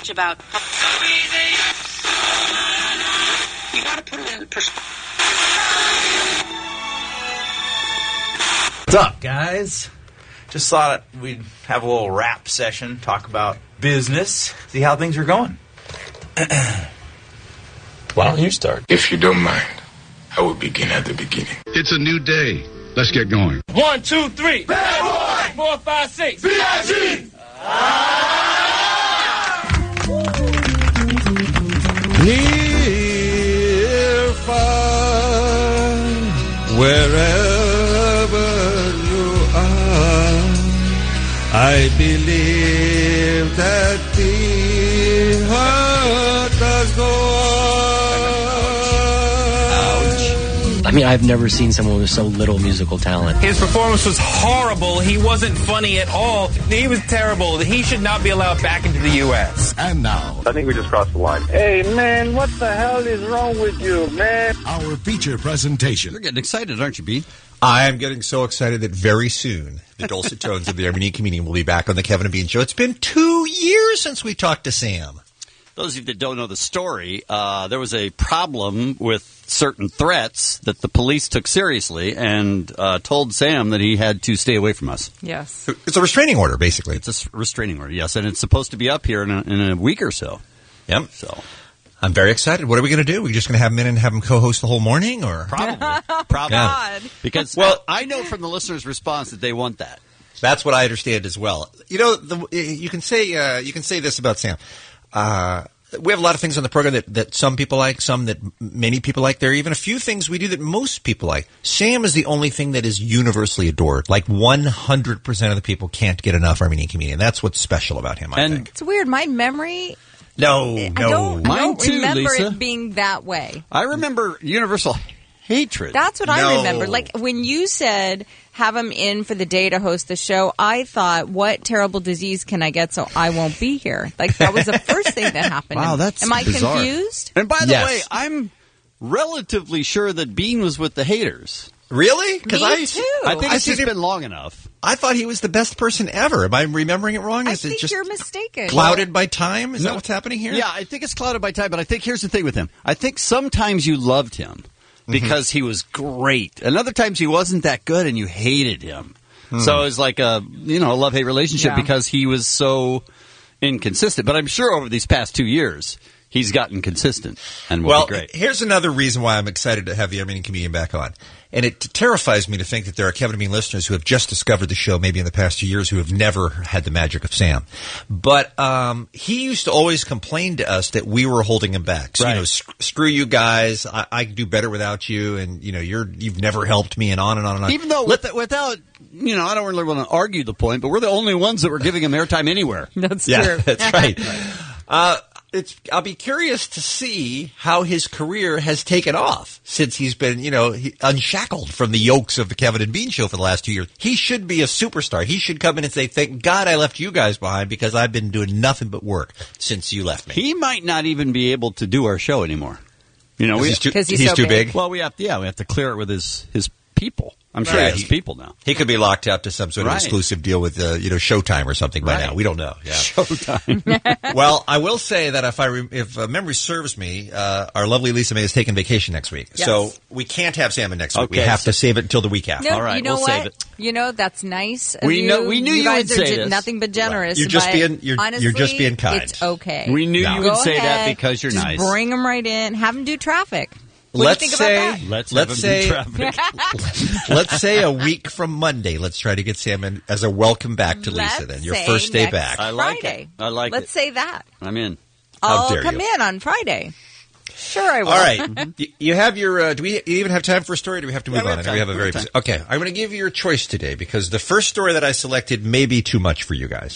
much about. You gotta put it in perspective. What's up, guys? Just thought we'd have a little rap session, talk about business, see how things are going. Why don't you start? If you don't mind, I will begin at the beginning. It's a new day. Let's get going. 1, 2, 3. Bad boy! 4, 5, 6. B.I.G. Near, far, wherever you are, I believe that the heart does go on. I mean, I've never seen someone with so little musical talent. His performance was horrible. He wasn't funny at all. He was terrible. He should not be allowed back into the U.S. And now, I think we just crossed the line. Hey, man, what the hell is wrong with you, man? our feature presentation. You're getting excited, aren't you, B? I am getting so excited that very soon the dulcet tones of the Armenian comedian will be back on the Kevin and Bean Show. It's been 2 years since we talked to Sam. Those of you that don't know the story, there was a problem with certain threats that the police took seriously and told Sam that he had to stay away from us. Yes. It's a restraining order, basically. It's a restraining order, yes, and it's supposed to be up here in a week or so. Yep. So I'm very excited. What are we going to do? We're just going to have him in and have him co-host the whole morning, or probably. God. Because I know from the listeners' response that they want that. That's what I understand as well. You know, you can say this about Sam. We have a lot of things on the program that some people like, some that many people like. There are even a few things we do that most people like. Sam is the only thing that is universally adored. Like 100% of the people can't get enough Armenian comedian. That's what's special about him, I think. It's weird. My memory... No. I don't too, remember Lisa. it being that way. I remember universal hatred. That's what I remember. Like, when you said have him in for the day to host the show, I thought, what terrible disease can I get so I won't be here? Like, that was the first thing that happened. Wow, that's Am I bizarre. confused? And by the Yes. way, I'm relatively sure that Bean was with the haters. Really? Me too. I think it's I just been long enough. I thought he was the best person ever. Am I remembering it wrong? I Is it think just you're mistaken. clouded by time? Is that what's happening here? Yeah, I think it's clouded by time, but I think here's the thing with him. I think sometimes you loved him because he was great. And other times he wasn't that good and you hated him. So it was like a love-hate relationship because he was so inconsistent. But I'm sure over these past 2 years, he's gotten consistent and will be great. Here's another reason why I'm excited to have the Armenian comedian back on. And it terrifies me to think that there are Kevin and Bean listeners who have just discovered the show maybe in the past 2 years who have never had the magic of Sam. But he used to always complain to us that we were holding him back. So, screw you guys. I do better without you. And, you've never helped me, and on and on and on. Even though without, I don't really want to argue the point, but we're the only ones that were giving him airtime anywhere. That's true. That's right. I'll be curious to see how his career has taken off since he's been, unshackled from the yokes of the Kevin and Bean Show for the last 2 years. He should be a superstar. He should come in and say, thank God I left you guys behind because I've been doing nothing but work since you left me. He might not even be able to do our show anymore. He's too so big. Well, we have to clear it with his people. I'm sure he has people now. He could be locked up to some sort of exclusive deal with, Showtime or something by now. We don't know. Yeah. Showtime. Well, I will say that if memory serves me, our lovely Lisa May is taking vacation next week. Yes. So we can't have Sam in next week. We Okay, have to save it until the week after. No, All right, you know we'll what? save it. That's nice. Of We you. knew you guys would are say this. nothing but generous. You're just but being honestly, being kind. It's okay. We knew you would Go say that ahead, because you're just nice. Bring them right in. Have them do traffic. What do you think about that? Let's say traffic. Let's say a week from Monday. Let's try to get Sam in as a welcome back to Lisa. Then your first day back. I like Friday. it. I like Let's it. say that. I'm in. How I'll dare come you. in on Friday. Sure, I will. All right. You have your. Do we even have time for a story? Or do we have to move on? We have a very busy. Okay. I'm going to give you your choice today because the first story that I selected may be too much for you guys.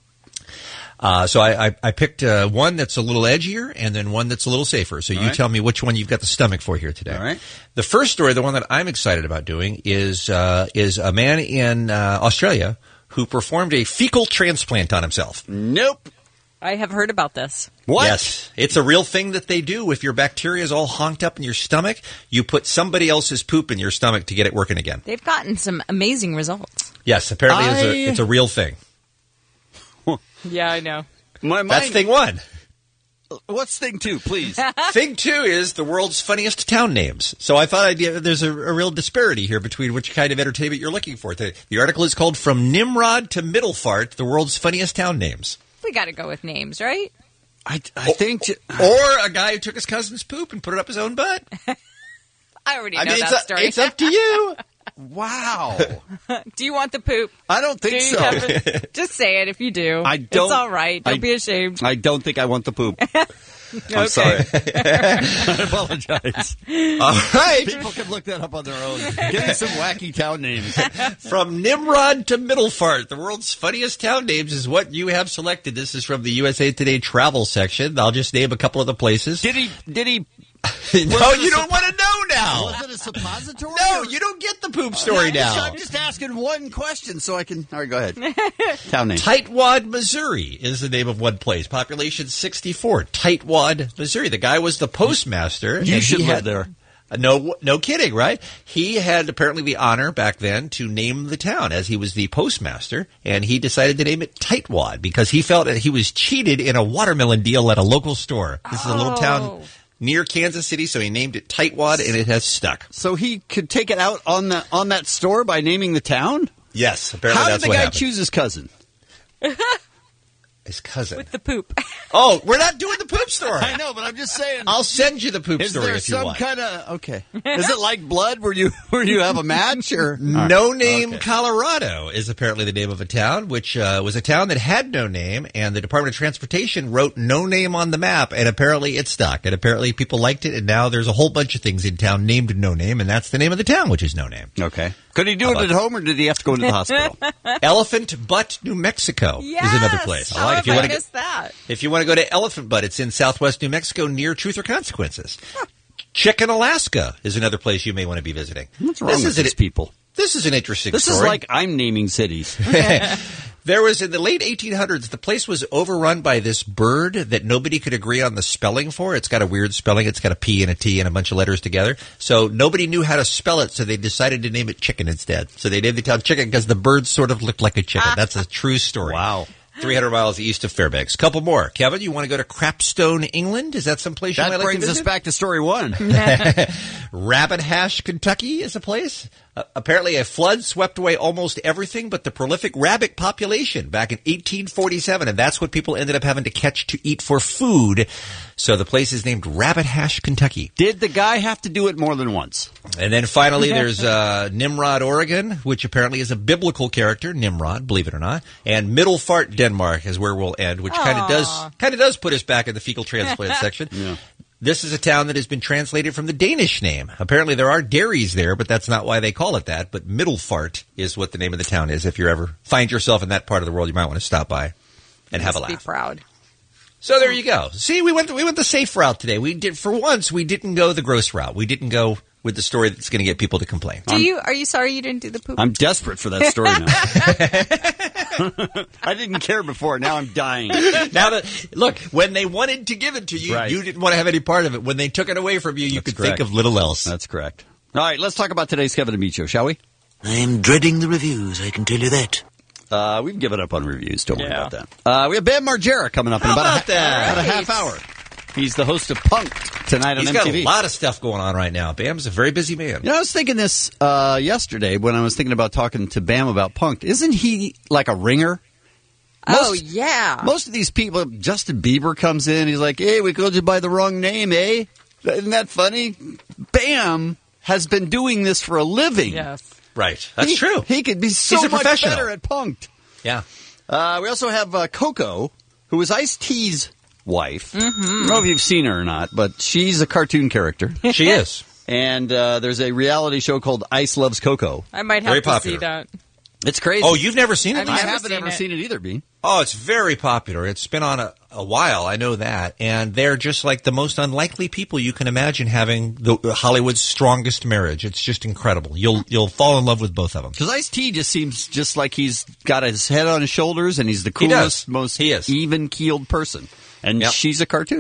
So I picked one that's a little edgier and then one that's a little safer. So you tell me which one you've got the stomach for here today. All right. The first story, the one that I'm excited about doing, is a man in Australia who performed a fecal transplant on himself. Nope. I have heard about this. What? Yes. It's a real thing that they do. If your bacteria is all honked up in your stomach, you put somebody else's poop in your stomach to get it working again. They've gotten some amazing results. Yes. Apparently it's a real thing. Yeah, I know. That's thing one. What's thing two, please? Thing two is the world's funniest town names. So I thought there's a real disparity here between which kind of entertainment you're looking for. The article is called From Nimrod to Middlefart, the world's funniest town names. We got to go with names, right? I think... Or a guy who took his cousin's poop and put it up his own butt. I already know that story. It's up to you. Wow. Do you want the poop? I don't think so. Just say it if you do. I don't. It's all right. Don't be ashamed. I don't think I want the poop. I'm sorry. I apologize. All right. People can look that up on their own. Give me some wacky town names. From Nimrod to Middlefart, the world's funniest town names is what you have selected. This is from the USA Today travel section. I'll just name a couple of the places. Did he... No, you don't want to know now. Was it a suppository? No, you don't get the poop story now. I'm just asking one question so I can... All right, go ahead. Town name. Tightwad, Missouri is the name of one place. Population 64. Tightwad, Missouri. The guy was the postmaster. You should live there. No kidding, right? He had apparently the honor back then to name the town as he was the postmaster, and he decided to name it Tightwad because he felt that he was cheated in a watermelon deal at a local store. This is a little town near Kansas City, so he named it Tightwad, and it has stuck. So he could take it out on that store by naming the town? Yes, apparently that's what happened. How did the guy choose his cousin? His cousin. With the poop. Oh, we're not doing the poop story. I know, but I'm just saying. I'll send you the poop story if you want. Is there some kind of... Okay. Is it like blood where you have a match? Or No Name, Colorado is apparently the name of a town, which was a town that had no name, and the Department of Transportation wrote no name on the map, and apparently it stuck. And apparently people liked it, and now there's a whole bunch of things in town named No Name, and that's the name of the town, which is No Name. Okay. Could he do it at home, or did he have to go into the hospital? Elephant Butte, New Mexico is another place. How have I missed that? If you want to go to Elephant Butte, it's in southwest New Mexico near Truth or Consequences. Chicken, Alaska is another place you may want to be visiting. What's wrong with these people? This is an interesting story. This is like I'm naming cities. There was, in the late 1800s, the place was overrun by this bird that nobody could agree on the spelling for. It's got a weird spelling. It's got a P and a T and a bunch of letters together. So nobody knew how to spell it, so they decided to name it Chicken instead. So they named the town Chicken because the bird sort of looked like a chicken. That's a true story. Wow. 300 miles east of Fairbanks. Couple more. Kevin, you want to go to Crapstone, England? Is that some place you might like to visit? That brings us back to story one. Rabbit Hash, Kentucky is a place. Apparently a flood swept away almost everything but the prolific rabbit population back in 1847, and that's what people ended up having to catch to eat for food. So the place is named Rabbit Hash, Kentucky. Did the guy have to do it more than once? And then finally there's Nimrod, Oregon, which apparently is a biblical character, Nimrod, believe it or not. And Middlefart, Denmark is where we'll end, which kind of does put us back in the fecal transplant section. Yeah. This is a town that has been translated from the Danish name. Apparently there are dairies there, but that's not why they call it that. But Middlefart is what the name of the town is. If you ever find yourself in that part of the world, you might want to stop by and have a laugh. Be proud. So there you go. See, we went the safe route today. We didn't go the gross route. We didn't go with the story that's going to get people to complain. Are you sorry you didn't do the poop? I'm desperate for that story now. I didn't care before. Now I'm dying. Look, when they wanted to give it to you, you didn't want to have any part of it. When they took it away from you, you could think of little else. That's correct. All right, let's talk about today's Kevin and Beat Show, shall we? I'm dreading the reviews, I can tell you that. We've given up on reviews. Don't worry about that. We have Bam Margera coming up in about a half hour. He's the host of Punk'd tonight on MTV. He's got a lot of stuff going on right now. Bam's a very busy man. You know, I was thinking this yesterday when I was thinking about talking to Bam about Punk'd. Isn't he like a ringer? Yeah. Most of these people, Justin Bieber comes in. He's like, hey, we called you by the wrong name, eh? Isn't that funny? Bam has been doing this for a living. Yes. Right. That's true. He could be so much better at Punk'd. Yeah. We also have Coco, who is Ice-T's wife. Mm-hmm. I don't know if you've seen her or not, but she's a cartoon character. She is. And there's a reality show called Ice Loves Coco. I might have to see that. It's crazy. Oh, you've never seen it? I haven't ever seen it either, Bean. Oh, it's very popular. It's been on a while, I know that. And they're just like the most unlikely people you can imagine having Hollywood's strongest marriage. It's just incredible. You'll fall in love with both of them. Because Ice-T just seems just like he's got his head on his shoulders and he's the coolest, most even-keeled person. And she's a cartoon.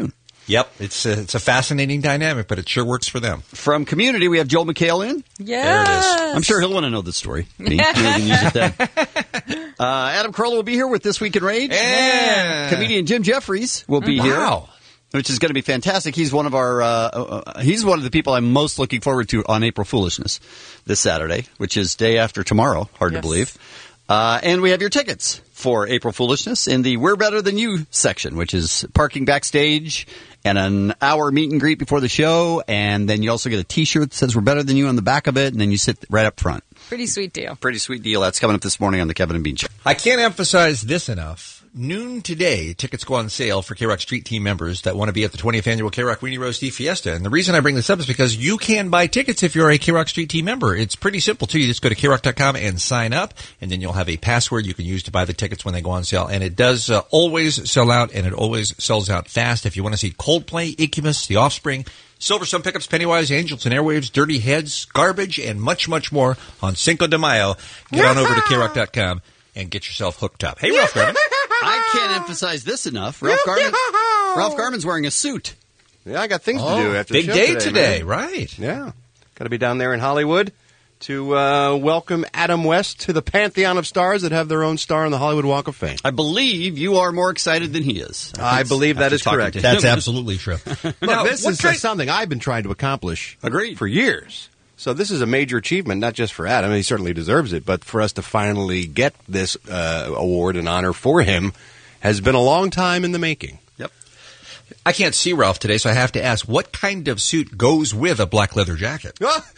Yep, it's a fascinating dynamic, but it sure works for them. From Community, we have Joel McHale in. Yes. There it is. I'm sure he'll want to know the story. Maybe we can use it then. Adam Carolla will be here with This Week in Rage. Yeah. Comedian Jim Jeffries will be here. Wow. Which is going to be fantastic. He's one of he's one of the people I'm most looking forward to on April Foolishness this Saturday, which is day after tomorrow. Hard to believe. And we have your tickets for April Foolishness in the We're Better Than You section, which is parking backstage and an hour meet and greet before the show. And then you also get a T-shirt that says We're Better Than You on the back of it. And then you sit right up front. Pretty sweet deal. Pretty sweet deal. That's coming up this morning on the Kevin and Bean Show. I can't emphasize this enough. Noon today, tickets go on sale for K-Rock Street Team members that want to be at the 20th Annual K-Rock Weenie Roast Beef Fiesta. And the reason I bring this up is because you can buy tickets if you're a K-Rock Street Team member. It's pretty simple, too. You just go to krock.com and sign up, and then you'll have a password you can use to buy the tickets when they go on sale. And it does always sell out, and it always sells out fast. If you want to see Coldplay, Incubus, The Offspring, Silverstone Pickups, Pennywise, Angels and Airwaves, Dirty Heads, Garbage, and much, much more on Cinco de Mayo, get on over to krock.com and get yourself hooked up. Hey, Ralph Garman. I can't emphasize this enough. Ralph Garman's wearing a suit. Yeah, I got things to do after big the show day today, man. right? Yeah. Got to be down there in Hollywood to welcome Adam West to the pantheon of stars that have their own star on the Hollywood Walk of Fame. I believe you are more excited than he is. I believe that is correct. That's absolutely true. Now, this is something I've been trying to accomplish for years. So this is a major achievement, not just for Adam. He certainly deserves it, but for us to finally get this award and honor for him has been a long time in the making. Yep. I can't see Ralph today, so I have to ask, what kind of suit goes with a black leather jacket?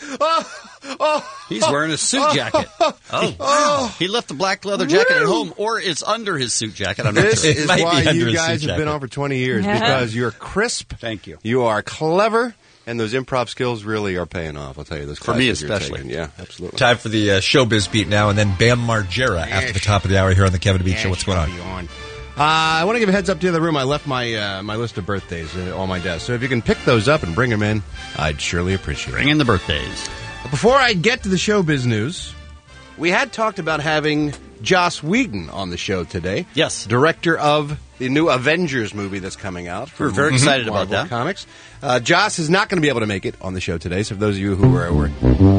He's wearing a suit jacket. He left the black leather jacket at home, or it's under his suit jacket. I'm not This sure. is why you guys have been on for 20 years, because you're crisp. Thank you. You are clever. And those improv skills really are paying off. I'll tell you, those for me classes you're especially. taking. Yeah, absolutely. Time for the showbiz beat now, and then Bam Margera after the top of the hour here on the Kevin and Bean Show. What's going on? I want to give a heads up to the other room. I left my my list of birthdays on my desk. So if you can pick those up and bring them in, I'd surely appreciate it. Bring in the birthdays. Before I get to the showbiz news, we had talked about having Joss Whedon on the show today. Yes. Director of the new Avengers movie that's coming out. We're very excited about that. Comics. Joss is not going to be able to make it on the show today, so for those of you who wanted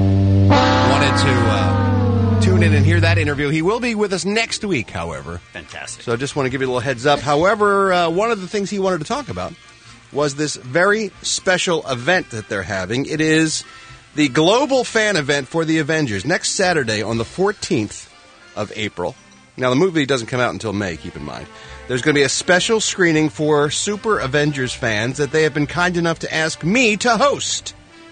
to tune in and hear that interview, he will be with us next week, however. Fantastic. So I just want to give you a little heads up. However, one of the things he wanted to talk about was this very special event that they're having. It is the global fan event for the Avengers next Saturday on the 14th of April. Now, the movie doesn't come out until May, keep in mind. There's going to be a special screening for Super Avengers fans that they have been kind enough to ask me to host.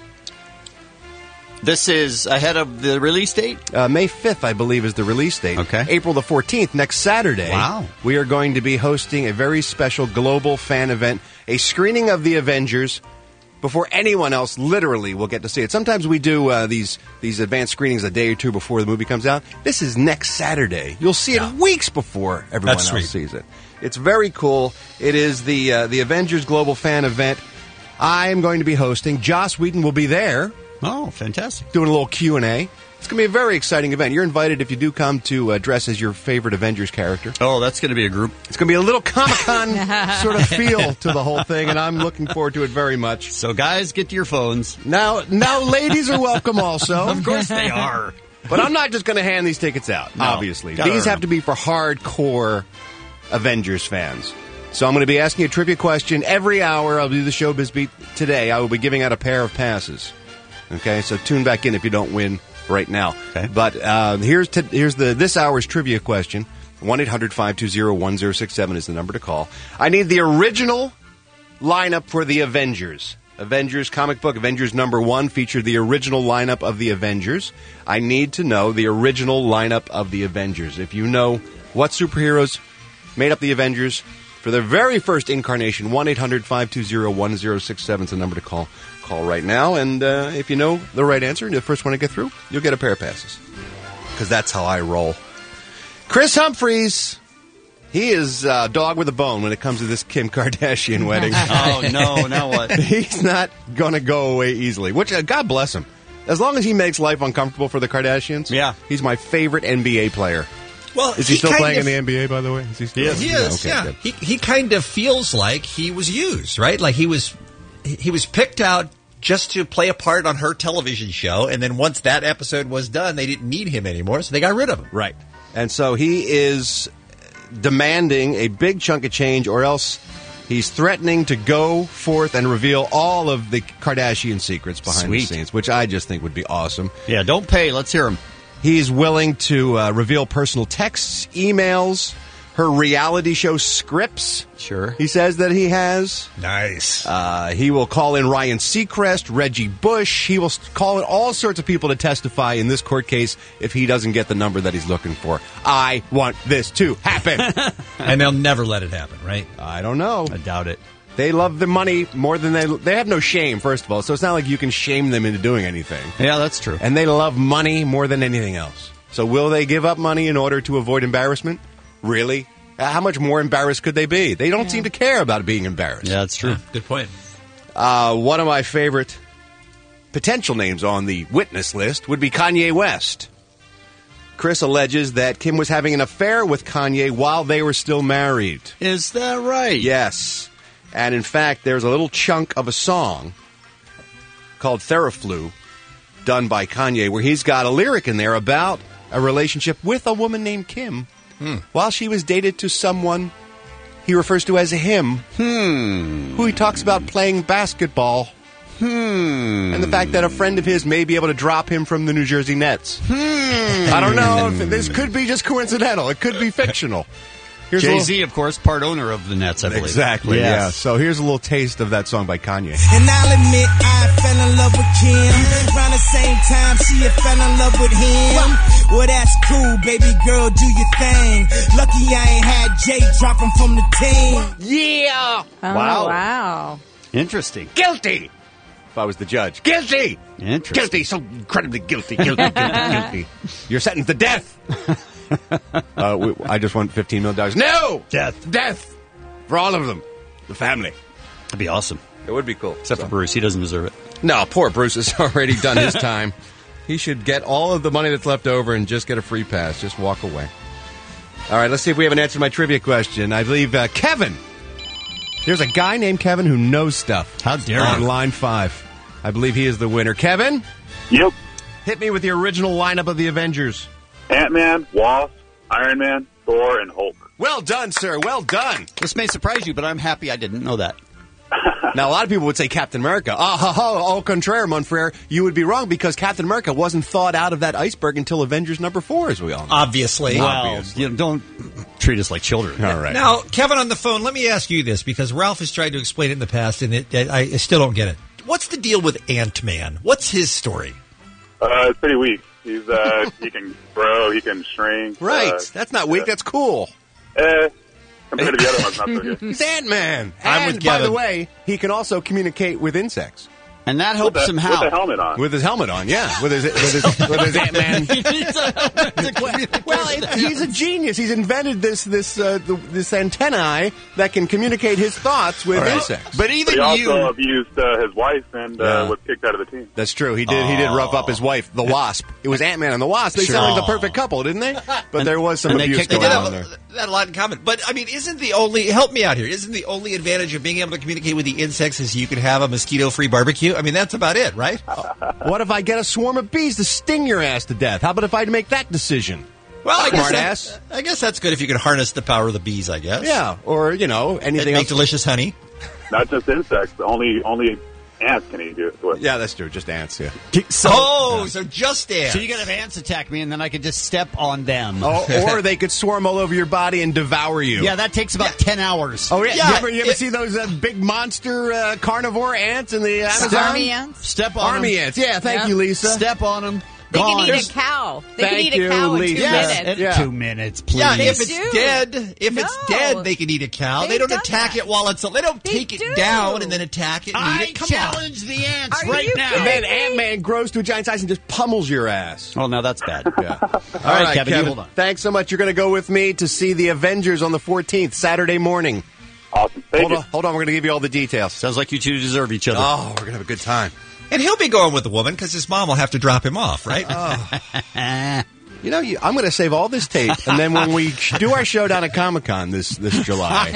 This is ahead of the release date? May 5th, I believe, is the release date. Okay. April the 14th, next Saturday. Wow. We are going to be hosting a very special global fan event, a screening of the Avengers before anyone else literally will get to see it. Sometimes we do these advanced screenings a day or two before the movie comes out. This is next Saturday. You'll see it weeks before everyone else sees it. It's very cool. It is the Avengers Global Fan Event. I am going to be hosting. Joss Whedon will be there. Oh, fantastic. Doing a little Q&A. It's going to be a very exciting event. You're invited if you do come to dress as your favorite Avengers character. Oh, that's going to be a group. It's going to be a little Comic-Con sort of feel to the whole thing, and I'm looking forward to it very much. So, guys, get to your phones. Now, ladies are welcome also. Of course they are. But I'm not just going to hand these tickets out, obviously. These have to be for hardcore Avengers fans. So I'm going to be asking you a trivia question every hour. I'll do the Showbiz Beat today. I will be giving out a pair of passes. Okay, so tune back in if you don't win right now. Okay. But here's this hour's trivia question. 1-800-520-1067 is the number to call. I need the original lineup for the Avengers. Avengers comic book, Avengers #1 featured the original lineup of the Avengers. I need to know the original lineup of the Avengers. If you know what superheroes made up the Avengers for their very first incarnation, 1-800-520-1067 is the number to call. Call right now, and if you know the right answer and you're the first one to get through, you'll get a pair of passes. Because that's how I roll. Chris Humphries, he is a dog with a bone when it comes to this Kim Kardashian wedding. Oh, no, now what? He's not going to go away easily, which, God bless him. As long as he makes life uncomfortable for the Kardashians, yeah, he's my favorite NBA player. Well, is he still kind playing of- in the NBA, by the way? Is he still? He is. Okay, Yeah, good. he kind of feels like he was used, right? Like he was picked out just to play a part on her television show, and then once that episode was done, they didn't need him anymore, so they got rid of him. Right. And so he is demanding a big chunk of change, or else he's threatening to go forth and reveal all of the Kardashian secrets behind the Sweet. scenes, which I just think would be awesome. Yeah, don't pay. Let's hear him. He's willing to reveal personal texts, emails, her reality show scripts. Sure. He says that he has. Nice. He will call in Ryan Seacrest, Reggie Bush. He will call in all sorts of people to testify in this court case if he doesn't get the number that he's looking for. I want this to happen. And they'll never let it happen, right? I don't know. I doubt it. They love the money more than they have no shame, first of all. So it's not like you can shame them into doing anything. Yeah, that's true. And they love money more than anything else. So will they give up money in order to avoid embarrassment? Really? How much more embarrassed could they be? They don't seem to care about being embarrassed. Yeah, that's true. Yeah, good point. One of my favorite potential names on the witness list would be Kanye West. Chris alleges that Kim was having an affair with Kanye while they were still married. Is that right? Yes. And in fact, there's a little chunk of a song called Theraflu done by Kanye where he's got a lyric in there about a relationship with a woman named Kim while she was dated to someone he refers to as him, who he talks about playing basketball, and the fact that a friend of his may be able to drop him from the New Jersey Nets. I don't know if this could be just coincidental. It could be fictional. Here's a Jay-Z, of course, part owner of the Nets, I believe. Exactly, Yes. yeah. So here's a little taste of that song by Kanye. And I'll admit I fell in love with Kim. Around the same time she had fell in love with him. Well, that's cool, baby girl, do your thing. Lucky I ain't had Jay dropping from the team. Yeah! Oh, Wow. wow. Interesting. Guilty! If I was the judge. Guilty! Interesting. Guilty, so incredibly guilty, guilty. You're sentenced to death! I just want $15 million. No! Death! For all of them. The family. That'd be awesome. It would be cool. Except for Bruce. He doesn't deserve it. No, poor Bruce has already done his time. He should get all of the money that's left over and just get a free pass. Just walk away. All right, let's see if we have an answer to my trivia question. I believe Kevin. There's a guy named Kevin who knows stuff. How dare on you. line 5. I believe he is the winner. Kevin? Yep. Hit me with the original lineup of the Avengers. Ant-Man, Wasp, Iron Man, Thor, and Hulk. Well done, sir. Well done. This may surprise you, but I'm happy I didn't know that. Now, a lot of people would say Captain America. Au contraire, mon frere. You would be wrong because Captain America wasn't thawed out of that iceberg until Avengers number 4, as we all know. Obviously. Well, you know, don't treat us like children. All right. Now, Kevin on the phone, let me ask you this, because Ralph has tried to explain it in the past, and I still don't get it. What's the deal with Ant-Man? What's his story? It's pretty weak. He's he can grow, he can shrink. Right. That's not weak. That's cool. Compared to the other ones, not so good. He's Ant-Man. I'm And, with by Kevin. the way, he can also communicate with insects. And that helps him With how? the helmet on. With his helmet on, yeah. With his Ant-Man. Well, he's a genius. He's invented this antennae that can communicate his thoughts with insects. But But even he also you... abused his wife and Yeah. was kicked out of the team. That's true. He did rough up his wife, the Wasp. It was Ant-Man and the Wasp. They sounded like the perfect couple, didn't they? But there was some and they abuse kicked going it on out. there. They had a lot in common. But, I mean, isn't the only... Help me out here. Isn't the only advantage of being able to communicate with the insects is you can have a mosquito-free barbecue? I mean, that's about it, right? What if I get a swarm of bees to sting your ass to death? How about if I make that decision? Well, I guess that's good if you can harness the power of the bees, I guess. Yeah, or, anything And make else. delicious honey. Not just insects. Only ants can he do it with. Yeah, that's true. Just ants, yeah. So just ants. So you can have ants attack me, and then I could just step on them. Or they could swarm all over your body and devour you. Yeah, that takes about 10 hours. Oh, yeah. Yeah, You ever see those big monster carnivore ants in the Amazon? Army ants? Step on Army them. ants. Yeah, thank Yeah. you, Lisa. Step on them. They can Gone. eat a cow. They can Thank eat a you, cow in 2 Lisa. Yes, minutes. in Yeah. 2 minutes, please. Yeah, They if it's do. dead, it's No. dead, they can eat a cow. They They've don't done attack that. it while it's. They don't They take do. it down and then attack it and I eat it. Come challenge the ants Are right you now. kidding? And then Ant-Man grows to a giant size and just pummels your ass. Oh, now that's bad. Yeah. All right, Kevin, you hold on. Thanks so much. You're going to go with me to see the Avengers on the 14th, Saturday morning. Awesome. Thank you. Hold on. We're going to give you all the details. Sounds like you two deserve each other. Oh, we're going to have a good time. And he'll be going with the woman because his mom will have to drop him off, right? You know, I'm going to save all this tape, and then when we do our show down at Comic-Con this July,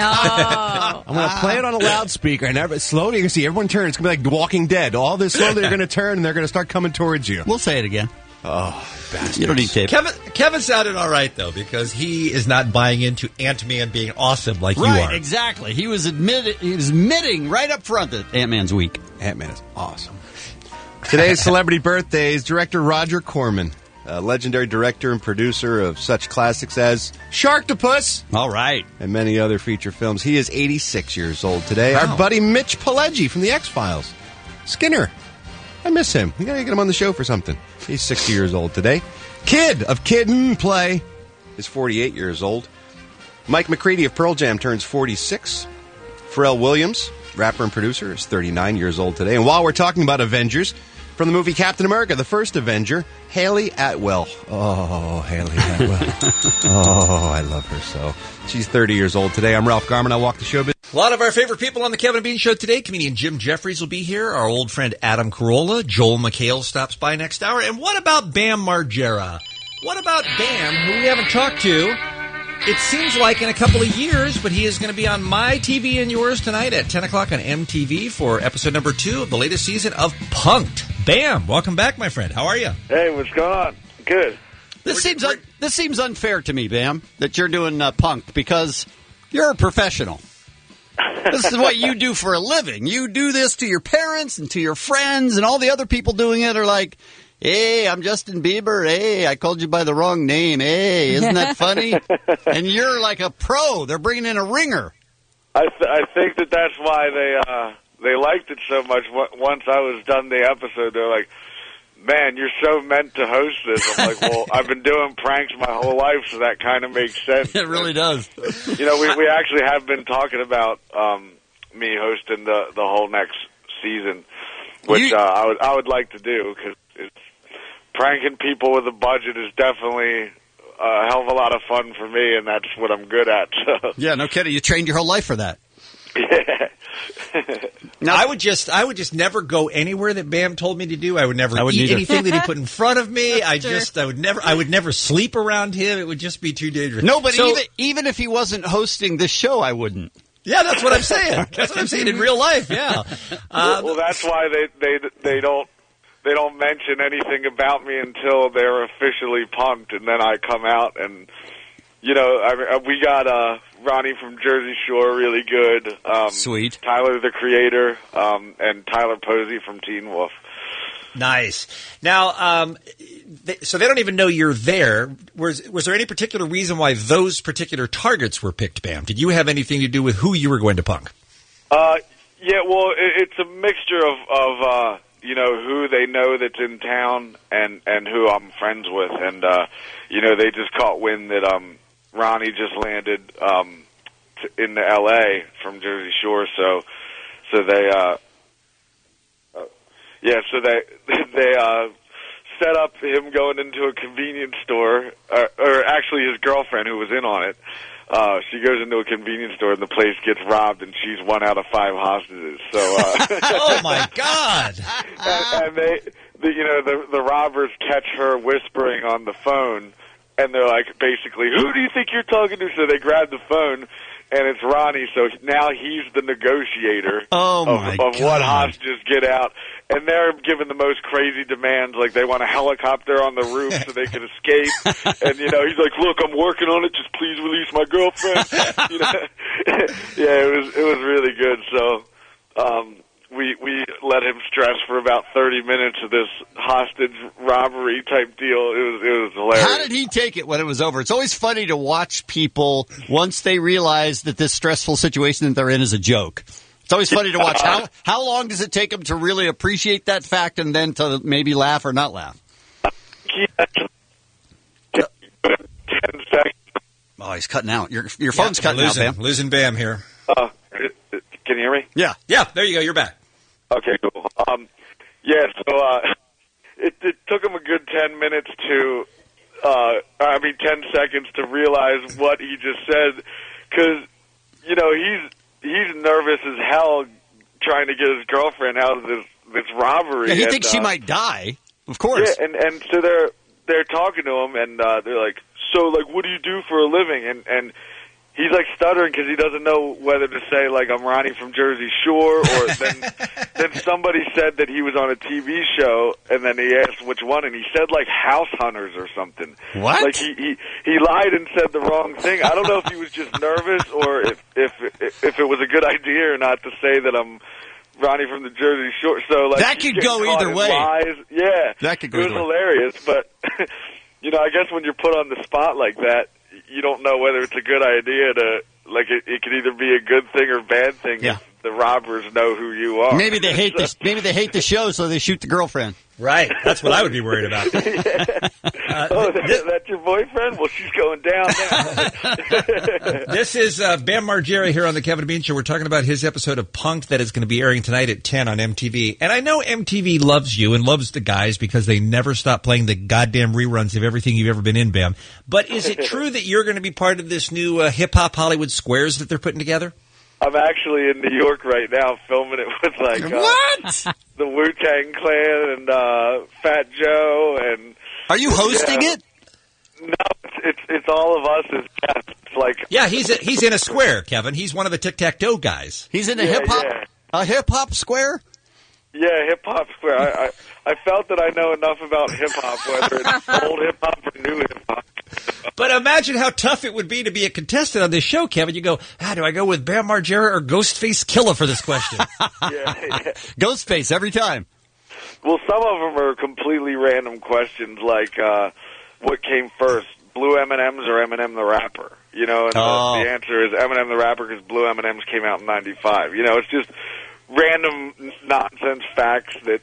I'm going to play it on a loudspeaker, and slowly you can see everyone turn. It's going to be like Walking Dead. All this slowly they're going to turn, and they're going to start coming towards you. We'll say it again. Oh, bastards. You don't need tape. Kevin sounded all right, though, because he is not buying into Ant-Man being awesome like you are. Right, exactly. He was admitting right up front that Ant-Man's weak. Ant-Man is awesome. Today's celebrity birthdays, director Roger Corman, a legendary director and producer of such classics as Sharktopus. All right. And many other feature films. He is 86 years old today. Wow. Our buddy Mitch Pileggi from the X-Files. Skinner. I miss him. We got to get him on the show for something. He's 60 years old today. Kid of Kid and Play is 48 years old. Mike McCready of Pearl Jam turns 46. Pharrell Williams, rapper and producer, is 39 years old today. And while we're talking about Avengers, from the movie Captain America, the first Avenger, Haley Atwell. Oh, Haley Atwell. Oh, I love her so. She's 30 years old today. I'm Ralph Garman. I walk the showbiz. A lot of our favorite people on the Kevin and Bean Show today. Comedian Jim Jeffries will be here. Our old friend Adam Carolla. Joel McHale stops by next hour. And what about Bam Margera? What about Bam, who we haven't talked to? It seems like in a couple of years, but he is going to be on my TV and yours tonight at 10 o'clock on MTV for episode number 2 of the latest season of Punk'd. Bam, welcome back, my friend. How are you? Hey, what's going on? Good. This seems unfair to me, Bam, that you're doing Punk'd because you're a professional. This is what you do for a living. You do this to your parents and to your friends, and all the other people doing it are like, hey, I'm Justin Bieber. Hey, I called you by the wrong name. Hey, isn't that funny? And you're like a pro. They're bringing in a ringer. I think that's why they liked it so much. Once I was done the episode, they're like, man, you're so meant to host this. I'm like, well, I've been doing pranks my whole life, so that kind of makes sense. It really does. You know, we actually have been talking about me hosting the whole next season, which I would like to do, because pranking people with a budget is definitely a hell of a lot of fun for me, and that's what I'm good at. So. Yeah, no kidding. You trained your whole life for that. Yeah. No, I would just never go anywhere that Bam told me to do. I would never eat anything that he put in front of me. I would never sleep around him. It would just be too dangerous. No, but even if he wasn't hosting this show, I wouldn't. Yeah, that's what I'm saying. That's what I'm saying in real life. Yeah. Well, that's why they don't mention anything about me until they're officially punked, and then I come out and. You know, we got Ronnie from Jersey Shore, really good. Sweet. Tyler, the Creator, and Tyler Posey from Teen Wolf. Nice. Now, so they don't even know you're there. Was there any particular reason why those particular targets were picked, Bam? Did you have anything to do with who you were going to punk? Yeah, well, it's a mixture of you know, who they know that's in town and who I'm friends with. And, you know, they just caught wind that Ronnie just landed in the L.A. from Jersey Shore, so they set up him going into a convenience store, or actually his girlfriend who was in on it. She goes into a convenience store and the place gets robbed, and she's 1 out of 5 hostages. So, oh my God! and the robbers catch her whispering on the phone. And they're like, basically, who do you think you're talking to? So they grab the phone, and it's Ronnie. So now he's the negotiator of what hostages get out. And they're giving the most crazy demands, like they want a helicopter on the roof so they can escape. And, you know, he's like, look, I'm working on it. Just please release my girlfriend. You know? Yeah, it was really good. So we let him stress for about 30 minutes of this hostage robbery type deal. It was hilarious. How did he take it when it was over? It's always funny to watch people once they realize that this stressful situation that they're in is a joke. It's always funny to watch. How long does it take them to really appreciate that fact and then to maybe laugh or not laugh? 10 seconds. Oh, he's cutting out. Your phone's cutting out, Bam. Losing Bam here. Can you hear me? Yeah. Yeah, there you go. You're back. Okay, cool. So it took him a good 10 minutes to, 10 seconds to realize what he just said, because, you know, he's nervous as hell trying to get his girlfriend out of this robbery. Yeah, he thinks she might die, of course. Yeah, and so they're they're talking to him, and they're like, "So, like, what do you do for a living?" And he's like stuttering because he doesn't know whether to say like, "I'm Ronnie from Jersey Shore," or then somebody said that he was on a TV show, and then he asked which one, and he said like House Hunters or something. What? Like he lied and said the wrong thing. I don't know if he was just nervous or if it was a good idea or not to say that I'm Ronnie from the Jersey Shore. So like that could go either way. Lies. Yeah, that could go. It was hilarious, but you know, I guess when you're put on the spot like that, you don't know whether it's a good idea to like. It could either be a good thing or bad thing. Yeah. If the robbers know who you are. Maybe they hate this. Maybe they hate the show, so they shoot the girlfriend. Right. That's what I would be worried about. That's your boyfriend? Well, she's going down now. This is Bam Margera here on the Kevin and Bean Show. We're talking about his episode of Punk'd that is going to be airing tonight at 10 on MTV. And I know MTV loves you and loves the guys because they never stop playing the goddamn reruns of everything you've ever been in, Bam. But is it true that you're going to be part of this new hip-hop Hollywood Squares that they're putting together? I'm actually in New York right now filming it with like the Wu-Tang Clan and Fat Joe and. Are you hosting it? No, it's all of us as guests. It's like he's in a square, Kevin. He's one of the tic-tac-toe guys. He's in a hip hop square. Yeah, hip hop square. I felt that I know enough about hip hop, whether it's old hip hop or new hip hop. But imagine how tough it would be to be a contestant on this show, Kevin. You go, do I go with Bam Margera or Ghostface Killah for this question? yeah. Ghostface every time. Well, some of them are completely random questions, like what came first, Blue M&Ms or Eminem the Rapper? You know, and the answer is Eminem the Rapper because Blue M&Ms came out in '95. You know, it's just random nonsense facts that.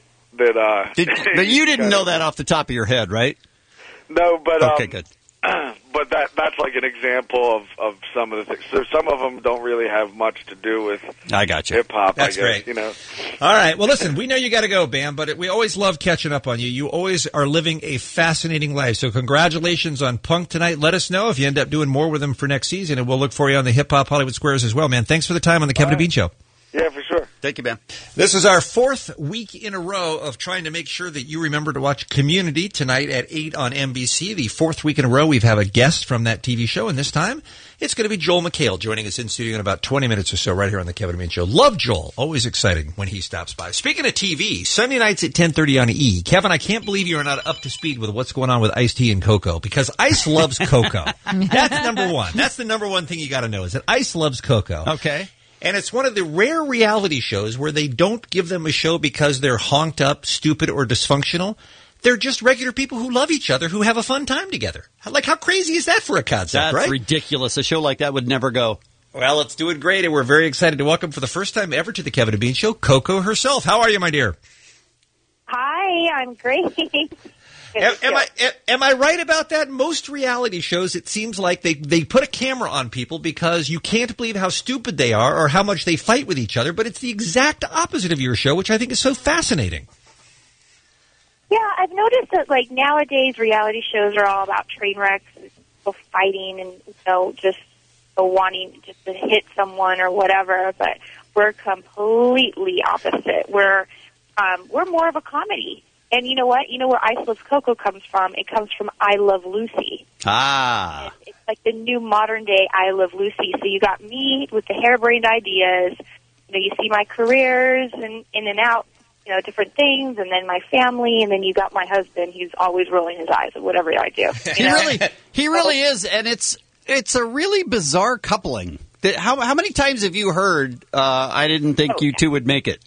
But you didn't know that off the top of your head, right? No, but okay, good. But that's like an example of some of the things. So some of them don't really have much to do with hip hop. That's I guess, great. You know. All right. Well, listen, we know you got to go, Bam, but we always love catching up on you. You always are living a fascinating life. So congratulations on Punk tonight. Let us know if you end up doing more with them for next season, and we'll look for you on the Hip Hop Hollywood Squares as well, man. Thanks for the time on the Kevin and Bean Show. Yeah, for sure. Thank you, Ben. This is our fourth week in a row of trying to make sure that you remember to watch Community tonight at 8 on NBC. The fourth week in a row, we've had a guest from that TV show, and this time it's going to be Joel McHale joining us in studio in about 20 minutes or so right here on the Kevin and Bean Show. Love Joel. Always exciting when he stops by. Speaking of TV, Sunday nights at 10:30 on E! Kevin, I can't believe you are not up to speed with what's going on with Ice-T and Coco, because Ice loves Coco. That's number one. That's the number one thing you got to know is that Ice loves Coco. Okay. And it's one of the rare reality shows where they don't give them a show because they're honked up, stupid, or dysfunctional. They're just regular people who love each other, who have a fun time together. Like, how crazy is that for a concept, right? That's ridiculous. A show like that would never go. Well, it's doing great, and we're very excited to welcome for the first time ever to the Kevin and Bean Show, Coco herself. How are you, my dear? Hi, I'm great. Am I right about that? Most reality shows, it seems like they put a camera on people because you can't believe how stupid they are or how much they fight with each other, but it's the exact opposite of your show, which I think is so fascinating. Yeah, I've noticed that, like, nowadays reality shows are all about train wrecks and people fighting and, you know, just wanting just to hit someone or whatever, but we're completely opposite. We're more of a comedy. And you know what? You know where Ice Loves Coco comes from? It comes from I Love Lucy. Ah. And it's like the new modern-day I Love Lucy. So you got me with the harebrained ideas. You know, you see my careers and in and out, you know, different things, and then my family, and then you got my husband who's always rolling his eyes at whatever I do. He really is, and it's a really bizarre coupling. How many times have you heard, I didn't think you two would make it?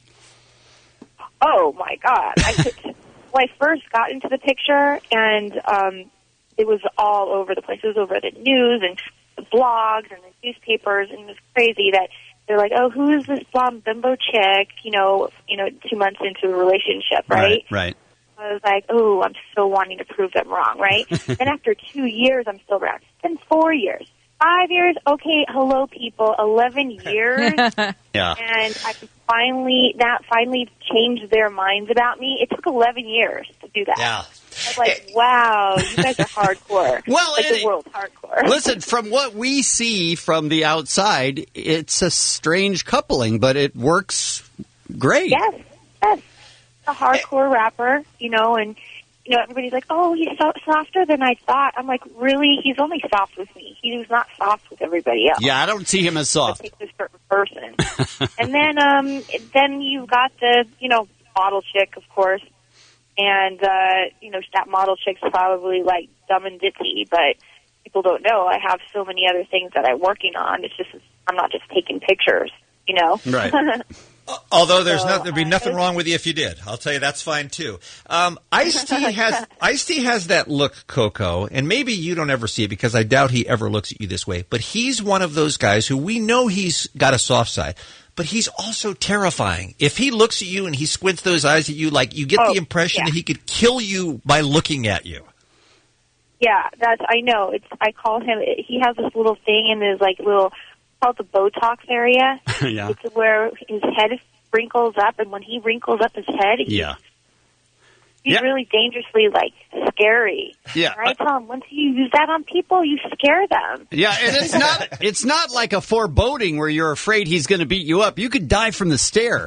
Oh, my God. When I first got into the picture, and it was all over the place. It was over the news and the blogs and the newspapers, and it was crazy that they're like, oh, who is this blonde bimbo chick, you know, 2 months into a relationship, right? Right. I was like, oh, I'm so wanting to prove them wrong, right? And after 2 years, I'm still around. Then 4 years. 5 years, okay, hello, people. 11 years. Yeah. And I finally changed their minds about me. It took 11 years to do that. Yeah. I was like, wow, you guys are hardcore. Well, like the world's hardcore. Listen, from what we see from the outside, it's a strange coupling, but it works great. Yes. A hardcore rapper, you know, and you know, everybody's like, oh, he's so softer than I thought. I'm like, really? He's only soft with me. He was not soft with everybody else. Yeah, I don't see him as soft. It takes a certain person. And then you've got the, you know, model chick, of course. And, you know, that model chick's probably, like, dumb and ditzy, but people don't know. I have so many other things that I'm working on. It's just, I'm not just taking pictures, you know? Right. Although there'd be nothing wrong with you if you did. I'll tell you that's fine too. Ice-T has that look, Coco, and maybe you don't ever see it because I doubt he ever looks at you this way. But he's one of those guys who we know he's got a soft side, but he's also terrifying. If he looks at you and he squints those eyes at you, like you get the impression that he could kill you by looking at you. Yeah, I know. I call him. He has this little thing in his like little. Called the Botox area. Yeah. It's where his head wrinkles up, and when he wrinkles up his head, he's really dangerously, like, scary. Yeah. And I tell him, once you use that on people, you scare them. Yeah, and it's not like a foreboding where you're afraid he's going to beat you up. You could die from the stare.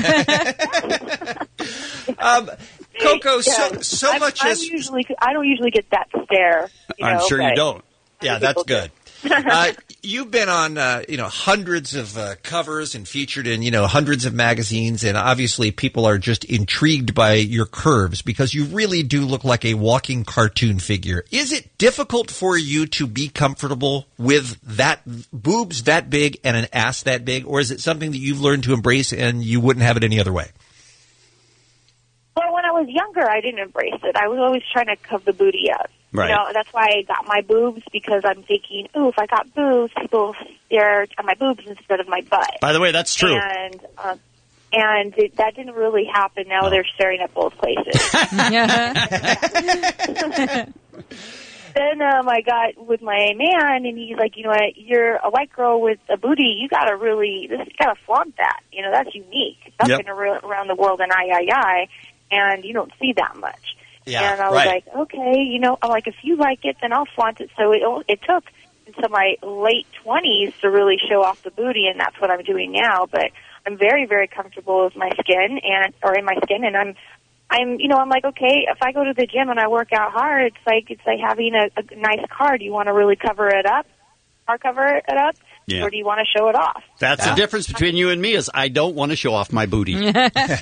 Coco, so much as I don't usually get that stare. I'm sure you don't. Yeah, that's good. You've been on, hundreds of covers and featured in, hundreds of magazines, and obviously people are just intrigued by your curves because you really do look like a walking cartoon figure. Is it difficult for you to be comfortable with that boobs that big and an ass that big, or is it something that you've learned to embrace and you wouldn't have it any other way? Well, when I was younger, I didn't embrace it. I was always trying to cover the booty up. Right. You know, that's why I got my boobs, because I'm thinking, oh, if I got boobs, people stare at my boobs instead of my butt. By the way, that's true. And that didn't really happen. Now they're staring at both places. Then I got with my man, and he's like, you know what, you're a white girl with a booty. You gotta flaunt that. You know, that's unique. That's been around the world and and you don't see that much. Yeah, and I was like, okay, I'm like, if you like it, then I'll flaunt it. So it took until my late 20s to really show off the booty, and that's what I'm doing now. But I'm very, very comfortable with my skin and I'm like, okay, if I go to the gym and I work out hard, it's like having a nice car. Do you want to really cover it up? Or do you want to show it off? That's the difference between you and me is I don't want to show off my booty. And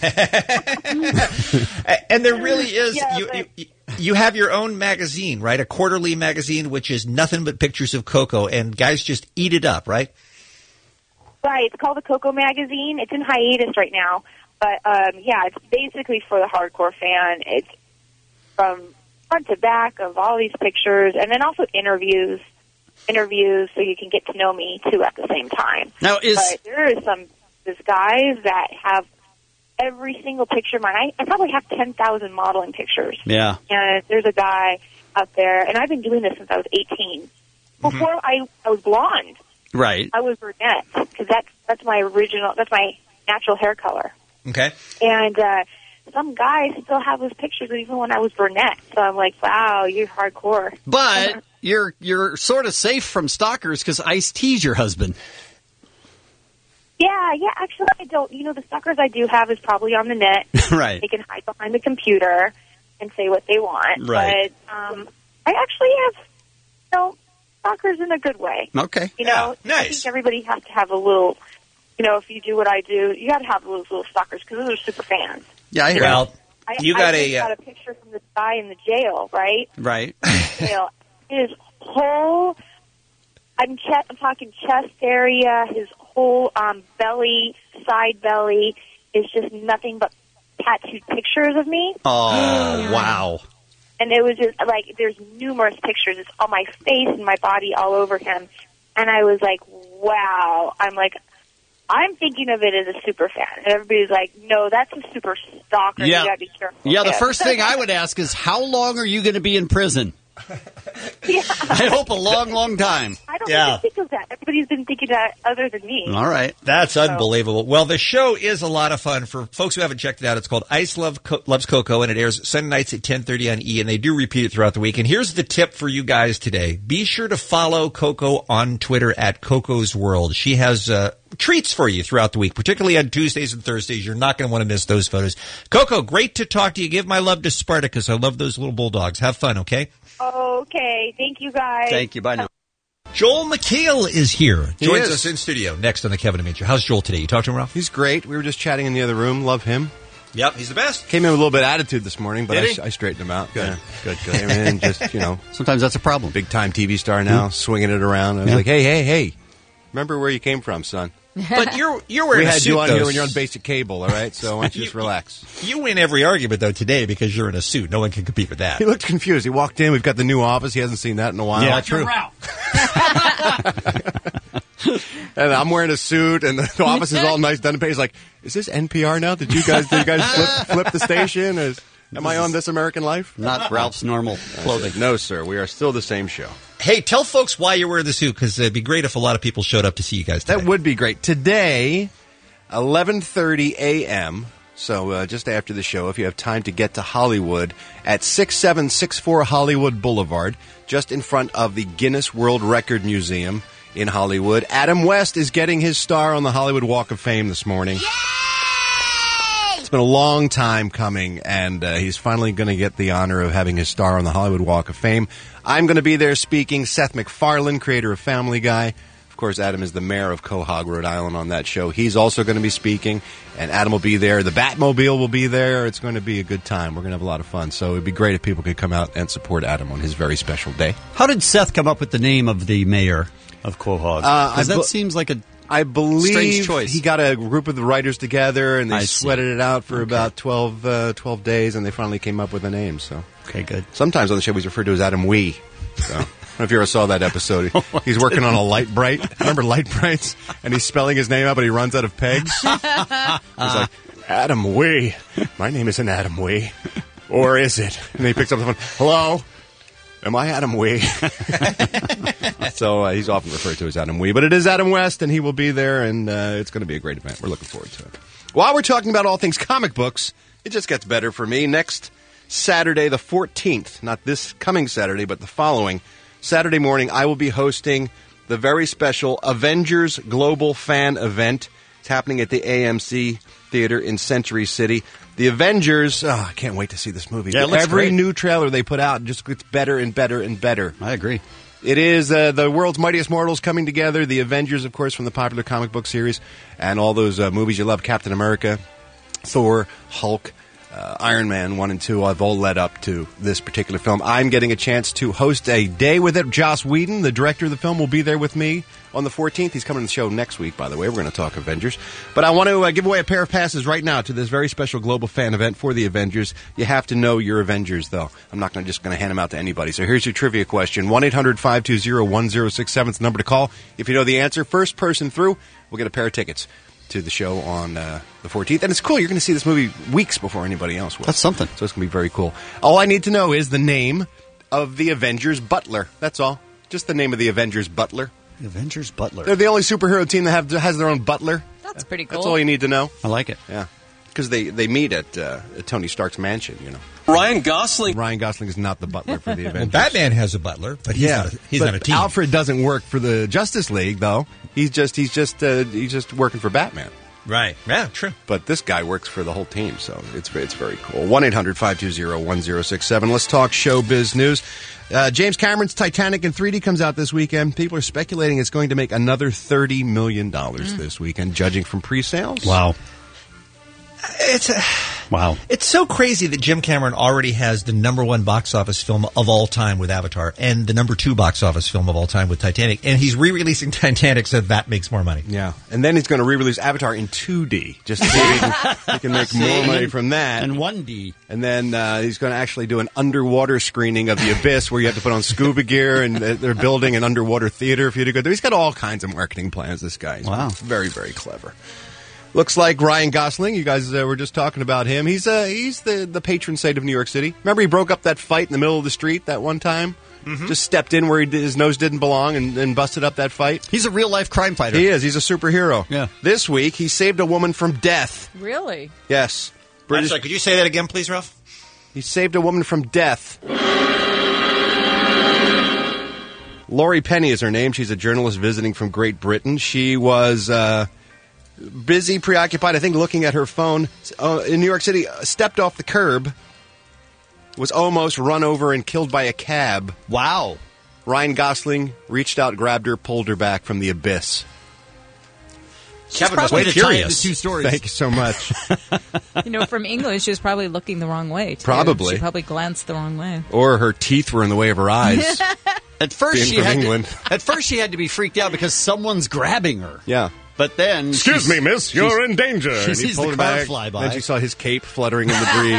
there really is. You have your own magazine, right? A quarterly magazine, which is nothing but pictures of Coco, and guys just eat it up, right? Right. It's called the Coco Magazine. It's in hiatus right now. But, it's basically for the hardcore fan. It's from front to back of all these pictures, and then also interviews so you can get to know me, too, at the same time. Now, but there is there's guys that have every single picture. I probably have 10,000 modeling pictures. Yeah. And there's a guy out there, and I've been doing this since I was 18. Before I was blonde. Right. I was brunette, because that's my natural hair color. Okay. And some guys still have those pictures even when I was brunette. So I'm like, wow, you're hardcore. But you're sort of safe from stalkers because Ice-T's your husband. Yeah, actually I don't. The stalkers I do have is probably on the net. Right. They can hide behind the computer and say what they want. Right. But I actually have, stalkers in a good way. Okay. Nice. I think everybody has to have a little, if you do what I do, you got to have those little stalkers because those are super fans. Yeah, I hear Well, you. I got a picture from this guy in the jail, right? Right. Jail. His whole, I'm talking chest area, his whole belly, side belly is just nothing but tattooed pictures of me. Oh, wow. And it was just like, there's numerous pictures. It's on my face and my body all over him. And I was like, wow. I'm thinking of it as a super fan. And everybody's like, no, that's a super stalker. Yeah. You got to be careful. Yeah, the first thing I would ask is, how long are you going to be in prison? Yeah. I hope a long, long time. I don't even think of that. nobody's been thinking that other than me. All right. That's unbelievable. Well, the show is a lot of fun. For folks who haven't checked it out, it's called Ice Loves Coco, and it airs Sunday nights at 10:30 on E, and they do repeat it throughout the week. And here's the tip for you guys today. Be sure to follow Coco on Twitter at Coco's World. She has treats for you throughout the week, particularly on Tuesdays and Thursdays. You're not going to want to miss those photos. Coco, great to talk to you. Give my love to Spartacus. I love those little bulldogs. Have fun, okay? Okay. Thank you, guys. Thank you. Bye now. Joel McHale is here. He Joins is. us in studio next on the Kevin and Bean Show. How's Joel today? You talked to him, Ralph? He's great. We were just chatting in the other room. Love him. Yep, he's the best. Came in with a little bit of attitude this morning, but Did he? I straightened him out. Good. Yeah. Good. Came in, just, Sometimes that's a problem. Big time TV star now, swinging it around. I was like, hey. Remember where you came from, son. But you're wearing We a had suit, you on though. here when you're on basic cable, all right? So why don't you just relax? You win every argument, though, today because you're in a suit. No one can compete with that. He looked confused. He walked in. We've got the new office. He hasn't seen that in a while. Yeah, true. And I'm wearing a suit, and the office is all nice, done and paid. He's like, "Is this NPR now? Did you guys flip the station? Am I on This American Life?" Not Ralph's normal clothing. No, sir. We are still the same show. Hey, tell folks why you're wearing the suit, because it'd be great if a lot of people showed up to see you guys today. That would be great. Today, 11:30 a.m., so just after the show, if you have time to get to Hollywood, at 6764 Hollywood Boulevard, just in front of the Guinness World Record Museum in Hollywood, Adam West is getting his star on the Hollywood Walk of Fame this morning. It's been a long time coming, and he's finally going to get the honor of having his star on the Hollywood Walk of Fame. I'm going to be there speaking. Seth MacFarlane, creator of Family Guy. Of course, Adam is the mayor of Quahog, Rhode Island on that show. He's also going to be speaking, and Adam will be there. The Batmobile will be there. It's going to be a good time. We're going to have a lot of fun. So it would be great if people could come out and support Adam on his very special day. How did Seth come up with the name of the mayor of Quahog? Because that seems like I believe strange choice. He got a group of the writers together, and they I sweated see. it out for about 12 days, and they finally came up with a name. So okay, good. Sometimes on the show he's referred to as Adam Wee. So, I don't know if you ever saw that episode. He's working on a Light Bright. Remember Light Brights? And he's spelling his name out, but he runs out of pegs. He's like, Adam Wee. My name isn't Adam Wee. Or is it? And he picks up the phone. Hello? Am I Adam Wee? So he's often referred to as Adam Wee. But it is Adam West, and he will be there, and it's going to be a great event. We're looking forward to it. While we're talking about all things comic books, it just gets better for me. Next Saturday, the 14th, not this coming Saturday, but the following Saturday morning, I will be hosting the very special Avengers Global Fan Event. It's happening at the AMC Theater in Century City. The Avengers, I can't wait to see this movie. Yeah, it looks Every great. new trailer they put out just gets better and better and better. I agree. It is the world's mightiest mortals coming together. The Avengers, of course, from the popular comic book series, and all those movies you love, Captain America, Thor, Hulk, Iron Man 1 and 2, have all led up to this particular film. I'm getting a chance to host a day with it. Joss Whedon, the director of the film, will be there with me on the 14th. He's coming to the show next week, by the way. We're going to talk Avengers. But I want to give away a pair of passes right now to this very special global fan event for the Avengers. You have to know your Avengers, though. I'm not just going to hand them out to anybody. So here's your trivia question. 1-800-520-1067 is the number to call. If you know the answer, first person through will get a pair of tickets to the show on the 14th. And it's cool. You're going to see this movie weeks before anybody else will. That's something. So it's going to be very cool. All I need to know is the name of the Avengers Butler. That's all. Just the name of the Avengers Butler. The Avengers Butler. They're the only superhero team that has their own butler. That's pretty cool. That's all you need to know. I like it. Yeah. Because they meet at Tony Stark's mansion, you know. Ryan Gosling. Ryan Gosling is not the butler for the Well, Avengers. Batman has a butler, but he's not a team. Alfred doesn't work for the Justice League, though. He's just working for Batman. Right. Yeah, true. But this guy works for the whole team, so it's very cool. 1-800-520-1067. Let's talk showbiz news. James Cameron's Titanic in 3D comes out this weekend. People are speculating it's going to make another $30 million this weekend, judging from pre-sales. Wow. Wow. It's so crazy that Jim Cameron already has the #1 box office film of all time with Avatar and the #2 box office film of all time with Titanic. And he's re-releasing Titanic so that makes more money. Yeah. And then he's going to re-release Avatar in 2D, just so he can make more money from that. And 1D. And then he's going to actually do an underwater screening of The Abyss where you have to put on scuba gear, and they're building an underwater theater for you to go there. He's got all kinds of marketing plans, this guy. He's very, very clever. Looks like Ryan Gosling. You guys were just talking about him. He's the patron saint of New York City. Remember he broke up that fight in the middle of the street that one time Just stepped in where his nose didn't belong and busted up that fight. He's a real-life crime fighter. He is. He's a superhero. Yeah. This week, he saved a woman from death. Really? Yes. I'm sorry, could you say that again, please, Ralph? He saved a woman from death. Laurie Penny is her name. She's a journalist visiting from Great Britain. She was busy, preoccupied, I think, looking at her phone in New York City, stepped off the curb, was almost run over and killed by a cab. Wow. Ryan Gosling reached out, grabbed her, pulled her back from the abyss. Kevin must Way be to tie in the furious. two stories. Thank you so much. From England, she was probably looking the wrong way, too. Probably. She probably glanced the wrong way. Or her teeth were in the way of her eyes. At first, Being from England. At first, she had to be freaked out because someone's grabbing her. Yeah. But then... Excuse me, miss, you're in danger. She And he sees pulled the her car back. fly by. Then she saw his cape fluttering in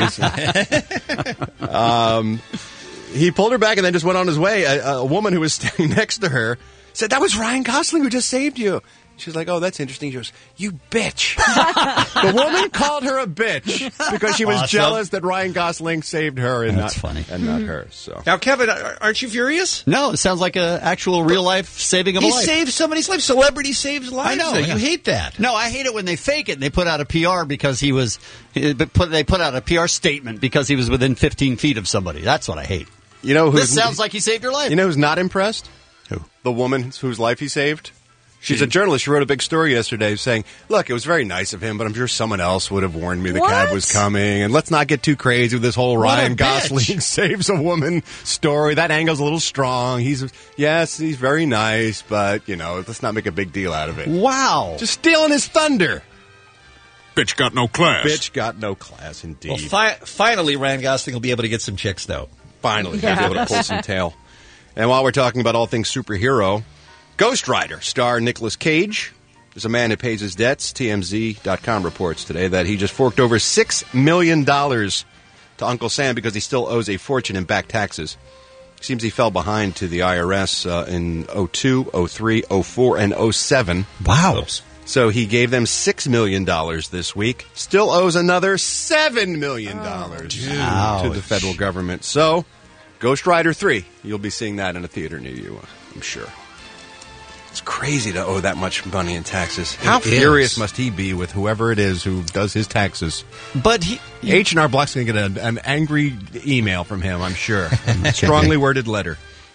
the breeze. He pulled her back and then just went on his way. A woman who was standing next to her said, "That was Ryan Gosling who just saved you." She was like, "Oh, that's interesting." She goes, "You bitch." The woman called her a bitch because she was Awesome. jealous that Ryan Gosling saved her and That's funny. and not her. So Now, Kevin, aren't you furious? No, it sounds like an actual real-life saving of a He life. saved somebody's life. Celebrity saves lives. I know. though. Yeah. You hate that. No, I hate it when they fake it and they put out a PR because they put out a PR statement because he was within 15 feet of somebody. That's what I hate. you know This sounds like he saved your life. You know who's not impressed? Who? The woman whose life he saved. She's a journalist. She wrote a big story yesterday saying, "Look, it was very nice of him, but I'm sure someone else would have warned me the cab was coming. And let's not get too crazy with this whole Ryan Gosling saves a woman story. That angle's a little strong. He's very nice, but, let's not make a big deal out of it." Wow. Just stealing his thunder. Bitch got no class. Bitch got no class, indeed. Well, finally, Ryan Gosling will be able to get some chicks, though. Finally, he'll be able to pull some tail. And while we're talking about all things superhero, Ghost Rider star Nicolas Cage is a man who pays his debts. TMZ.com reports today that he just forked over $6 million to Uncle Sam because he still owes a fortune in back taxes. Seems he fell behind to the IRS in 02, 03, 04, and 07. Wow. Oops. So he gave them $6 million this week. Still owes another $7 million to the federal government. So, Ghost Rider 3, you'll be seeing that in a theater near you, I'm sure. It's crazy to owe that much money in taxes. How furious must he be with whoever it is who does his taxes? But H&R Block's going to get an angry email from him, I'm sure. A strongly worded letter.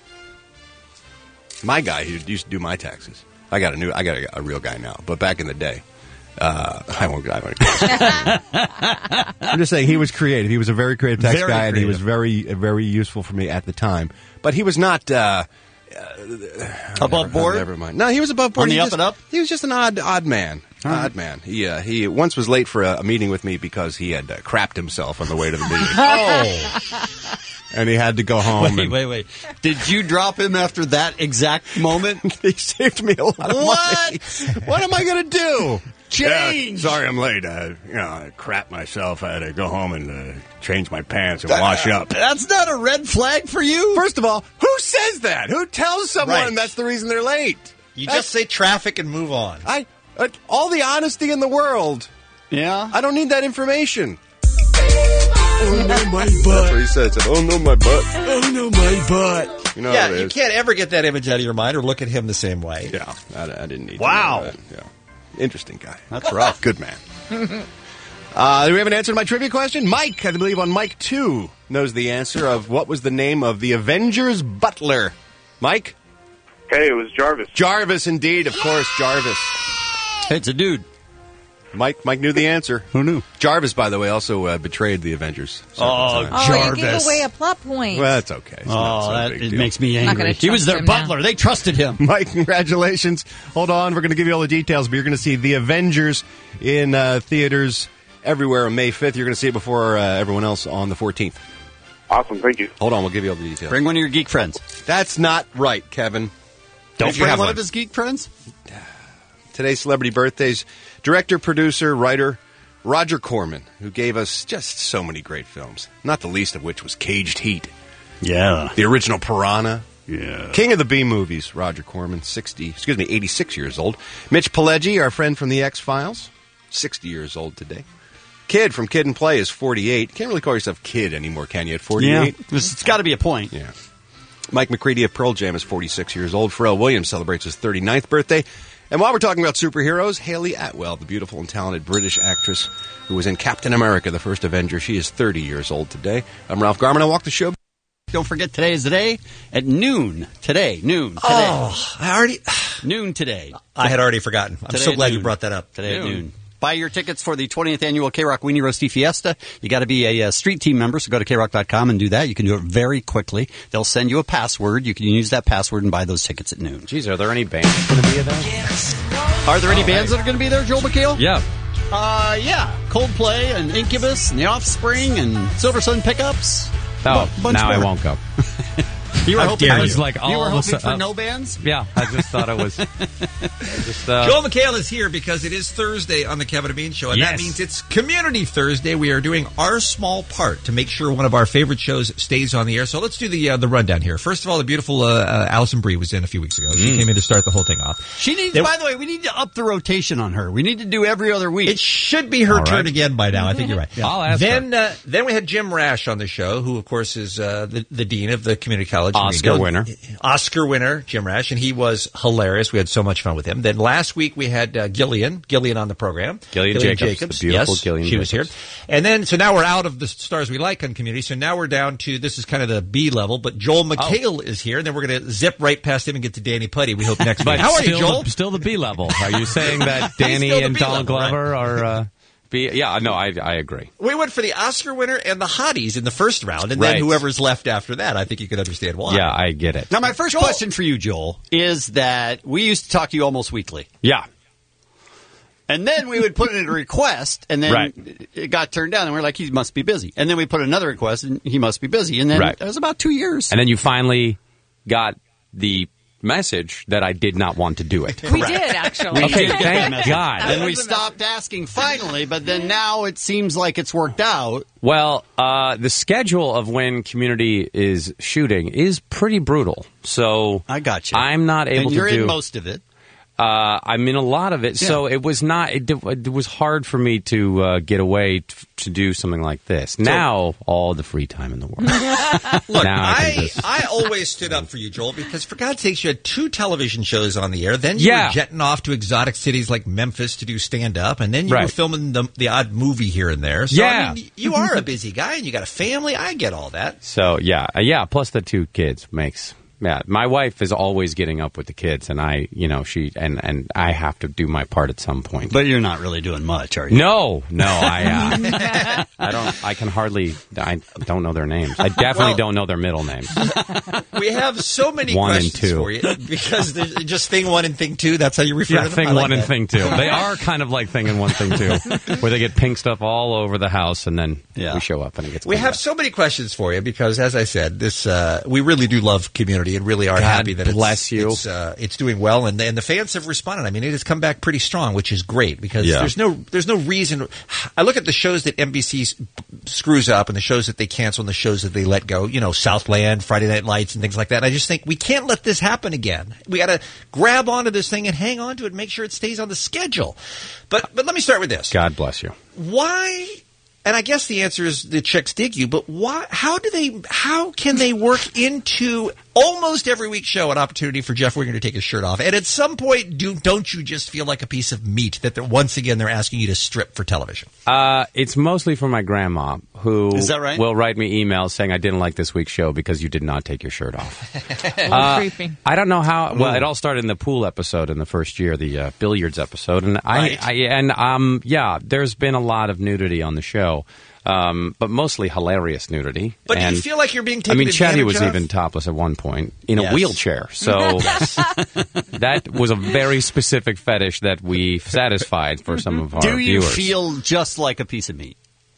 My guy who used to do my taxes. I got a real guy now, but back in the day, I won't. I'm just saying he was creative. He was a very creative tax guy, and he was very, very useful for me at the time. But he was not above board. Never mind. No, he was above board. On the up and up. He was just an odd man. Odd man. He once was late for a meeting with me because he had crapped himself on the way to the meeting. Oh. And he had to go home. Wait. Did you drop him after that exact moment? He saved me a lot of money. What am I going to do? Change. Sorry I'm late. I crapped myself. I had to go home and change my pants and wash up. That's not a red flag for you. First of all, who says that? Who tells someone that's the reason they're late? You just say traffic and move on. All the honesty in the world. Yeah. I don't need that information. Oh, no, my butt. That's what he said. Oh, no, my butt. Oh, no, my butt. You know how it is. You can't ever get that image out of your mind or look at him the same way. Yeah, I didn't need Wow. to know that. Yeah. Interesting guy. That's rough. Good man. Do we have an answer to my trivia question? Mike, I believe on Mike 2, knows the answer of what was the name of the Avengers butler. Mike? Hey, it was Jarvis. Jarvis, indeed. Of course, Jarvis. Hey, it's a dude. Mike knew the answer. Who knew? Jarvis, by the way, also betrayed the Avengers. Oh, you gave away a plot point. Well, that's okay. It's not so that big it deal. makes me I'm not angry. gonna He was trust their him butler. They trusted him. Mike, congratulations. Hold on. We're going to give you all the details, but you're going to see The Avengers in theaters everywhere on May 5th. You're going to see it before everyone else on the 14th. Awesome, thank you. Hold on. We'll give you all the details. Bring one of your geek friends. That's not right, Kevin. Don't bring one of his geek friends? Today's celebrity birthdays, director, producer, writer, Roger Corman, who gave us just so many great films, not the least of which was Caged Heat. Yeah. The original Piranha. Yeah. King of the B movies, Roger Corman, 86 years old. Mitch Pileggi, our friend from the X-Files, 60 years old today. Kid from Kid and Play is 48. Can't really call yourself kid anymore, can you, at 48? Yeah. It's got to be a point. Yeah. Mike McCready of Pearl Jam is 46 years old. Pharrell Williams celebrates his 39th birthday. And while we're talking about superheroes, Hayley Atwell, the beautiful and talented British actress who was in Captain America, the first Avenger, she is 30 years old today. I'm Ralph Garman. I walk the show. Don't forget, today is the day at noon. Today. Oh, I already... Noon today. I had already forgotten. I'm so glad you brought that up. Today at noon. Buy your tickets for the 20th annual K-Rock Weenie Roasty Fiesta. You got to be a street team member, so go to krock.com and do that. You can do it very quickly. They'll send you a password. You can use that password and buy those tickets at noon. Geez, are there any bands going to be there? Yes. Are there any bands that are going to be there, Joel McHale? Yeah. Yeah. Coldplay and Incubus and The Offspring and Silver Sun Pickups. Oh, now I won't go. You were hoping, I was like, you were hoping for no bands? Yeah, I just thought it was. Joel McHale is here because it is Thursday on the Kevin and Bean Show, and that means it's Community Thursday. We are doing our small part to make sure one of our favorite shows stays on the air. So let's do the rundown here. First of all, the beautiful Allison Brie was in a few weeks ago. She came in to start the whole thing off. She needs. By the way, we need to up the rotation on her. We need to do every other week. It should be her turn again by now. I think you're right. I'll ask her. Then we had Jim Rash on the show, who of course is the dean of the community college. Oscar winner, Jim Rash, and he was hilarious. We had so much fun with him. Then last week we had Gillian on the program. Gillian Jacobs. The beautiful Gillian Jacobs. She was here. And then, so now we're out of the stars we like on Community, so now we're down to, this is kind of the B level, but Joel McHale is here, and then we're going to zip right past him and get to Danny Putty, we hope, next week. How are you, Joel? Still the B level. Are you saying that Danny and Donald Glover are... Yeah, no, I agree. We went for the Oscar winner and the hotties in the first round, and then whoever's left after that, I think you can understand why. Yeah, I get it. Now, my first question for you, Joel, is that we used to talk to you almost weekly. Yeah. And then we would put in a request, and then it got turned down, and we're like, he must be busy. And then we put another request, and he must be busy. And then it was about 2 years. And then you finally got the message that I did not want to do it. We did, actually. Okay, thank God. Then we stopped asking finally, but then now it seems like it's worked out. Well, the schedule of when Community is shooting is pretty brutal. So I got you. I'm not able to do... You're in most of it. I'm in a lot of it, so it was not. It was hard for me to get away to do something like this. Now, all the free time in the world. Look, I always stood up for you, Joel, because for God's sakes, you had 2 television shows on the air. Then you were jetting off to exotic cities like Memphis to do stand-up, and then you were filming the odd movie here and there. So, I mean, you are a busy guy, and you got a family. I get all that. So, plus the 2 kids makes... Yeah, my wife is always getting up with the kids, and I have to do my part at some point. But you're not really doing much, are you? No, I don't. I can hardly. I don't know their names. I definitely don't know their middle names. We have so many 1 and questions 2 for you because there's just thing 1 and thing 2. That's how you refer to them. Thing 1 and thing 2. They are kind of like thing and 1, thing 2, where they get pink stuff all over the house, and then we show up and it gets. We have so many questions for you because, as I said, this we really do love Community and really are happy that it's doing well, and the fans have responded. I mean, it has come back pretty strong, which is great because there's no reason. I look at the shows that NBC screws up and the shows that they cancel and the shows that they let go. You know, Southland, Friday Night Lights, and things like that. And I just think we can't let this happen again. We got to grab onto this thing and hang on to it, and make sure it stays on the schedule. But let me start with this. God bless you. Why? And I guess the answer is the chicks dig you, but why? How can they work into almost every week's show an opportunity for Jeff Winger to take his shirt off? And at some point, don't you just feel like a piece of meat that once again they're asking you to strip for television? It's mostly for my grandma, who is that right? will write me emails saying I didn't like this week's show because you did not take your shirt off. Creepy. I don't know how. Well, it all started in the pool episode in the first year, the billiards episode, and there's been a lot of nudity on the show. But mostly hilarious nudity. But do you feel like you're being taken advantage of? Chatty was even topless at one point in a wheelchair. So that was a very specific fetish that we satisfied for some of our viewers. Do you feel just like a piece of meat?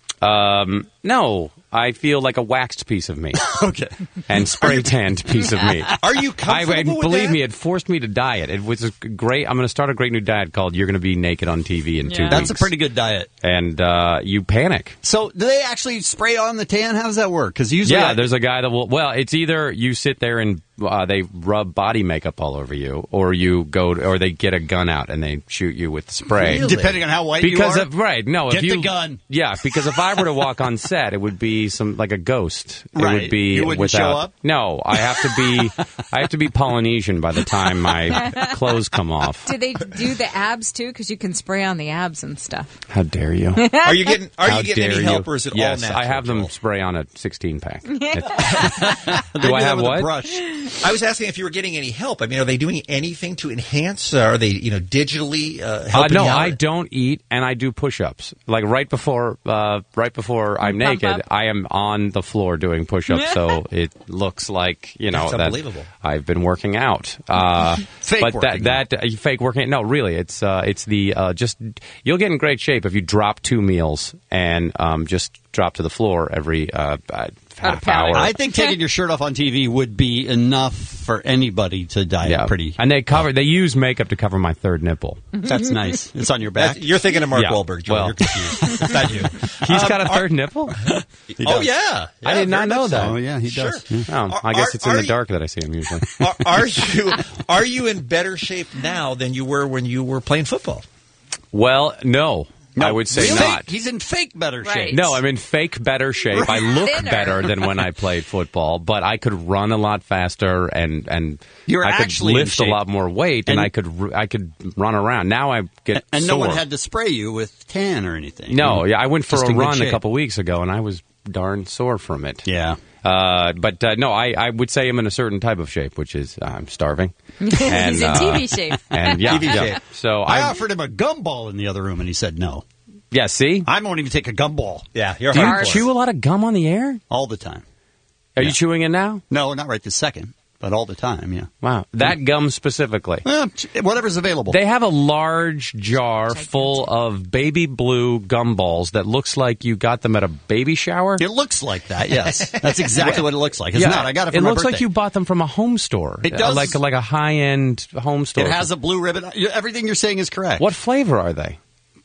No, I feel like a waxed piece of meat. Okay. And spray-tanned piece of meat. Are you comfortable with believe that? me, it forced me to diet. It was a great... I'm going to start a great new diet called You're Going to Be Naked on TV in 2 weeks. That's a pretty good diet. And you panic. So do they actually spray on the tan? How does that work? Because usually... there's a guy that will... Well, it's either you sit there and they rub body makeup all over you, or or they get a gun out and they shoot you with spray. Really? Depending on how white you are? No. Get the gun. Yeah, because if I were to walk on set, set. It would be like a ghost. It Right. would be You wouldn't without. show up? No, I have to be Polynesian by the time my clothes come off. Do they do the abs too? Because you can spray on the abs and stuff. How dare you? Are you getting How any dare help, you? or is it all Yes, natural? I have them Joel? spray on a 16-pack. They Do I that have with a what? brush. I was asking if you were getting any help. I mean, are they doing anything to enhance? Are they, digitally helping No, you out? I don't eat, and I do push-ups. Like right before I'm naked, up. I am on the floor doing push-ups, so it looks like That's that unbelievable. I've been working out. Fake but working that fake working. No, really, it's the just you'll get in great shape if you drop 2 meals and just drop to the floor every half hour. I think taking your shirt off on TV would be enough for anybody to diet pretty. And they use makeup to cover my third nipple. That's nice. It's on your back. You're thinking of Mark Yeah. Wahlberg, Joel. Well. You're confused. It's not you. He's got a third nipple? Oh, yeah. I did not know that. Oh, yeah, he does. Sure. Yeah. Oh, I guess it's in Are the you- dark that I see him usually. Are you in better shape now than you were when you were playing football? Well, no. I would say Really? not. He's in fake better Right. shape. No, I'm in fake better shape. I look Thinner. better than when I played football, but I could run a lot faster and You're I could actually in lift a shape. lot more weight and And- I could run around. Now I get And sore. no one had to spray you with tan or anything. No, yeah, I went for Just a in good run a shape. couple weeks ago and I was darn sore from it. Yeah. But no, I would say I'm in a certain type of shape, which is I'm starving. And, He's in TV shape. And yeah, TV yeah. shape. So I I offered him a gumball in the other room, and he said no. yeah. See, I won't even take a gumball Yeah, you're do you hardcore. chew a lot of gum on the air? all the time. Are you chewing it now? No, not right this second, but all the time, yeah. Wow, that gum specifically. Well, whatever's available. They have a large jar full of baby blue gumballs that looks like you got them at a baby shower. It looks like that, yes. That's exactly what it looks like. It's not. I got it for It my looks like birthday. you bought them from a home store. It does. like a high-end home store. It has a blue ribbon. Everything you're saying is correct. What flavor are they?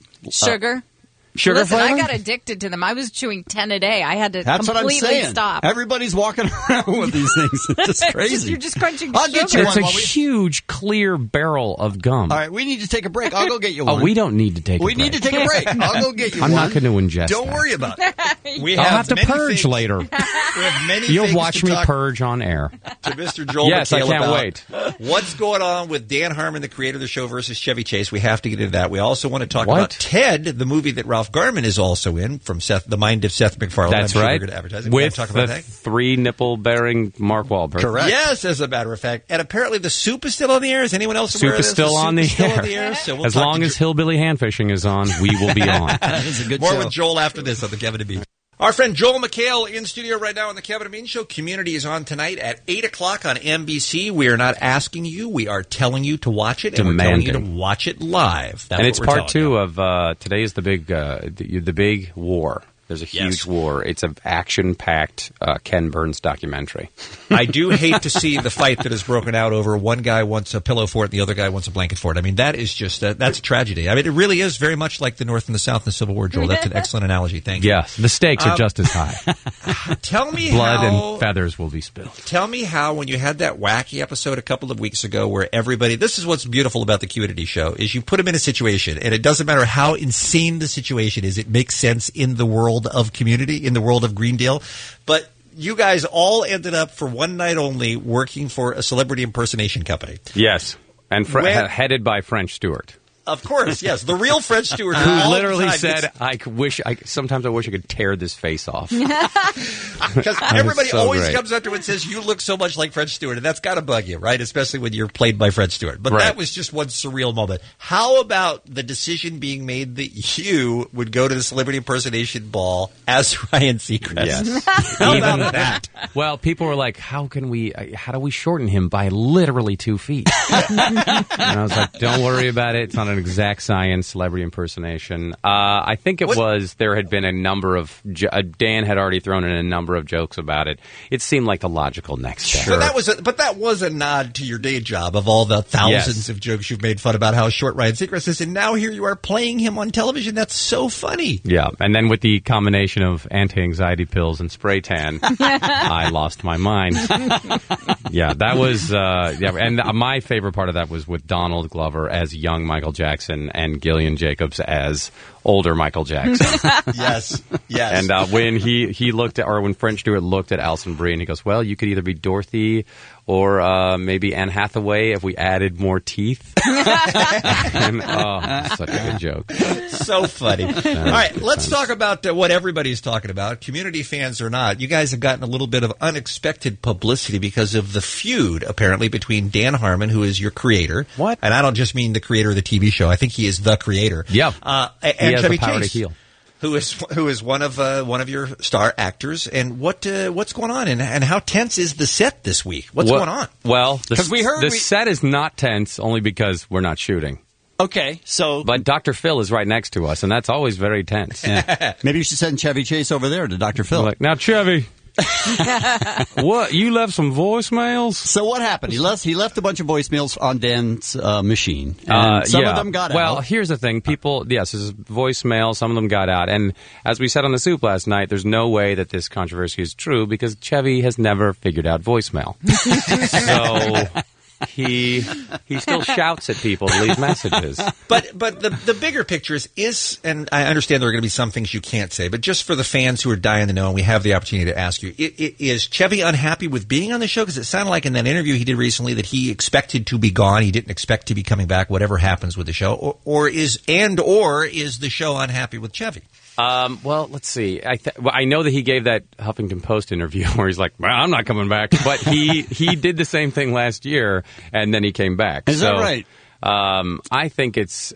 Sugar. Sugar Listen, flavor? I got addicted to them. I was chewing 10 a day. I had to That's what I'm completely saying. stop. Everybody's walking around with these things. It's just crazy. You're just crunching I'll get sugar. you It's one a while we- huge, clear barrel of gum. All right, we need to take a break. I'll go get you one. Oh, we don't need to take a We break. need to take a break. I'll go get you I'm one. not going to ingest Don't that. worry about it. We I'll have to many purge things- later. We have many You'll things watch to me talk purge on air. to Mr. Joel Yes, I McHale can't about wait. What's going on with Dan Harmon, the creator of the show, versus Chevy Chase? We have to get into that. We also want to talk What? about Ted, the movie that Ralph Garman is also in, from The Mind of Seth MacFarlane. That's I'm sure right. We're going to advertise it. We With have to talk about the that. 3 nipple-bearing Mark Wahlberg. Correct. Yes, as a matter of fact. And apparently the soup is still on the air. Is anyone else aware Soup of is this? still on the soup is still air. on the air. So we'll As talk long to as Hillbilly Handfishing is on, we will be on. That is a good More show. with Joel after this on the Kevin and Bean. Our friend Joel McHale in studio right now on the Kevin and Bean Show. Community is on tonight at 8 o'clock on NBC. We are not asking you. We are telling you to watch it. And we're telling you to Demanding. watch it live. That's And it's what we're part telling 2 you. of today is the big war. There's a huge war. It's an action-packed Ken Burns documentary. I do hate to see the fight that has broken out over one guy wants a pillow for it and the other guy wants a blanket for it. I mean, that is just that's a tragedy. I mean, it really is very much like the North and the South in the Civil War, Joel. That's an excellent analogy. Thank you. Yes, the stakes are just as high. Tell me Blood how. and feathers will be spilled. Tell me how, when you had that wacky episode a couple of weeks ago where everybody, this is what's beautiful about the Q&A show, is you put them in a situation, and it doesn't matter how insane the situation is, it makes sense in the world of Community, in the world of Green Deal. But you guys all ended up, for one night only, working for a celebrity impersonation company. Yes, and headed by French Stewart. Of course, yes. The real French Stewart Who literally said, sometimes I wish I could tear this face off. Because That everybody is so always great. comes up to him and says, you look so much like French Stewart, and that's got to bug you, right? Especially when you're played by French Stewart. But Right. that was just one surreal moment. How about the decision being made that you would go to the celebrity impersonation ball as Ryan Seacrest? Yes. How about that? Well, people were like, how do we shorten him by literally 2 feet? And I was like, don't worry about it. It's not an exact science, celebrity impersonation. I think there had been a number of, Dan had already thrown in a number of jokes about it. It seemed like the logical next step. But that was a nod to your day job of all the thousands of jokes you've made fun about how short Ryan Seacrest is, and now here you are playing him on television. That's so funny. Yeah, and then with the combination of anti-anxiety pills and spray tan, I lost my mind. Yeah, that was and my favorite part of that was with Donald Glover as young Michael Jackson and Gillian Jacobs as older Michael Jackson. Yes. And when he looked at, or when French Stewart looked at Alison Brie, and he goes, "Well, you could either be Dorothy or maybe Anne Hathaway if we added more teeth." And, such a good joke. So funny. All right, let's talk about what everybody's talking about, community fans or not. You guys have gotten a little bit of unexpected publicity because of the feud, apparently, between Dan Harmon, who is your creator. What? And I don't just mean the creator of the TV show. I think he is the creator. Yeah. And has Chevy the power Chase, to heal. who is one of your star actors. And what's going on? And how tense is the set this week? What's going on? Well, we heard the set is not tense only because we're not shooting. Okay, so... But Dr. Phil is right next to us, and that's always very tense. Yeah. Maybe you should send Chevy Chase over there to Dr. Phil. Like, now, Chevy, what? You left some voicemails? So what happened? He left a bunch of voicemails on Dan's machine. And some of them got out. Well, here's the thing. People, yes, this is voicemail. Some of them got out. And as we said on The Soup last night, there's no way that this controversy is true because Chevy has never figured out voicemail. So... He still shouts at people to leave messages. But the bigger picture is, and I understand there are going to be some things you can't say, but just for the fans who are dying to know, and we have the opportunity to ask you, is Chevy unhappy with being on the show? Because it sounded like in that interview he did recently that he expected to be gone. He didn't expect to be coming back, whatever happens with the show. Or is the show unhappy with Chevy? Well, let's see. I know that he gave that Huffington Post interview where he's like, "Well, I'm not coming back," but he did the same thing last year, and then he came back. Is that right? I think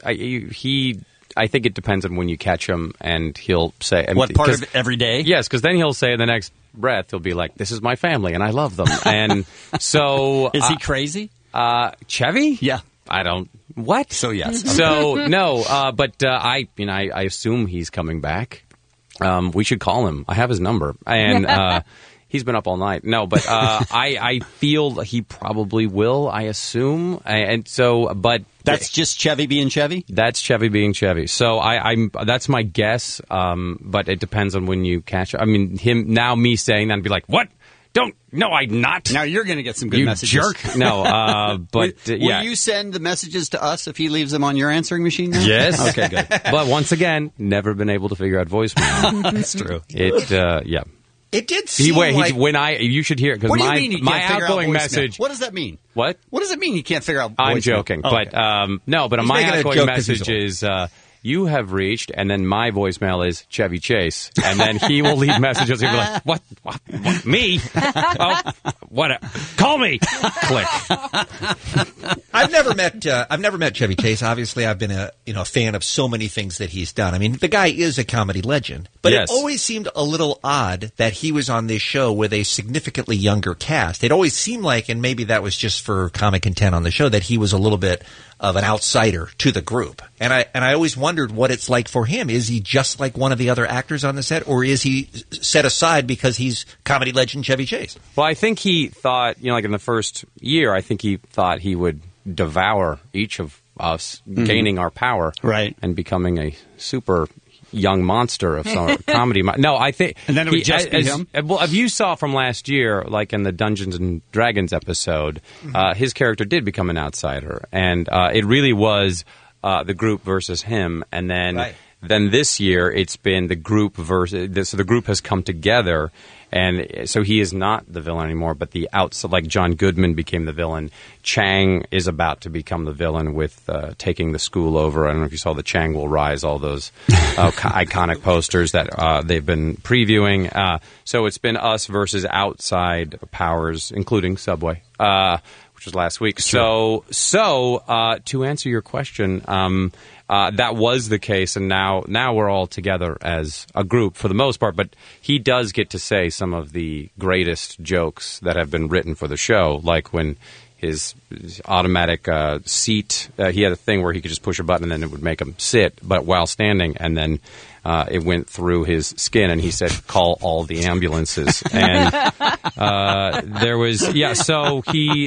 I think it depends on when you catch him, and he'll say what part of it every day. Yes, because then he'll say in the next breath he'll be like, "This is my family, and I love them." And so, is he crazy? Chevy? Yeah. I don't. What? So yes. So no, but I assume he's coming back. We should call him. I have his number, and he's been up all night. No, but I feel he probably will. I assume, and so, but that's just Chevy being Chevy. That's Chevy being Chevy. So that's my guess. But it depends on when you catch. I mean, me saying that and be like, what? No, I'm not. Now you're going to get some good messages. Jerk. No, but will you send the messages to us if he leaves them on your answering machine now? Yes. Okay, good. But once again, never been able to figure out voicemail. That's true. Yeah. It did seem like... you should hear it, because my outgoing message... What does that mean? What? What does it mean you can't figure out voicemail? I'm joking. Okay. But, no, but my outgoing message is... you have reached, and then my voicemail is Chevy Chase, and then he will leave messages. He'll be like, "What? Me? Oh, what? Call me!" Click. I've never met Chevy Chase. Obviously, I've been a fan of so many things that he's done. I mean, the guy is a comedy legend, but yes. It always seemed a little odd that he was on this show with a significantly younger cast. It always seemed like, and maybe that was just for comic intent on the show, that he was a little bit of an outsider to the group. And I always wondered what it's like for him. Is he just like one of the other actors on the set, or is he set aside because he's comedy legend Chevy Chase? Well, I think he thought, like in the first year, I think he thought he would devour each of us, gaining our power, right, and becoming a super young monster of some comedy. No, I think... And then it would just be him? Well, if you saw from last year, like in the Dungeons and Dragons episode, his character did become an outsider. And it really was the group versus him. And then, then this year, it's been the group versus... So the group has come together. And so he is not the villain anymore, but the outside, like John Goodman became the villain. Chang is about to become the villain with taking the school over. I don't know if you saw the Chang Will Rise, all those iconic posters that they've been previewing. So it's been us versus outside powers, including Subway, which was last week. So to answer your question, that was the case, and now we're all together as a group for the most part. But he does get to say some of the greatest jokes that have been written for the show, like when his automatic seat, he had a thing where he could just push a button and then it would make him sit, but while standing, and then it went through his skin, and he said, "Call all the ambulances." And there was, so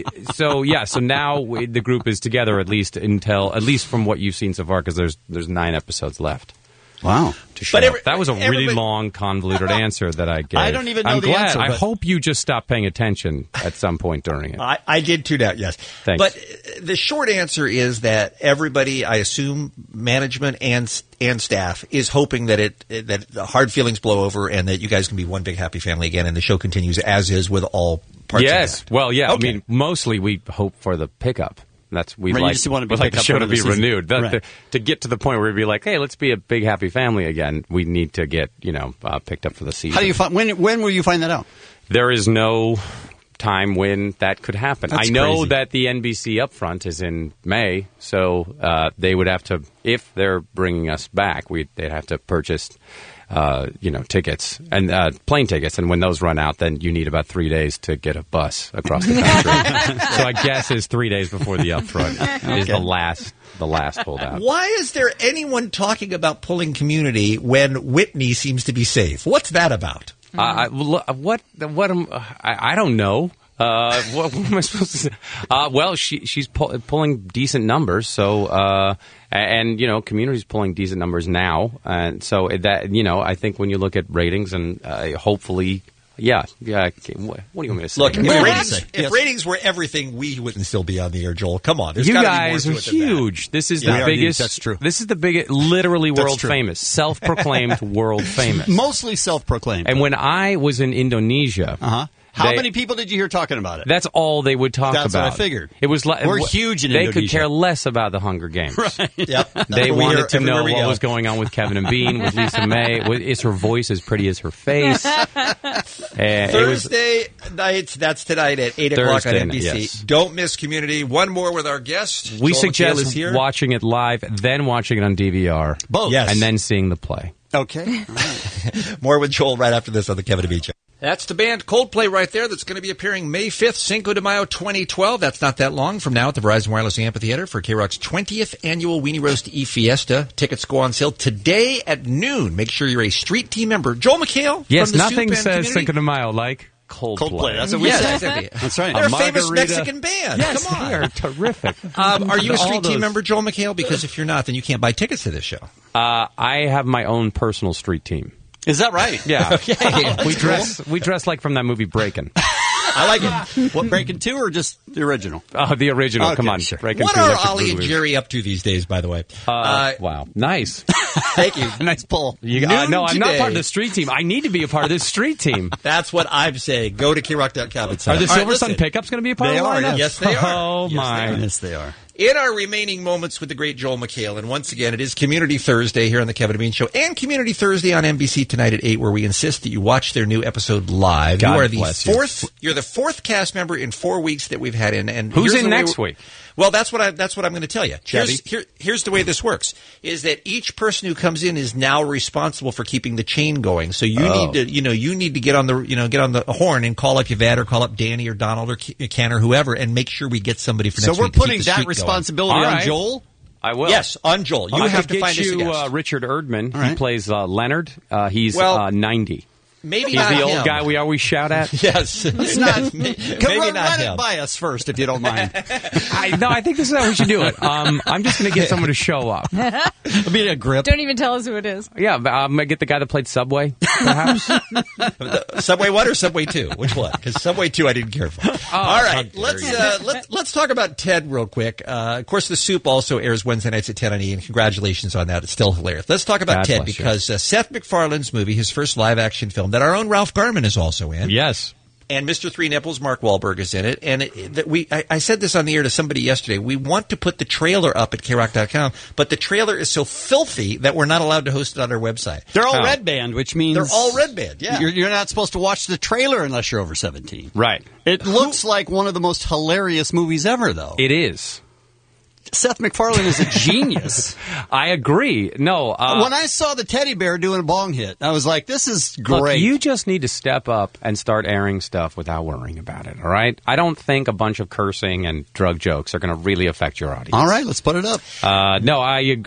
now the group is together at least from what you've seen so far, because there's 9 episodes left. Wow. To show. But That was a really long, convoluted answer that I gave. I don't even know I'm the glad. answer, I but- hope you just stopped paying attention at some point during it. I did tune out, yes. Thanks. But the short answer is that everybody, I assume, management and staff is hoping that that the hard feelings blow over and that you guys can be one big happy family again, and the show continues as is with all parts. Yes. of that. Well, yeah. Okay. I mean, mostly we hope for the pickup. We Right, you like, just want to be we'd like picked the up show for to another be season. renewed. Right. To get to the point where we'd be like, hey, let's be a big happy family again. We need to get picked up for the season. How do you find when will you find that out? There is no time when that could happen. That's I know crazy. that the NBC upfront is in May, so they would have to, if they're bringing us back, they'd have to purchase tickets and plane tickets, and when those run out, then you need about 3 days to get a bus across the country. So I guess it's 3 days before the upfront is the last holdout. Why is there anyone talking about pulling Community when Whitney seems to be safe? What's that about? I don't know. What am I supposed to say? Well, she's pulling decent numbers, so and Community's pulling decent numbers now, and so that I think when you look at ratings and hopefully. Yeah. What do you want me to say? Look, if ratings were everything, we wouldn't still be on the air, Joel. Come on. There's You gotta guys be are more to it than that. huge. This is Yeah, the we are huge. biggest. That's true. This is the biggest, literally That's world true. famous, self-proclaimed world famous. Mostly self-proclaimed. And when I was in Indonesia, How many people did you hear talking about it? That's all they would talk That's about. what I figured. It was like We're huge in They Indonesia. could care less about the Hunger Games. Right. Yep. They what we hear wanted to know everywhere we what go. was going on with Kevin and Bean, with Lisa May. Is her voice as pretty as her face? It was- Thursday nights, that's tonight at 8 o'clock on Thursday NBC. night, yes. Don't miss Community. One more with our guest. we Joel McHale is suggest here. watching it live, then watching it on DVR. Both. Yes. And then seeing the play. Okay. More with Joel right after this on the Kevin and Bean Show. That's the band Coldplay right there that's going to be appearing May 5th, Cinco de Mayo 2012. That's not that long from now at the Verizon Wireless Amphitheater for K-Rock's 20th annual Weenie Roast E-Fiesta. Tickets go on sale today at noon. Make sure you're a Street Team member. Joel McHale Yes, from the nothing Soup and says Community. Cinco de Mayo like Coldplay. That's what we Yes, said. exactly. That's right. They're a famous margarita. Mexican band. Yes, Come on. they are terrific. Are you a All Street those- Team member, Joel McHale? Because if you're not, then you can't buy tickets to this show. I have my own personal street team. Is that right? Yeah, Okay. we dress like from that movie Breakin'. I like it. What, Breaking 2 or just the original? The original. Okay, Come on, sure. Breakin' What 2 are Electric Ollie and Boogaloo. Jerry up to these days, by the way? Wow, nice. Thank you. Nice pull. No, I'm not today. part of the street team. I need to be a part of this street team. That's what I'm saying. Go to KRock.com and sign Are the up. All right, Silver Sun listen. Pickups going to be a part They of the are, lineup? Yes, they are. Oh, Yes, my. they are. Yes, they are. In our remaining moments with the great Joel McHale, and once again, it is Community Thursday here on the Kevin and Bean Show, and Community Thursday on NBC tonight at 8, where we insist that you watch their new episode live. God you are the bless you. fourth. You're the fourth cast member in 4 weeks that we've had in. And Who's here's in the way next we're- week? Well, that's what I'm going to tell you. Chevy. Here's the way this works: is that each person who comes in is now responsible for keeping the chain going. So you need to, you need to get on the horn and call up Yvette or call up Danny or Donald or Ken or whoever, and make sure we get somebody for So next we're week. to keep putting the that streak going. responsibility All on right. Joel? I will. Yes, on Joel. You I have could to find get us a you guest. Richard Erdman. All right. He plays Leonard. He's Well, 90. Maybe He's not the old him. guy we always shout at. Yes. Maybe Run not it him. by us first, if you don't mind. I think this is how we should do it. I'm just going to get someone to show up. It'll be a grip. Don't even tell us who it is. Yeah, I'm going to get the guy that played Subway, perhaps. Subway 1 or Subway 2? Which one? Because Subway 2 I didn't care for. All right, let's talk about Ted real quick. Of course, The Soup also airs Wednesday nights at 10 on E, and congratulations on that. It's still hilarious. Let's talk about God Ted bless you. because Seth MacFarlane's movie, his first live-action film that our own Ralph Garman is also in. Yes. And Mr. Three Nipples, Mark Wahlberg, is in it. And I said this on the air to somebody yesterday. We want to put the trailer up at KRock.com, but the trailer is so filthy that we're not allowed to host it on our website. They're all red band, which means... They're all red band, yeah. You're not supposed to watch the trailer unless you're over 17. Right. It looks like one of the most hilarious movies ever, though. It is. Seth MacFarlane is a genius. I agree. No. When I saw the teddy bear doing a bong hit, I was like, this is great. Look, you just need to step up and start airing stuff without worrying about it, all right? I don't think a bunch of cursing and drug jokes are going to really affect your audience. All right, let's put it up. No,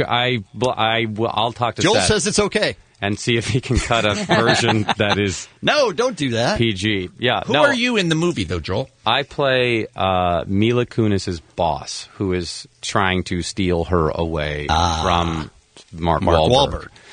I'll talk to Joel Seth says it's okay. and see if he can cut a version that is No, don't do that. PG. Yeah. Who no, are you in the movie, though, Joel? I play Mila Kunis's boss, who is trying to steal her away from Mark Wahlberg.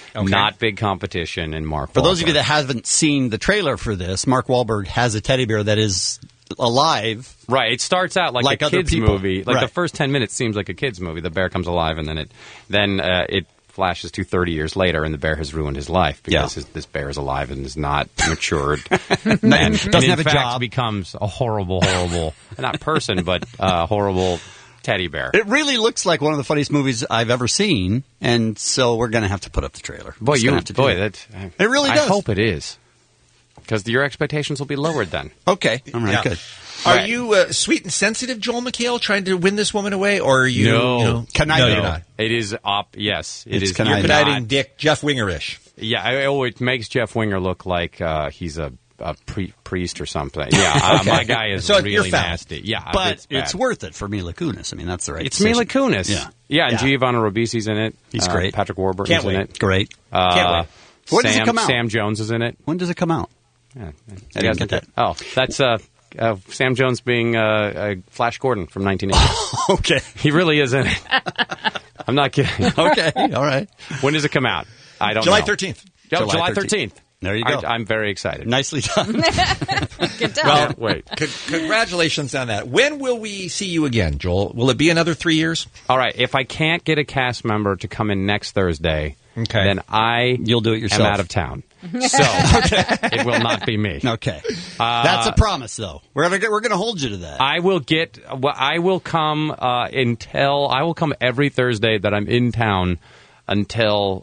Not big competition in Mark Wahlberg. For those of you that haven't seen the trailer for this, Mark Wahlberg has a teddy bear that is alive. Right. It starts out like a other kid's people. movie. Like Right. the first 10 minutes seems like a kid's movie. The bear comes alive, and then it flashes to 30 years later, and the bear has ruined his life because this bear is alive and is not matured. and doesn't in have a fact job. becomes a horrible, not person, but horrible teddy bear. It really looks like one of the funniest movies I've ever seen, and so we're going to have to put up the trailer. Boy, Just gonna have to do it really does. I hope it is. Because your expectations will be lowered then. Okay. All right, good. Are you sweet and sensitive, Joel McHale, trying to win this woman away, or are you? No. You know, Conniving. No, you're not. It is yes. It It's is. conniving. You're Conniving not- Dick, Jeff Winger-ish. Yeah, it makes Jeff Winger look like he's a priest or something. Yeah, Okay. my guy is So you're really foul. nasty. Yeah, But bad. it's worth it for Mila Kunis. I mean, that's the right It's decision. Mila Kunis. Yeah. and Giovanni Ribisi's in it. He's great. Patrick Warburton's Can't in wait. it. Great. Can't wait. When does it come out? Sam Jones is in it. When does it come out? Yeah, I didn't get that. Oh, that's Sam Jones being Flash Gordon from 1980. Okay. He really is in it. I'm not kidding. Okay. All right. When does it come out? I don't July know. 13th. July 13th. There you go. I'm very excited. Nicely done. Good job. Well, Wait. Congratulations on that. When will we see you again, Joel? Will it be another 3 years? All right. If I can't get a cast member to come in next Thursday, then You'll do it yourself. am out of town. So it will not be me. Okay. That's a promise, though. We're gonna hold you to that. I will come every Thursday that I'm in town until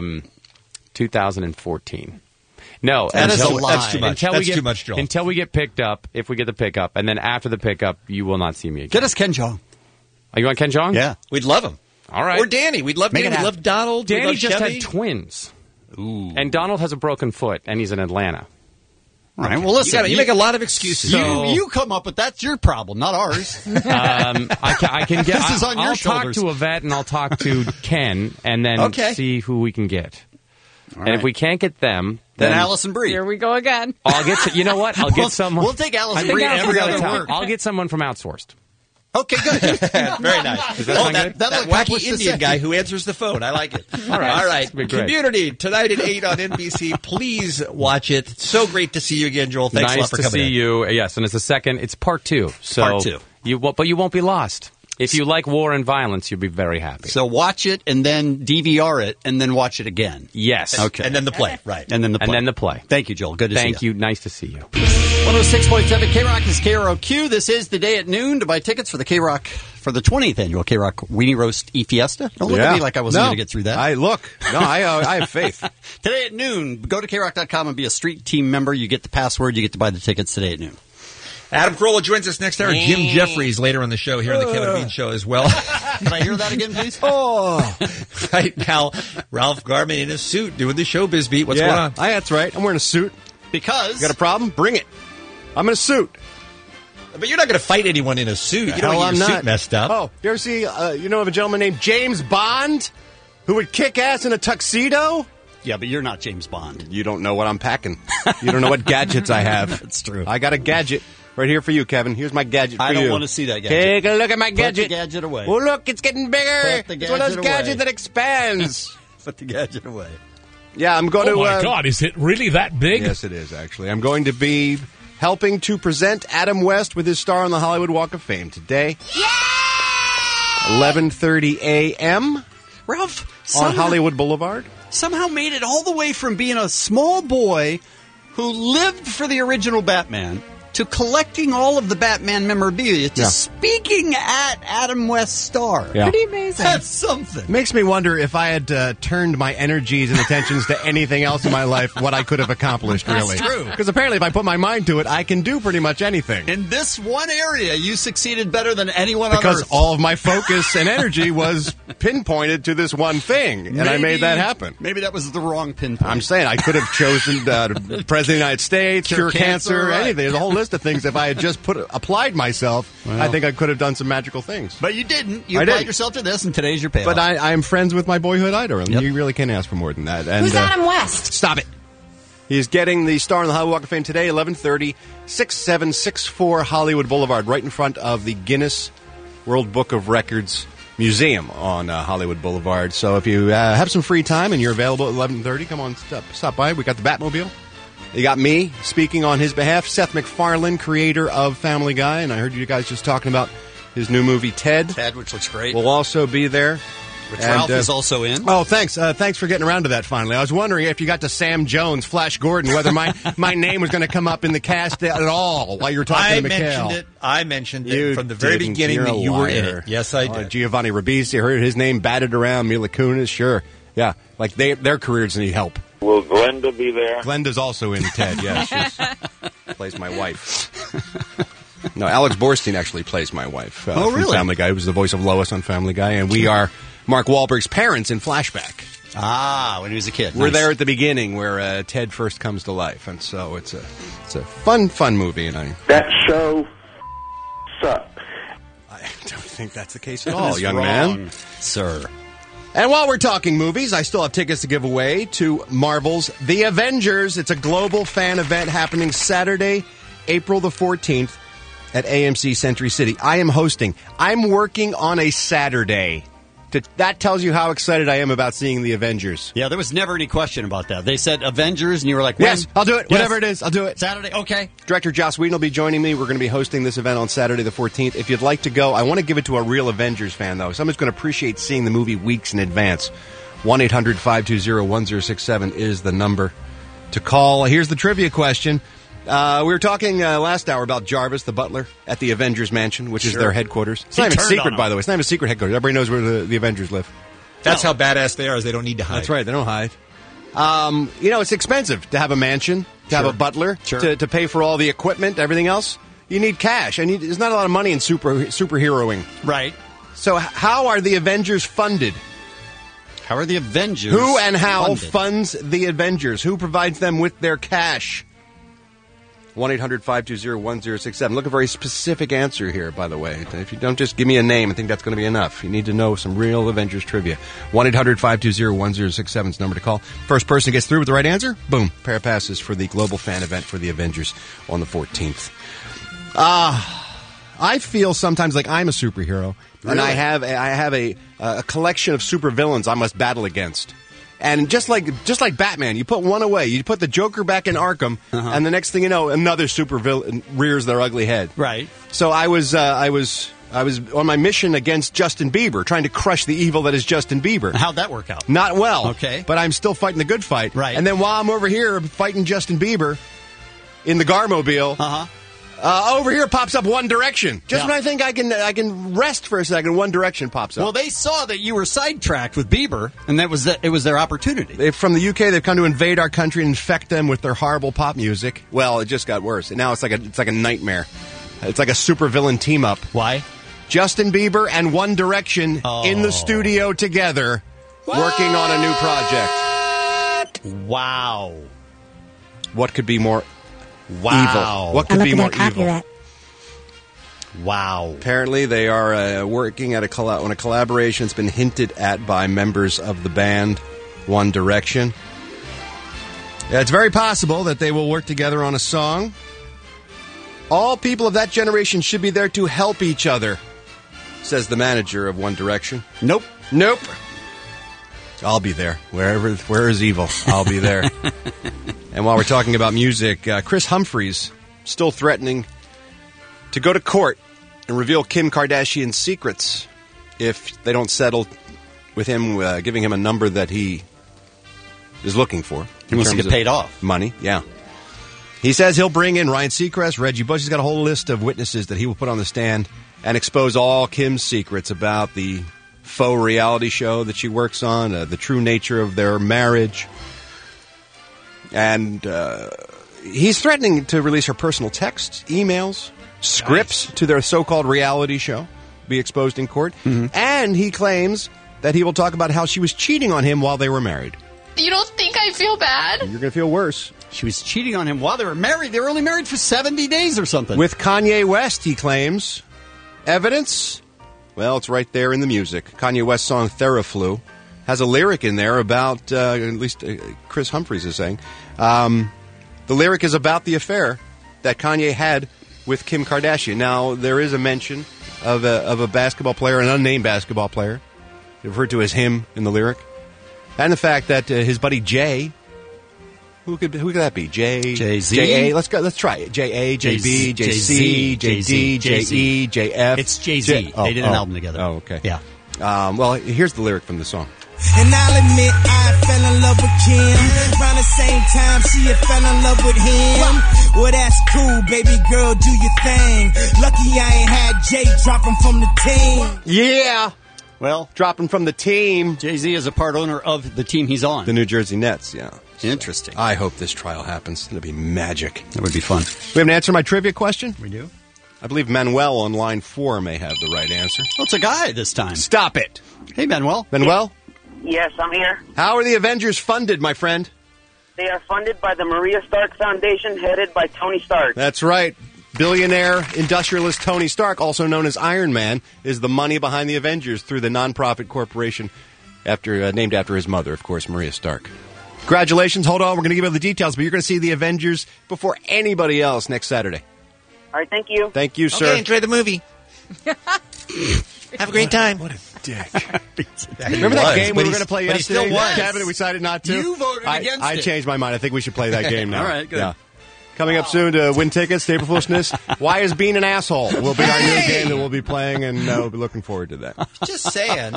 2014. No, That is a until- lie. That's too much. Until That's we get, too much, Joel. Until we get picked up, if we get the pickup, and then after the pickup, you will not see me again. Get us Ken Jeong. Are you on Ken Jeong? Yeah. We'd love him. All right. Or Danny. We'd love Make Danny. it We'd happen. love Donald. We'd Danny love just Chevy. had twins. Ooh. And Donald has a broken foot, and he's in Atlanta. All right. Well, listen. You make a lot of excuses. You come up with that's your problem, not ours. I can get. This is on your I'll shoulders. talk to Yvette and I'll talk to Ken, and then Okay. see who we can get. And right. if we can't get them, Then Allison Brie. Here we go again. I'll get. You know what? I'll get someone. We'll take Allison I Brie think every Allison's other out of work. town. I'll get someone from outsourced. Okay, good. Very nice. Does that sound good? that That'll wacky accomplish the Indian second. guy who answers the phone. I like it. All right. All right. It's gonna be great. Community, tonight at 8 on NBC. Please watch it. It's so great to see you again, Joel. Thanks a Nice lot for to coming see in. you. Yes, and it's the second. It's part 2. So Part 2. But you won't be lost. If you like war and violence, you'll be very happy. So watch it and then DVR it and then watch it again. Yes. Okay. And then the play. Right. And then the play. And then the play. Thank you, Joel. Good to see you. Thank you. Nice to see you. 106.7 K-Rock is KROQ. This is the day at noon to buy tickets for the K-Rock, for the 20th annual K-Rock Weenie Roast E-Fiesta. Don't look at me like I wasn't going to get through that. I have faith. Today at noon, go to KROC.com and be a street team member. You get the password. You get to buy the tickets today at noon. Adam Carolla joins us next hour. Jim Jeffries later on the show here on the Kevin and Bean Show as well. Can I hear that again, please? Right now, Ralph Garman in a suit doing the showbiz beat. What's going on? That's right. I'm wearing a suit. Because Got a problem? Bring it. I'm in a suit. But you're not going to fight anyone in a suit. You don't Hell, want I'm your not. suit messed up. Oh, you ever see, you know of a gentleman named James Bond who would kick ass in a tuxedo? Yeah, but you're not James Bond. You don't know what I'm packing. You don't know what gadgets I have. That's true. I got a gadget right here for you, Kevin. Here's my gadget for you. I don't want to see that gadget. Take a look at my Put gadget. the gadget away. Oh, look, it's getting bigger. Put the It's one of those gadget away. gadgets that expands. Put the gadget away. Yeah, I'm going to... God, is it really that big? Yes, it is, actually. I'm going to be helping to present Adam West with his star on the Hollywood Walk of Fame today. 11:30 a.m. Ralph, on Hollywood Boulevard. Somehow made it all the way from being a small boy who lived for the original Batman to collecting all of the Batman memorabilia to speaking at Adam West's star. Yeah. Pretty amazing. That's something. Makes me wonder if I had turned my energies and attentions to anything else in my life, what I could have accomplished, really. That's true. Because apparently if I put my mind to it, I can do pretty much anything. In this one area, you succeeded better than anyone on Because Earth. all of my focus and energy was pinpointed to this one thing, and I made that happen. Maybe that was the wrong pinpoint. I'm saying I could have chosen President of the United States, cure cancer, right. anything. There's a whole list of things. If I had just applied myself, Well. I think I could have done some magical things. But you didn't. You I applied didn't. yourself to this, and today's your payoff. But I'm friends with my boyhood idol, and Yep. you really can't ask for more than that. And, Who's Adam West? Stop it. He's getting the star on the Hollywood Walk of Fame today, 11:30, 6764 Hollywood Boulevard, right in front of the Guinness World Book of Records Museum on Hollywood Boulevard. So if you have some free time and you're available at 11:30, come on, stop by. We got the Batmobile. You got me speaking on his behalf, Seth MacFarlane, creator of Family Guy, and I heard you guys just talking about his new movie, Ted. Ted, which looks great. Will also be there. Which Ralph is also in. Oh, thanks. Thanks for getting around to that finally. I was wondering if you got to Sam Jones, Flash Gordon, whether my name was going to come up in the cast at all while you were talking to Mikhail. I mentioned it from the very beginning that you were in it. Yes, I did. Giovanni Ribisi, heard his name batted around. Mila Kunis, sure. Yeah, like their careers need help. Will Glenda be there? Glenda's also in Ted, yeah. She plays my wife. No, Alex Borstein actually plays my wife. From Family Guy. He was the voice of Lois on Family Guy, and we are Mark Wahlberg's parents in Flashback. Ah, when he was a kid. We're there at the beginning where Ted first comes to life, and so it's a fun movie. And that show sucked. I don't think that's the case at all, young man, sir. And while we're talking movies, I still have tickets to give away to Marvel's The Avengers. It's a global fan event happening Saturday, April the 14th at AMC Century City. I am hosting. I'm working on a Saturday. That tells you how excited I am about seeing The Avengers. Yeah, there was never any question about that. They said Avengers, and you were like, when? Yes, I'll do it. Whatever it is, I'll do it. Saturday, okay. Director Joss Whedon will be joining me. We're going to be hosting this event on Saturday the 14th. If you'd like to go, I want to give it to a real Avengers fan, though. Someone's going to appreciate seeing the movie weeks in advance. 1-800-520-1067 is the number to call. Here's the trivia question. We were talking last hour about Jarvis, the butler, at the Avengers Mansion, which is their headquarters. It's not even secret, by the way. It's not even secret headquarters. Everybody knows where the Avengers live. That's how badass they are, is they don't need to hide. That's right. They don't hide. It's expensive to have a mansion, to have a butler, to pay for all the equipment, everything else. You need cash. There's not a lot of money in superheroing. Right. So how are the Avengers funded? How are the Avengers Who and how funded? funds the Avengers? Who provides them with their cash? 1-800-520-1067. Look, a very specific answer here, by the way. If you don't just give me a name, I think that's going to be enough. You need to know some real Avengers trivia. 1-800-520-1067 is the number to call. First person gets through with the right answer, boom, pair of passes for the global fan event for the Avengers on the 14th. I feel sometimes like I'm a superhero, and I have a collection of supervillains I must battle against. And just like Batman, you put one away. You put the Joker back in Arkham, and the next thing you know, another supervillain rears their ugly head. Right. So I was on my mission against Justin Bieber, trying to crush the evil that is Justin Bieber. How'd that work out? Not well. Okay. But I'm still fighting the good fight. Right. And then while I'm over here fighting Justin Bieber in the Garmobile, over here pops up One Direction. Just when I think I can rest for a second, One Direction pops up. Well, they saw that you were sidetracked with Bieber, and it was their opportunity. From the UK, they've come to invade our country and infect them with their horrible pop music. Well, it just got worse. Now it's like a nightmare. It's like a supervillain team up. Why? Justin Bieber and One Direction in the studio together, working on a new project. Wow. What could be more Wow. evil? What could be more evil? Wow. Apparently, they are working at on a collaboration that's been hinted at by members of the band One Direction. Yeah, it's very possible that they will work together on a song. All people of that generation should be there to help each other, says the manager of One Direction. Nope. I'll be there. Where is evil, I'll be there. And while we're talking about music, Chris Humphries still threatening to go to court and reveal Kim Kardashian's secrets if they don't settle with him, giving him a number that he is looking for. He wants to get paid off. Money, yeah. He says he'll bring in Ryan Seacrest, Reggie Bush. He's got a whole list of witnesses that he will put on the stand and expose all Kim's secrets about the faux reality show that she works on, the true nature of their marriage. And he's threatening to release her personal texts, emails, scripts to their so-called reality show, be exposed in court. Mm-hmm. And he claims that he will talk about how she was cheating on him while they were married. You don't think I feel bad? You're going to feel worse. She was cheating on him while they were married. They were only married for 70 days or something. With Kanye West, he claims. Evidence? Well, it's right there in the music. Kanye West's song Theraflu has a lyric in there about, at least Chris Humphries is saying, the lyric is about the affair that Kanye had with Kim Kardashian. Now, there is a mention of a basketball player, an unnamed basketball player, referred to as him in the lyric, and the fact that his buddy Jay, who could that be? Jay-Z? J-A, let's go. Let's try it. J-A, J-B, J-C, J-D, J-E, J-F. It's Jay-Z. They did an album together. Oh, okay. Yeah. Well, here's the lyric from the song. And I'll admit I fell in love with Kim. Around the same time she had fell in love with him. Well, that's cool, baby girl, do your thing. Lucky I ain't had Jay dropping from the team. Yeah. Well, dropping from the team. Jay-Z is a part owner of the team he's on. The New Jersey Nets, yeah. Interesting. I hope this trial happens. It'll be magic. That would be fun. We have an answer to my trivia question? We do. I believe Manuel on line 4 may have the right answer. Well, it's a guy this time. Stop it. Hey, Manuel. Manuel? Yes, I'm here. How are the Avengers funded, my friend? They are funded by the Maria Stark Foundation, headed by Tony Stark. That's right. Billionaire industrialist Tony Stark, also known as Iron Man, is the money behind the Avengers through the nonprofit corporation named after his mother, of course, Maria Stark. Congratulations. Hold on. We're going to give you the details, but you're going to see the Avengers before anybody else next Saturday. All right, thank you. Thank you, sir. Okay, enjoy the movie. Have a great time. What a dick. Remember that game we were going to play yesterday? Kevin, and we decided not to? You voted against it. I changed my mind. I think we should play that game now. All right, good. Yeah. Coming up soon to win tickets, Stay for Foolishness. Why is Being an Asshole? Will be our new game that we'll be playing, and we'll be looking forward to that. Just saying.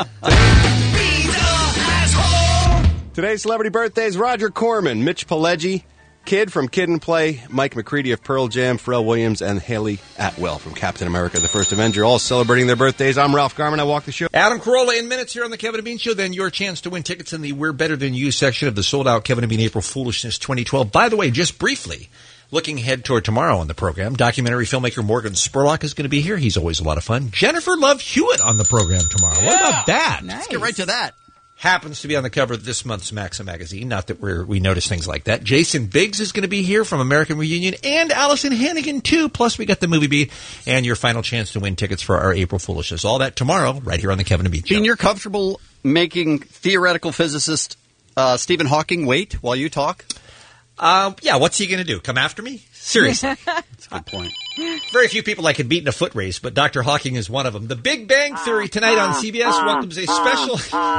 Today's celebrity birthdays: Roger Corman, Mitch Pileggi, Kid from Kid and Play, Mike McCready of Pearl Jam, Pharrell Williams, and Haley Atwell from Captain America: The First Avenger, all celebrating their birthdays. I'm Ralph Garman. I walk the show. Adam Carolla in minutes here on the Kevin and Bean Show. Then your chance to win tickets in the We're Better Than You section of the sold-out Kevin and Bean April Foolishness 2012. By the way, just briefly, looking ahead toward tomorrow on the program, documentary filmmaker Morgan Spurlock is going to be here. He's always a lot of fun. Jennifer Love Hewitt on the program tomorrow. What about that? Nice. Let's get right to that. Happens to be on the cover of this month's Maxim magazine. Not that we notice things like that. Jason Biggs is going to be here from American Reunion, and Allison Hannigan, too. Plus, we got the movie beat and your final chance to win tickets for our April Foolishness. All that tomorrow, right here on the Kevin and Bean Show. Bean, you're comfortable making theoretical physicist Stephen Hawking wait while you talk? Yeah, what's he going to do? Come after me? Seriously. That's a good point. Very few people I could beat in a foot race, but Dr. Hawking is one of them. The Big Bang Theory tonight on CBS welcomes a special...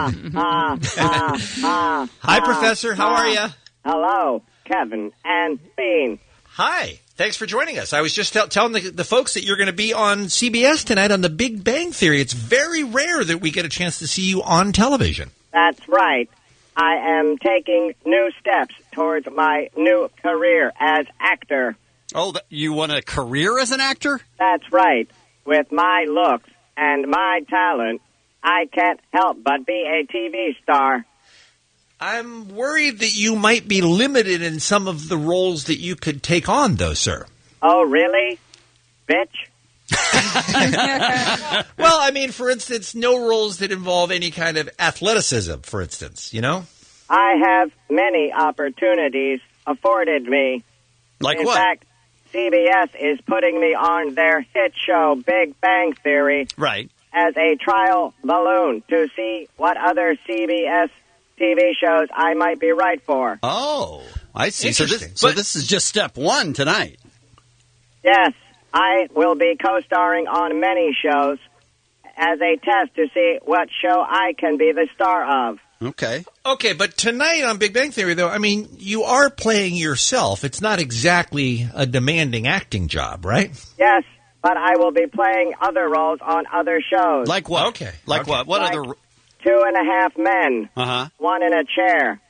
Hi, Professor. How are you? Hello, Kevin and Bean. Hi. Thanks for joining us. I was just telling the folks that you're going to be on CBS tonight on The Big Bang Theory. It's very rare that we get a chance to see you on television. That's right. I am taking new steps towards my new career as actor. Oh, you want a career as an actor? That's right. With my looks and my talent, I can't help but be a TV star. I'm worried that you might be limited in some of the roles that you could take on, though, sir. Oh, really? Bitch? Well, I mean, for instance, no roles that involve any kind of athleticism, for instance, you know? I have many opportunities afforded me. Like in what? In fact, CBS is putting me on their hit show, Big Bang Theory, right, as a trial balloon to see what other CBS TV shows I might be right for. Oh, I see. So Interesting. this is just step one tonight. Yes, I will be co-starring on many shows as a test to see what show I can be the star of. Okay. Okay, but tonight on Big Bang Theory, though, I mean, you are playing yourself. It's not exactly a demanding acting job, right? Yes, but I will be playing other roles on other shows. Like what? Okay. Like what? What like other... 2.5 Men. Uh-huh. One in a chair.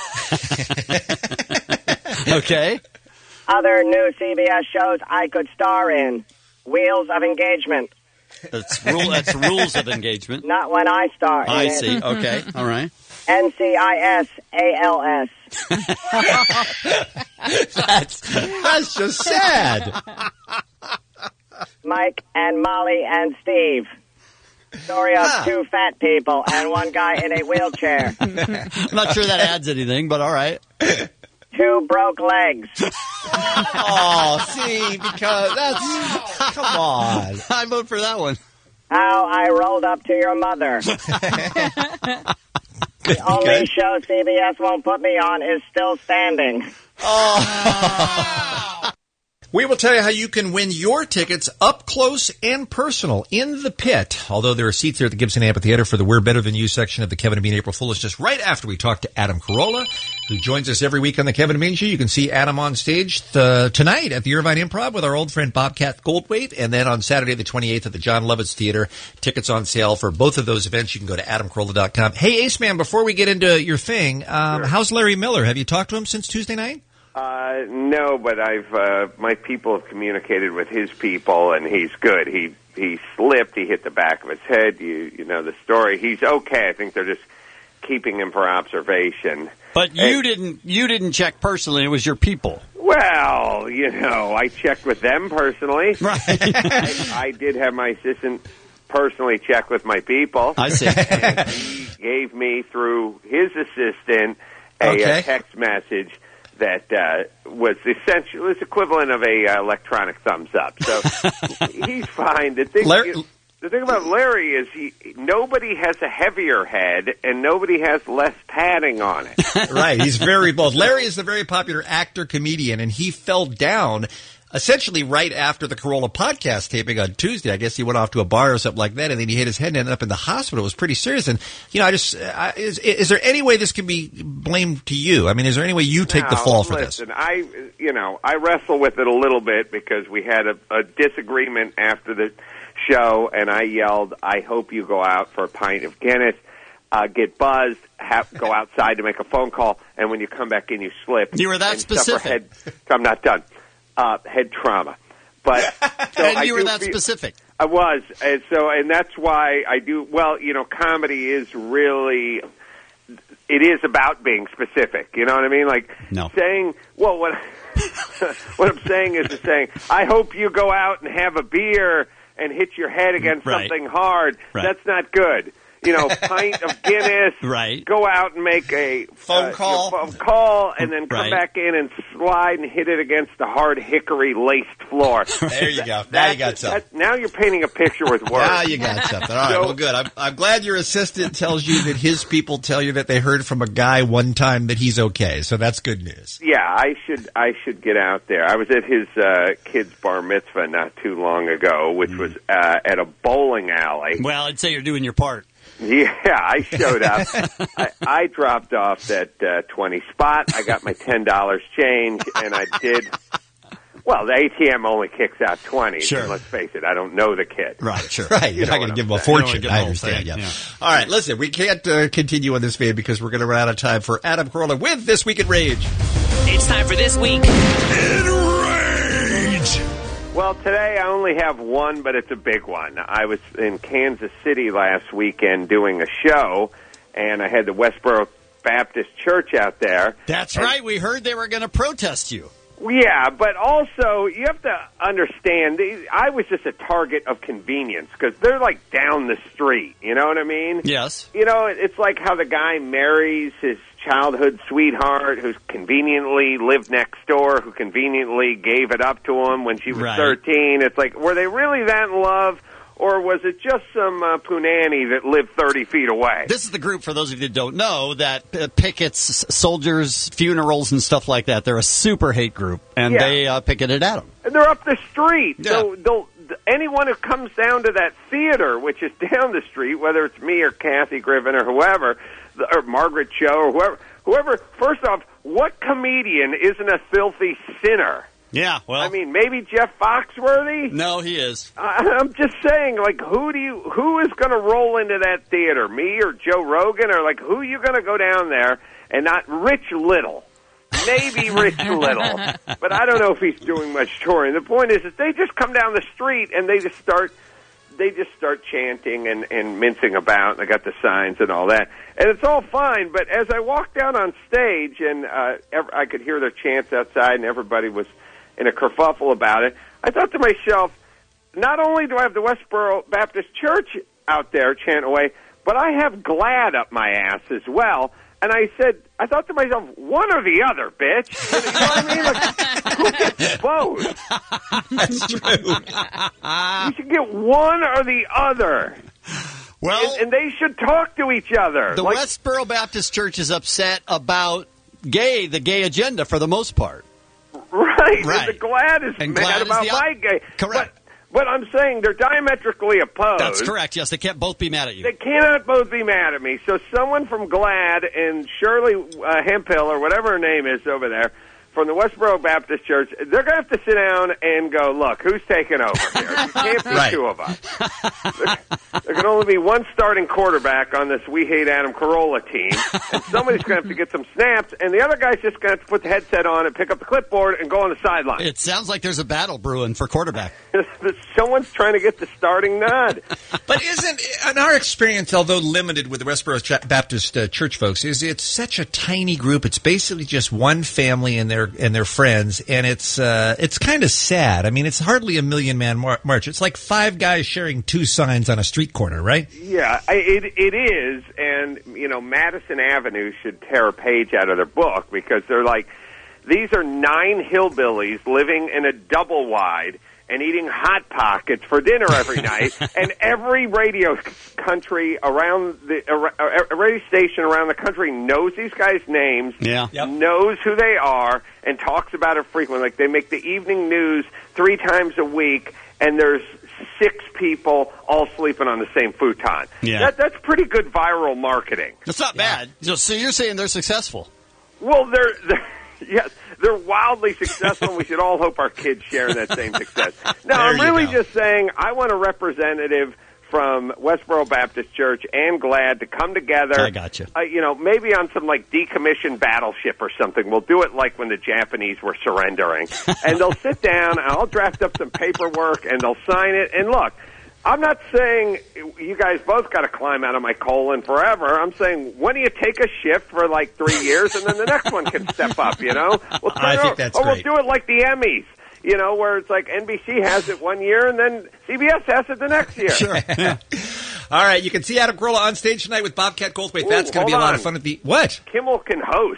Okay. Other new CBS shows I could star in. Wheels of Engagement. That's Rules of Engagement. Not when I star in I it. see. Okay. All right. NCIS ALS. That's just sad. Mike and Molly and Steve. Story of two fat people and one guy in a wheelchair. I'm not sure that adds anything, but all right. 2 broke legs. Oh, see, because that's... Come on. I vote for that one. How I rolled up to your mother. The only show CBS won't put me on is Still Standing. Oh. We will tell you how you can win your tickets up close and personal in the pit. Although there are seats there at the Gibson Amphitheater for the We're Better Than You section of the Kevin and Bean April Foolish, just right after we talk to Adam Carolla, who joins us every week on the Kevin and Bean Show. You can see Adam on stage tonight at the Irvine Improv with our old friend Bobcat Goldthwait, and then on Saturday the 28th at the John Lovitz Theater. Tickets on sale for both of those events. You can go to adamcarolla.com. Hey, Ace Man, before we get into your thing, how's Larry Miller? Have you talked to him since Tuesday night? No, but I've my people have communicated with his people, and he's good. He slipped. He hit the back of his head. You know the story. He's okay. I think they're just keeping him for observation. But you didn't check personally. It was your people. Well, I checked with them personally. Right. I did have my assistant personally check with my people. I see. And he gave me through his assistant a text message that was equivalent of a electronic thumbs up. So he's fine. The thing about Larry is nobody has a heavier head and nobody has less padding on it. Right. He's very bold. Larry is the very popular actor comedian, and he fell down essentially right after the Carolla podcast taping on Tuesday. I guess he went off to a bar or something like that, and then he hit his head and ended up in the hospital. It was pretty serious. And, is there any way this can be blamed to you? I mean, is there any way you take the fall for this? I wrestle with it a little bit because we had a disagreement after the show, and I yelled, I hope you go out for a pint of Guinness, get buzzed, go outside to make a phone call, and when you come back in, you slip. You were that specific. I'm not done. Head trauma. But so and you were that specific. I was. And that's why I do, comedy is really, it is about being specific. You know what I mean? Like saying, what I'm saying is I hope you go out and have a beer and hit your head against something hard. Right. That's not good. Pint of Guinness, go out and make a phone call, and then come back in and slide and hit it against the hard hickory laced floor. There you go. Now you got something. Now you're painting a picture with words. Now you got something. All right, well, good. I'm glad your assistant tells you that his people tell you that they heard from a guy one time that he's okay, so that's good news. Yeah, I should get out there. I was at his kid's bar mitzvah not too long ago, which was at a bowling alley. Well, I'd say you're doing your part. Yeah, I showed up. I dropped off that 20 spot. I got my $10 change, and I did. Well, the ATM only kicks out 20. Sure. And let's face it, I don't know the kid. Right, sure. Right, you're not going to give him a fortune. I understand, yeah. All right, listen, we can't continue on this vein because we're going to run out of time for Adam Carolla with This Week in Rage. It's time for This Week in Rage. Well, today I only have one, but it's a big one. I was in Kansas City last weekend doing a show, and I had the Westboro Baptist Church out there. That's right. We heard they were going to protest you. Yeah, but also you have to understand, I was just a target of convenience because they're like down the street. You know what I mean? Yes. It's like how the guy marries his childhood sweetheart who's conveniently lived next door, who conveniently gave it up to him when she was 13. It's like, were they really that in love? Or was it just some punani that lived 30 feet away? This is the group, for those of you that don't know, that pickets soldiers' funerals and stuff like that. They're a super hate group, and they picketed at them. And they're up the street. Yeah. So anyone who comes down to that theater, which is down the street, whether it's me or Kathy Griffin or whoever, or Margaret Cho or whoever, first off, what comedian isn't a filthy sinner? Yeah, well, I mean, maybe Jeff Foxworthy? No, he is. I'm just saying, like, who is going to roll into that theater? Me or Joe Rogan? Or, like, who are you going to go down there and not Rich Little? Maybe Rich Little. But I don't know if he's doing much touring. The point is they just come down the street and they just start chanting and mincing about. And I got the signs and all that. And it's all fine, but as I walked down on stage and I could hear their chants outside and everybody was in a kerfuffle about it, I thought to myself, not only do I have the Westboro Baptist Church out there chanting away, but I have GLAAD up my ass as well. And I thought to myself, one or the other, bitch. You know what I mean? Like, who gets both? That's true. You should get one or the other. Well, and they should talk to each other. The Westboro Baptist Church is upset about the gay agenda for the most part. Right. Right. Right. The GLAAD is And mad GLAAD is about the my game. Correct. But I'm saying they're diametrically opposed. That's correct. Yes, they can't both be mad at you. They cannot both be mad at me. So someone from GLAAD and Shirley Hemphill, or whatever her name is over there, from the Westboro Baptist Church, they're going to have to sit down and go, look, who's taking over here? It can't be Right. two of us. There can only be one starting quarterback on this We Hate Adam Carolla team, and somebody's going to have to get some snaps, and the other guy's just going to have to put the headset on and pick up the clipboard and go on the sideline. It sounds like there's a battle brewing for quarterback. Someone's trying to get the starting nod. But in our experience, although limited with the Westboro Baptist Church folks, is it's such a tiny group. It's basically just one family and their friends, and it's kind of sad. I mean, it's hardly a million-man march. It's like five guys sharing two signs on a street corner, right? Yeah, it is, and, Madison Avenue should tear a page out of their book, because they're like, these are 9 hillbillies living in a double wide and eating Hot Pockets for dinner every night, and every radio station around the country knows these guys' names, knows who they are, and talks about it frequently. Like, they make the evening news 3 times a week, and there's 6 people all sleeping on the same futon. Yeah. That's pretty good viral marketing. That's not bad. So you're saying they're successful? Well, yes, they're wildly successful, and we should all hope our kids share that same success. No, I'm really just saying I want a representative from Westboro Baptist Church and GLAAD to come together. I got you. Maybe on some decommissioned battleship or something. We'll do it like when the Japanese were surrendering. And they'll sit down, and I'll draft up some paperwork, and they'll sign it. And look, I'm not saying you guys both got to climb out of my colon forever. I'm saying, when do you take a shift for 3 years, and then the next one can step up, We'll I think that's Or we'll great. do it like the Emmys. Where it's like NBC has it one year and then CBS has it the next year. Sure. All right, you can see Adam Carolla on stage tonight with Bobcat Goldthwait. That's going to be a lot of fun at the... What? Kimmel can host.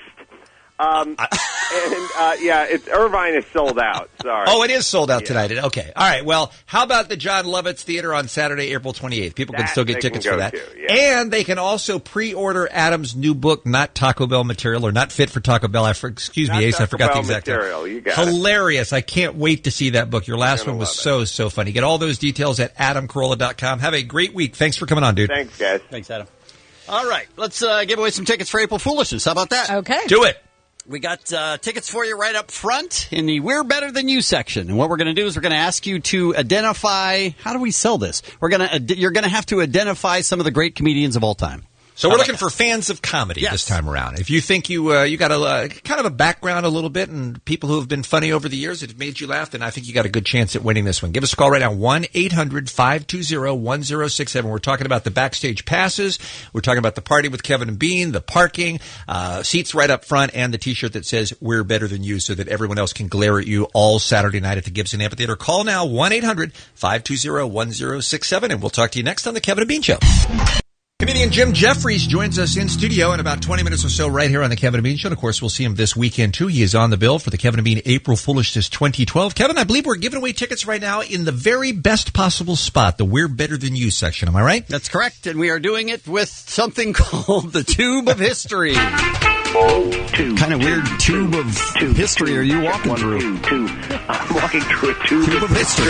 It's Irvine is sold out. Sorry. Oh, it is sold out tonight. Okay. All right. Well, how about the John Lovitz Theater on Saturday, April 28th? People can still get tickets for that. And they can also pre-order Adam's new book, Not Taco Bell Material, or Not Fit for Taco Bell. Excuse me, Ace, I forgot the exact material. You got Hilarious. I can't wait to see that book. Your last one was so funny. Get all those details at adamcarolla.com. Have a great week. Thanks for coming on, dude. Thanks, guys. Thanks, Adam. All right. Let's give away some tickets for April Foolishness. How about that? Okay. Do it. We got tickets for you right up front in the We're Better Than You section. And what we're going to do is we're going to ask you to identify, how do we sell this? You're going to have to identify some of the great comedians of all time. So we're looking for fans of comedy this time around. If you think you got a kind of a background a little bit and people who have been funny over the years that have made you laugh, then I think you got a good chance at winning this one. Give us a call right now, 1-800-520-1067. We're talking about the backstage passes. We're talking about the party with Kevin and Bean, the parking, seats right up front, and the T-shirt that says We're Better Than You, so that everyone else can glare at you all Saturday night at the Gibson Amphitheater. Call now, 1-800-520-1067, and we'll talk to you next on the Kevin and Bean Show. Comedian Jim Jeffries joins us in studio in about 20 minutes or so right here on the Kevin and Bean Show. And of course, we'll see him this weekend, too. He is on the bill for the Kevin and Bean April Foolishness 2012. Kevin, I believe we're giving away tickets right now in the very best possible spot, the We're Better Than You section. Am I right? That's correct. And we are doing it with something called the Tube of History. Kind of weird tube of history are you walking through? I'm walking through a tube of history.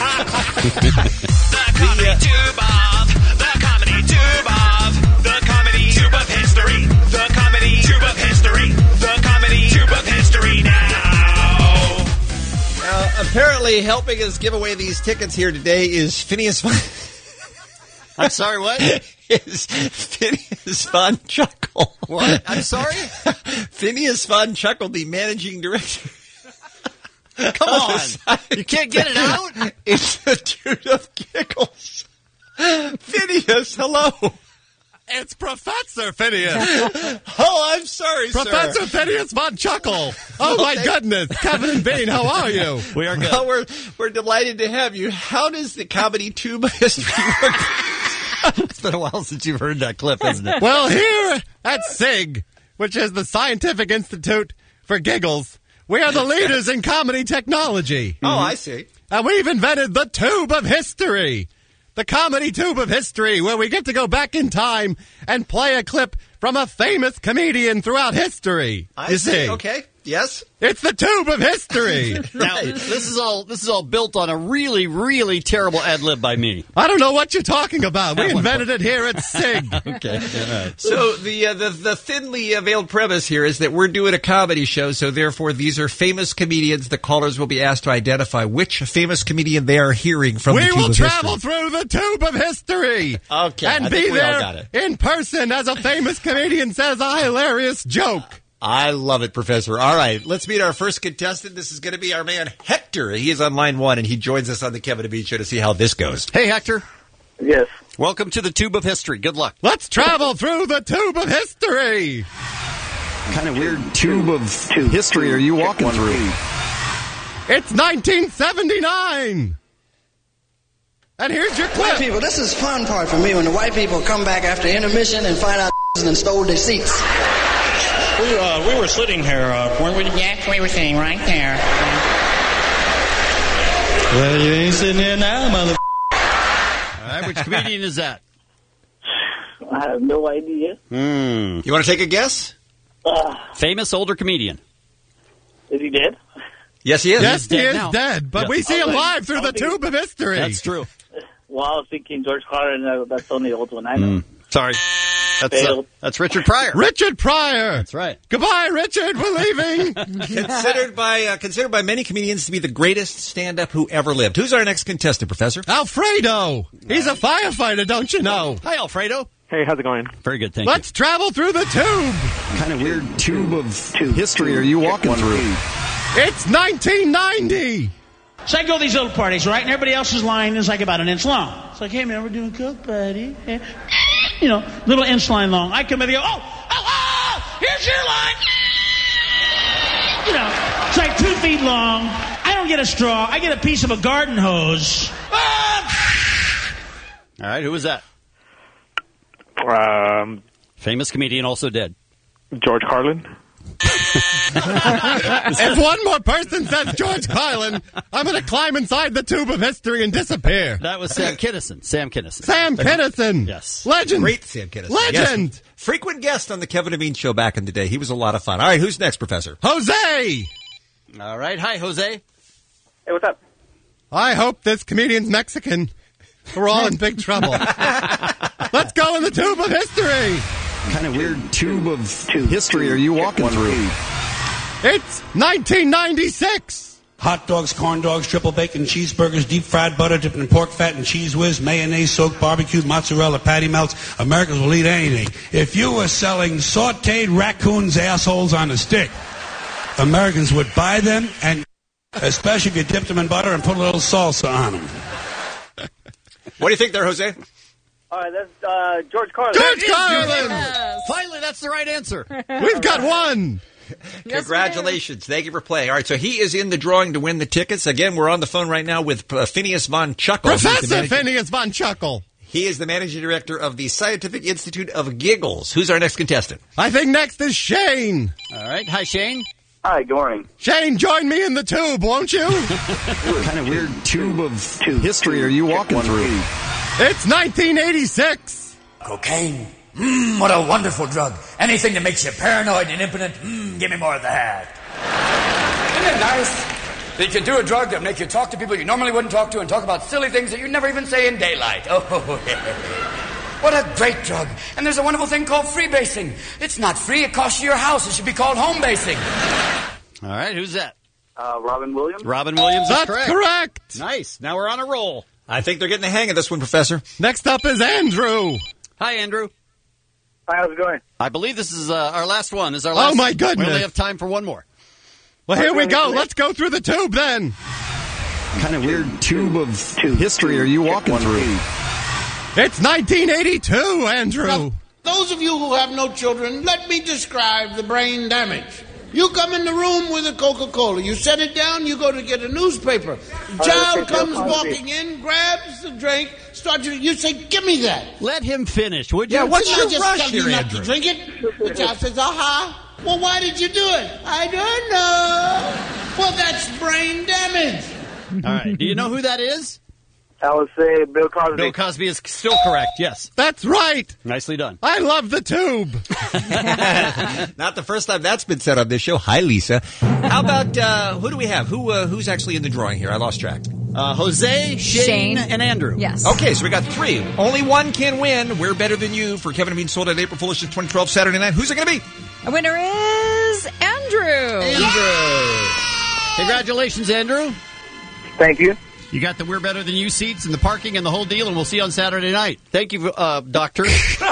The comedy tube of history. The comedy tube of history. The comedy tube of history now. Apparently, helping us give away these tickets here today is Phineas Von... I'm sorry, what? Is Phineas Von Chuckle. What? I'm sorry? Phineas Von Chuckle, the managing director. Come on. You can't get it out? It's the dude of giggles. Phineas, hello. It's Professor Phineas. Oh, I'm sorry, Professor sir. Phineas Von Chuckle. Oh, my goodness. Kevin and Bean, how are you? We are good. Well, we're delighted to have you. How does the comedy tube of history work? It's been a while since you've heard that clip, isn't it? Well, here at SIG, which is the Scientific Institute for Giggles, we are the leaders in comedy technology. Oh, I see. And we've invented the Tube of History. The comedy Tube of History, where we get to go back in time and play a clip from a famous comedian throughout history. I see. Okay. Yes? It's the tube of history. Now, this is all built on a really, really terrible ad lib by me. I don't know what you're talking about. We invented it here at SIG. Okay. So the thinly veiled premise here is that we're doing a comedy show, so therefore these are famous comedians. The callers will be asked to identify which famous comedian they are hearing from the We tube will of travel history. through the tube of history. Okay, And I be think we all got there it. in person as a famous comedian says a hilarious joke. I love it, Professor. All right, let's meet our first contestant. This is going to be our man Hector. He is on line 1, and he joins us on the Kevin and Bean Show to see how this goes. Hey, Hector. Yes. Welcome to the tube of history. Good luck. Let's travel through the tube of history. What kind of weird tube of history are you walking through? It's 1979. And here's your clip. White people, this is fun part for me when the white people come back after intermission and find out and stole their seats. We were sitting here, weren't we? Yes, we were sitting right there. Well, you ain't sitting there now, mother. All right, which comedian is that? I have no idea. You want to take a guess? Famous older comedian. Is he dead? Yes, he is. Yes, he is now. dead, but we see him live through the tube of history. That's true. Well, I was thinking George Carlin. That's the only old one I know. Sorry. That's Richard Pryor. Richard Pryor. That's right. Goodbye, Richard. We're leaving. Considered by many comedians to be the greatest stand-up who ever lived. Who's our next contestant, Professor? Alfredo. He's a firefighter, don't you know? Hi, Alfredo. Hey, how's it going? Very good, thank Let's travel through the tube. What kind of weird tube of history are you walking through? It's 1990. So I go to these little parties, right? And everybody else's line is like about an inch long. It's like, hey, man, we're doing coke, buddy. You know, little inch line long. I come in and go, oh, here's your line. You know, it's like 2 feet long. I don't get a straw. I get a piece of a garden hose. All right, who was that? Famous comedian, also dead. George Carlin. If one more person says George Carlin, I'm going to climb inside the tube of history and disappear. That was Sam Kinison. Sam Kinison. Yes. Legend. Great Sam Kinison. Legend. Yes. Frequent guest on the Kevin and Bean Show back in the day. He was a lot of fun. All right, who's next, Professor? Jose. All right. Hi, Jose. Hey, what's up? I hope this comedian's Mexican. We're all in big trouble. Let's go in the tube of history. What kind of weird tube of history are you walking through? It's 1996. Hot dogs, corn dogs, triple bacon, cheeseburgers, deep fried butter dipped in pork fat and cheese whiz, mayonnaise, soaked barbecued mozzarella, patty melts. Americans will eat anything. If you were selling sauteed raccoons' assholes on a stick, Americans would buy them, and especially if you dipped them in butter and put a little salsa on them. What do you think there, Jose? All right, that's George Carlin. George Carlin! Yes. Finally, that's the right answer. We've got one. Congratulations. Thank you for playing. All right, so he is in the drawing to win the tickets. Again, we're on the phone right now with Phineas Von Chuckle. Professor Phineas Von Chuckle. He is the managing director of the Scientific Institute of Giggles. Who's our next contestant? I think next is Shane. All right. Hi, Shane. Hi, good morning. Shane, join me in the tube, won't you? What kind of weird tube of history are you walking through? It's 1986. Cocaine. What a wonderful drug. Anything that makes you paranoid and impotent, give me more of that. Isn't it nice that you can do a drug that make you talk to people you normally wouldn't talk to and talk about silly things that you'd never even say in daylight? Oh, what a great drug. And there's a wonderful thing called freebasing. It's not free. It costs you your house. It should be called home basing. All right. Who's that? Robin Williams. Robin Williams is That's correct. Nice. Now we're on a roll. I think they're getting the hang of this one, Professor. Next up is Andrew. Hi, Andrew. Hi, how's it going? I believe this is our last one. This is our last. Oh, my goodness. We only have time for one more. Well, here we go. Let's go through the tube then. What kind of weird tube of history are you walking through? It's 1982, Andrew. Now, those of you who have no children, let me describe the brain damage. You come in the room with a Coca-Cola. You set it down, you go to get a newspaper. The child comes walking in, grabs the drink, you say, give me that. Let him finish, would you? Yeah, what's your rush tell you here, not Andrew? to drink it. The child says, Well, why did you do it? I don't know. Well, that's brain damage. All right. Do you know who that is? I would say Bill Cosby. Bill Cosby is still correct, yes. That's right. Nicely done. I love the tube. Not the first time that's been said on this show. Hi, Lisa. How about, who do we have? Who's actually in the drawing here? I lost track. Jose, Shane, and Andrew. Yes. Okay, so we got 3. Only one can win. We're Better Than You for Kevin and Bean sold at April Foolishness 2012 Saturday night. Who's it going to be? The winner is Andrew. Congratulations, Andrew. Thank you. You got the We're Better Than You seats and the parking and the whole deal, and we'll see you on Saturday night. Thank you, Doctor.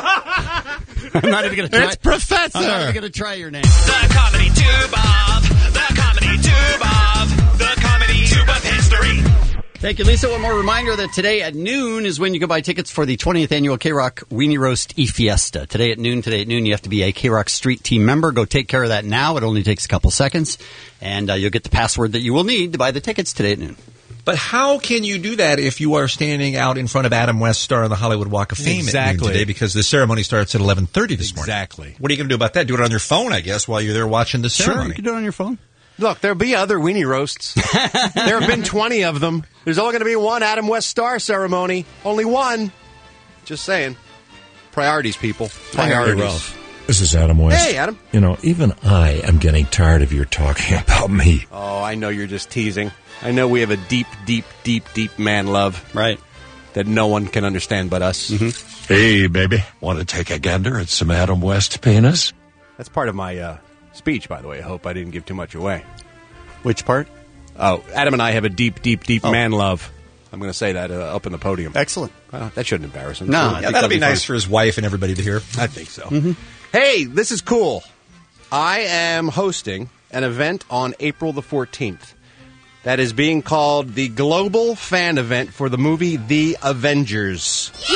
I'm not even going to try. It's Professor. I'm not even going to try your name. The Comedy Tube of the Comedy Tube of the Comedy Tube of History. Thank you, Lisa. One more reminder that today at noon is when you can buy tickets for the 20th annual K-Rock Weenie Roast E-Fiesta. Today at noon, you have to be a K-Rock Street Team member. Go take care of that now. It only takes a couple seconds. And you'll get the password that you will need to buy the tickets today at noon. But how can you do that if you are standing out in front of Adam West Star on the Hollywood Walk of Fame at noon today? Because the ceremony starts at 11:30 this morning. Exactly. What are you going to do about that? Do it on your phone, I guess, while you're there watching the ceremony. Sure, you can do it on your phone. Look, there'll be other weenie roasts. There have been 20 of them. There's only going to be one Adam West Star ceremony. Only one. Just saying. Priorities, people. Priorities. Ralph. This is Adam West. Hey, Adam. You know, even I am getting tired of your talking about me. Oh, I know you're just teasing. I know we have a deep, deep, deep, deep man love. Right. That no one can understand but us. Mm-hmm. Hey, baby. Want to take a gander at some Adam West penis? That's part of my speech, by the way. I hope I didn't give too much away. Which part? Oh, Adam and I have a deep, deep, deep man love. I'm going to say that up in the podium. Excellent. That shouldn't embarrass him. No, that'll be nice for his wife and everybody to hear. I think so. Mm-hmm. Hey, this is cool. I am hosting an event on April the 14th that is being called the Global Fan Event for the movie The Avengers. Yay!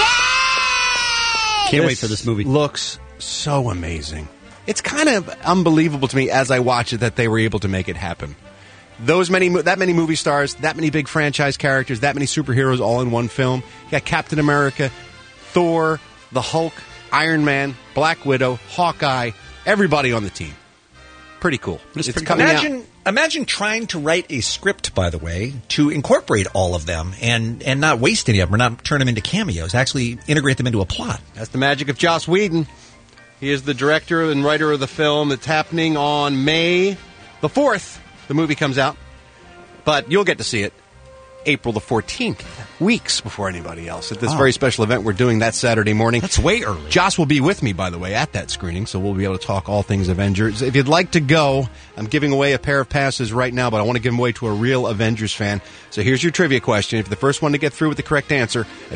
Can't wait for this movie. Looks so amazing. It's kind of unbelievable to me as I watch it that they were able to make it happen. That many movie stars, that many big franchise characters, that many superheroes all in one film. You got Captain America, Thor, the Hulk, Iron Man, Black Widow, Hawkeye, everybody on the team. Pretty cool. It's coming out. Imagine trying to write a script, by the way, to incorporate all of them and not waste any of them or not turn them into cameos. Actually integrate them into a plot. That's the magic of Joss Whedon. He is the director and writer of the film. It's happening on May the 4th. The movie comes out. But you'll get to see it April the 14th, weeks before anybody else, at this very special event we're doing that Saturday morning. That's way early. Joss will be with me, by the way, at that screening, so we'll be able to talk all things Avengers. If you'd like to go, I'm giving away a pair of passes right now, but I want to give them away to a real Avengers fan. So here's your trivia question. If you're the first one to get through with the correct answer at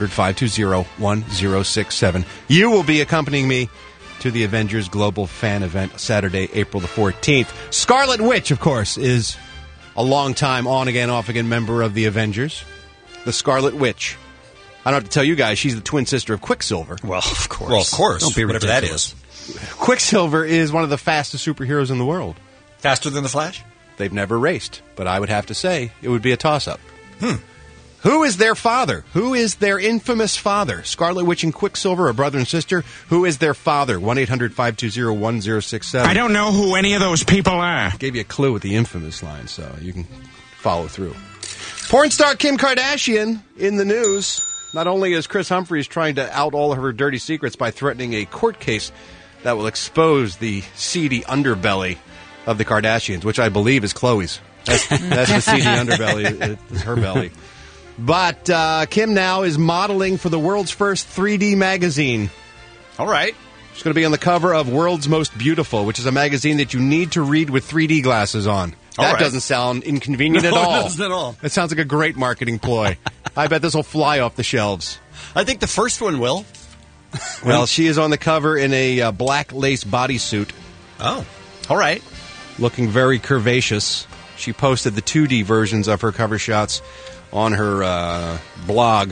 1-800-520-1067, you will be accompanying me to the Avengers Global Fan Event Saturday, April the 14th. Scarlet Witch, of course, is a long-time on-again, off-again member of the Avengers. The Scarlet Witch. I don't have to tell you guys, she's the twin sister of Quicksilver. Well, of course. Well, of course. Don't be whatever ridiculous. that is. Quicksilver is one of the fastest superheroes in the world. Faster than the Flash? They've never raced, but I would have to say it would be a toss-up. Who is their father? Who is their infamous father? Scarlet Witch and Quicksilver are brother and sister. Who is their father? 1-800-520-1067. I don't know who any of those people are. Gave you a clue with the infamous line, so you can follow through. Porn star Kim Kardashian in the news. Not only is Chris Humphries trying to out all of her dirty secrets by threatening a court case that will expose the seedy underbelly of the Kardashians, which I believe is Khloe's. That's the seedy underbelly. It's her belly. But Kim now is modeling for the world's first 3D magazine. All right. She's going to be on the cover of World's Most Beautiful, which is a magazine that you need to read with 3D glasses on. That doesn't sound inconvenient at all. It doesn't at all. It sounds like a great marketing ploy. I bet this will fly off the shelves. I think the first one will. Well, she is on the cover in a black lace bodysuit. Oh, all right. Looking very curvaceous. She posted the 2D versions of her cover shots on her blog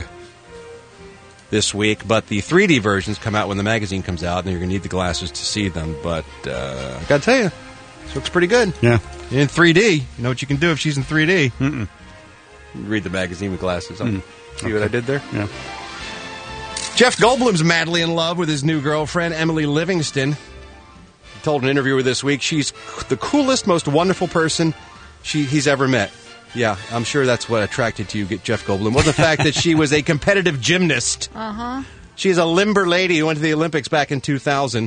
this week, but the 3D versions come out when the magazine comes out, and you're going to need the glasses to see them. But I got to tell you, this looks pretty good. Yeah. In 3D. You know what you can do if she's in 3D? Mm-mm. Read the magazine with glasses on. See what I did there? Yeah. Jeff Goldblum's madly in love with his new girlfriend, Emily Livingston. He told an interviewer this week she's the coolest, most wonderful person he's ever met. Yeah, I'm sure that's what attracted to you, Jeff Goldblum, was the fact that she was a competitive gymnast. Uh-huh. She's a limber lady who went to the Olympics back in 2000.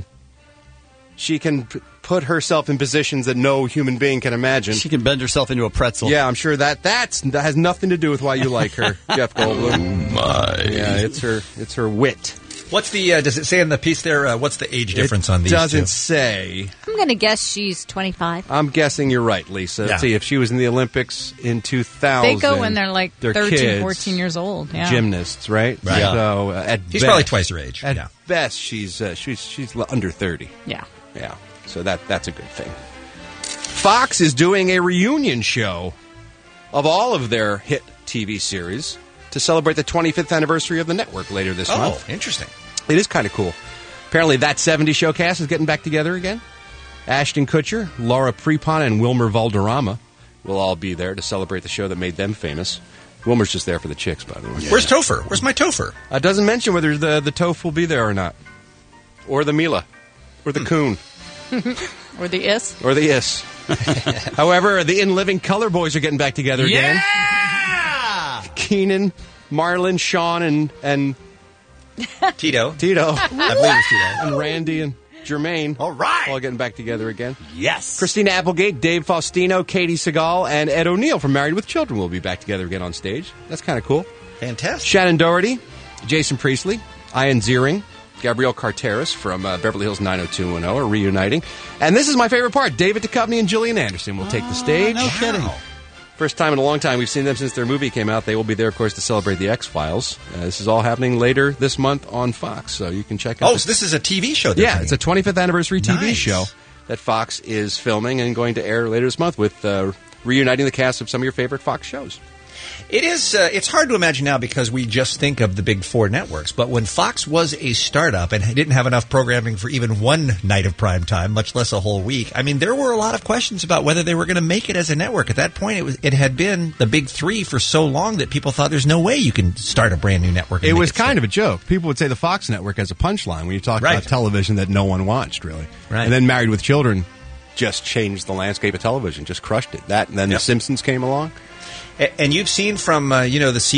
She can put herself in positions that no human being can imagine. She can bend herself into a pretzel. Yeah, I'm sure that has nothing to do with why you like her, Jeff Goldblum. Oh, my. Yeah, it's her wit. What's the? Does it say in the piece there? What's the age difference on these? Doesn't two? say. I'm going to guess she's 25. I'm guessing you're right, Lisa. Yeah. Let's see, if she was in the Olympics in 2000, They go when they're like they're 13, kids, 14 years old. Yeah. gymnasts, right? Right. Yeah. So at She's best, probably twice her age. At Yeah. best, she's under 30. Yeah. Yeah. So that's a good thing. Fox is doing a reunion show of all of their hit TV series to celebrate the 25th anniversary of the network later this month. Oh, interesting. It is kind of cool. Apparently, That 70s Show cast is getting back together again. Ashton Kutcher, Laura Prepon, and Wilmer Valderrama will all be there to celebrate the show that made them famous. Wilmer's just there for the chicks, by the way. Where's Topher? Where's my Topher? It doesn't mention whether the Toph will be there or not. Or the Mila. Or the Coon. Or the Is. Or the Is. However, the In Living Color Boys are getting back together again. Yeah! Keenan, Marlon, Sean, and Tito. I believe it's Tito. And Randy and Jermaine. All right. All getting back together again. Yes. Christina Applegate, Dave Faustino, Katie Segal, and Ed O'Neill from Married with Children will be back together again on stage. That's kind of cool. Fantastic. Shannon Doherty, Jason Priestley, Ian Ziering, Gabrielle Carteris from Beverly Hills 90210 are reuniting. And this is my favorite part. David Duchovny and Gillian Anderson will take the stage. No kidding. First time in a long time we've seen them since their movie came out. They will be there, of course, to celebrate the X-Files. This is all happening later this month on Fox, so you can check out. Oh, so this is a TV show. Yeah, it's a 25th anniversary TV Nice. show that Fox is filming and going to air later this month with reuniting the cast of some of your favorite Fox shows. It is. It's hard to imagine now because we just think of the big four networks. But when Fox was a startup and didn't have enough programming for even one night of prime time, much less a whole week, I mean, there were a lot of questions about whether they were going to make it as a network. At that point, it had been the big three for so long that people thought there's no way you can start a brand new network. It was kind of a joke. People would say the Fox network as a punchline when you talk about television that no one watched, really. Right. And then Married with Children just changed the landscape of television, just crushed it. That, and then The Simpsons came along. And you've seen from the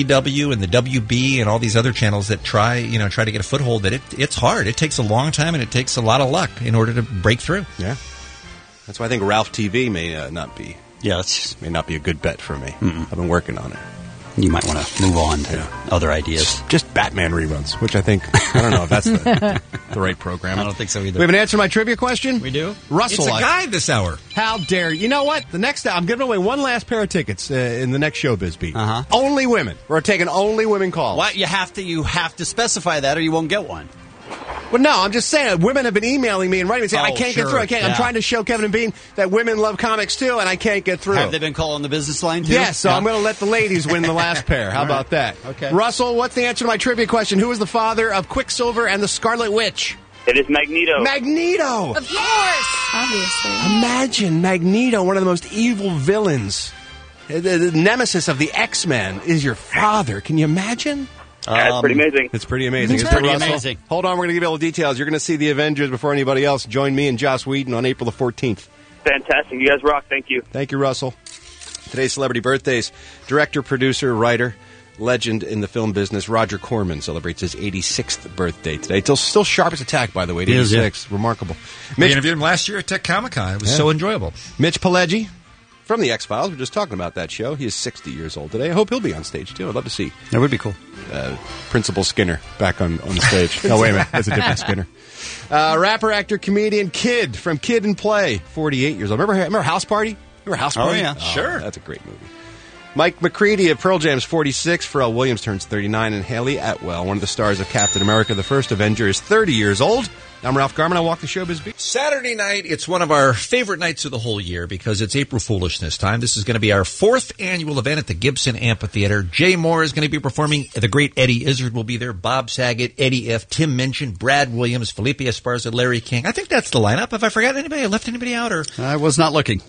CW and the WB and all these other channels that try to get a foothold that it's hard. It takes a long time and it takes a lot of luck in order to break through. Yeah, that's why I think Ralph TV may not be. Yeah, may not be a good bet for me. I've been working on it. You might want to move on to other ideas. Just Batman reruns, which I think, I don't know if that's the right program. I don't think so either. We have an answer to my trivia question? We do? Russell. It's a guide this hour. How dare you? You know what? The next I'm giving away one last pair of tickets in the next Showbiz Beat. Only women. We're taking only women calls. Why? You have to specify that or you won't get one. Well, no, I'm just saying, women have been emailing me and writing me saying, I can't get through. I'm trying to show Kevin and Bean that women love comics too, and I can't get through. Have they been calling the business line too? Yes, so I'm going to let the ladies win the last pair. How about that? Okay. Russell, what's the answer to my trivia question? Who is the father of Quicksilver and the Scarlet Witch? It is Magneto. Magneto! Of course. Obviously. Imagine Magneto, one of the most evil villains. The nemesis of the X-Men is your father. Can you imagine? That's pretty amazing. It's pretty amazing. It's Isn't it, pretty Russell? amazing. Hold on, we're going to give you all the details. You're going to see the Avengers before anybody else. Join me and Joss Whedon on April the 14th. Fantastic. You guys rock. Thank you. Thank you, Russell. Today's celebrity birthdays. Director, producer, writer, legend in the film business, Roger Corman celebrates his 86th birthday today. Still sharp as a tack, by the way, at 86. Remarkable. We interviewed him last year at Tech Comic-Con. It was so enjoyable. Mitch Pileggi from the X-Files. We're just talking about that show. He is 60 years old today. I hope he'll be on stage, too. I'd love to see. That would be cool. Principal Skinner back on the stage. Oh, wait a minute. That's a different Skinner. Rapper, actor, comedian, Kid from Kid and Play, 48 years old. Remember House Party? Remember House Party? Oh, yeah. Sure. That's a great movie. Mike McCready of Pearl Jam's 46. Pharrell Williams turns 39. And Haley Atwell, one of the stars of Captain America, the First Avenger, is 30 years old. I'm Ralph Garman. I walk the Showbiz Beat. Saturday night, it's one of our favorite nights of the whole year because it's April Foolishness time. This is going to be our 4th annual event at the Gibson Amphitheater. Jay Moore is going to be performing. The great Eddie Izzard will be there. Bob Saget, Eddie F., Tim Minchin, Brad Williams, Felipe Esparza, Larry King. I think that's the lineup. Have I forgotten anybody? I left anybody out? Or I was not looking.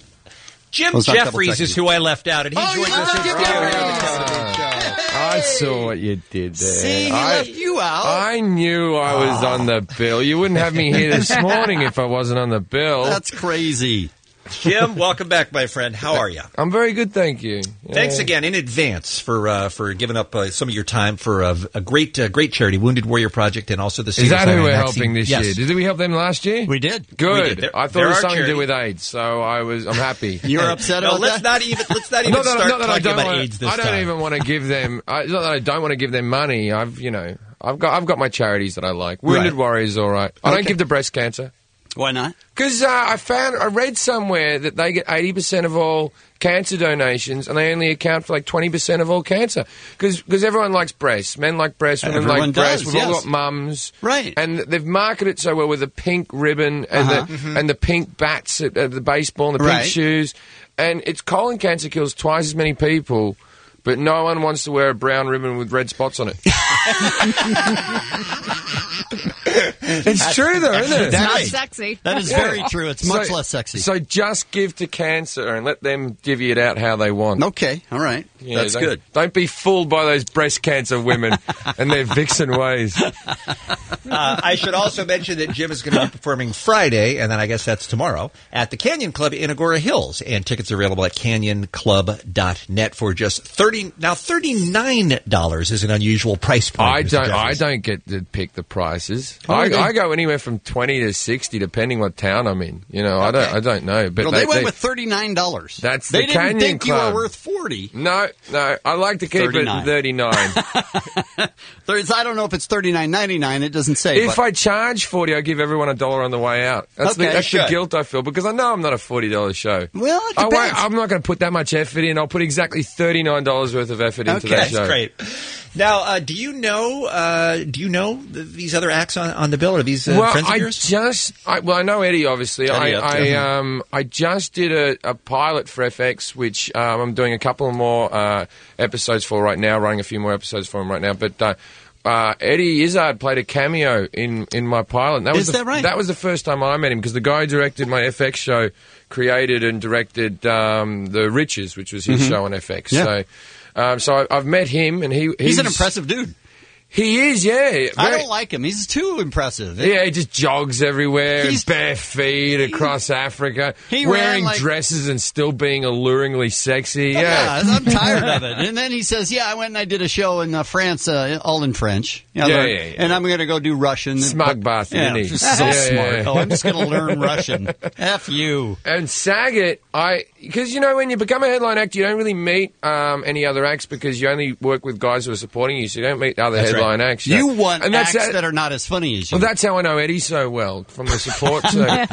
Jim Jeffries is who I left out, and he joins us in studio. I saw what you did there. See, he left you out. I knew I was on the bill. You wouldn't have me here this morning if I wasn't on the bill. That's crazy. Jim, welcome back, my friend. How are you? I'm very good, thank you. Thanks again in advance for giving up some of your time for a great charity, Wounded Warrior Project, and also the Is that who Sinai we're vaccine. helping this Yes. year? Did we help them last year? We did. Good. We did. I thought They're it was our something to do charity. with AIDS, so I'm happy. You're upset about let's that? not even start Not talking that I don't about wanna- AIDS this I don't time. even want to give them. Not that I don't want to give them money. I've got my charities that I like. Wounded Right. Warriors, all right. I don't Okay. give to breast cancer. Why not? Because I read somewhere that they get 80% of all cancer donations, and they only account for like 20% of all cancer. Because everyone likes breasts, men like breasts, women Everyone like breasts. does, We've all yes. got mums, Right. And they've marketed it so well with the pink ribbon and and the pink bats at the baseball and the pink Right. shoes, and it's colon cancer kills twice as many people. But no one wants to wear a brown ribbon with red spots on it. It's true, though, isn't it? It's not sexy. That is very true. It's much less sexy. So just give to cancer and let them divvy it out how they want. Okay, all right. Yeah, That's don't- good. Don't be fooled by those breast cancer women and their vixen ways. I should also mention that Jim is going to be performing Friday, and then I guess that's tomorrow, at the Canyon Club in Agora Hills. And tickets are available at canyonclub.net for just $39 is an unusual price point. I Mr. don't Jeffries. get to pick the prices. Oh, I okay. go anywhere from 20 to 60 depending what town I'm in. I don't know. But Well, they went with $39. That's they the didn't Canyon think you Club. were worth 40. No, I like to keep 39. it at 39. I don't know if it's $39.99. It doesn't say. If I charge 40, I give everyone $1 on the way out. That's Okay. that's You the should. guilt I feel because I know I'm not a $40 show. Well, it depends. I'm not going to put that much effort in. I'll put exactly $39 worth of effort into that show. That's great. Now, do you know these other acts on the bill? Are these friends of yours? I know Eddie, obviously. Eddie, I just did a pilot for FX, which I'm doing a couple more episodes for right now, running a few more episodes for him right now. But Eddie Izzard played a cameo in my pilot. And Is that right? That was the first time I met him because the guy who directed my FX show created and directed The Riches, which was his show on FX. Yeah. So I've met him, and He's an impressive dude. He is, yeah. I don't like him. He's too impressive. Yeah, he just jogs everywhere, He's- bare feet across Africa, He wearing ran like- dresses and still being alluringly sexy. Yeah, I'm tired of it. And then he says, "Yeah, I went and I did a show in France, all in French. Yeah, And I'm going to go do Russian." Smug bastard, yeah, isn't he? just so Yeah, smart. yeah. Oh, I'm just going to learn Russian. F you. And Saget, because when you become a headline act, you don't really meet any other acts because you only work with guys who are supporting you, so you don't meet other That's headline right. acts. You want and acts that are not as funny as you. Well, that's how I know Eddie so well from the support.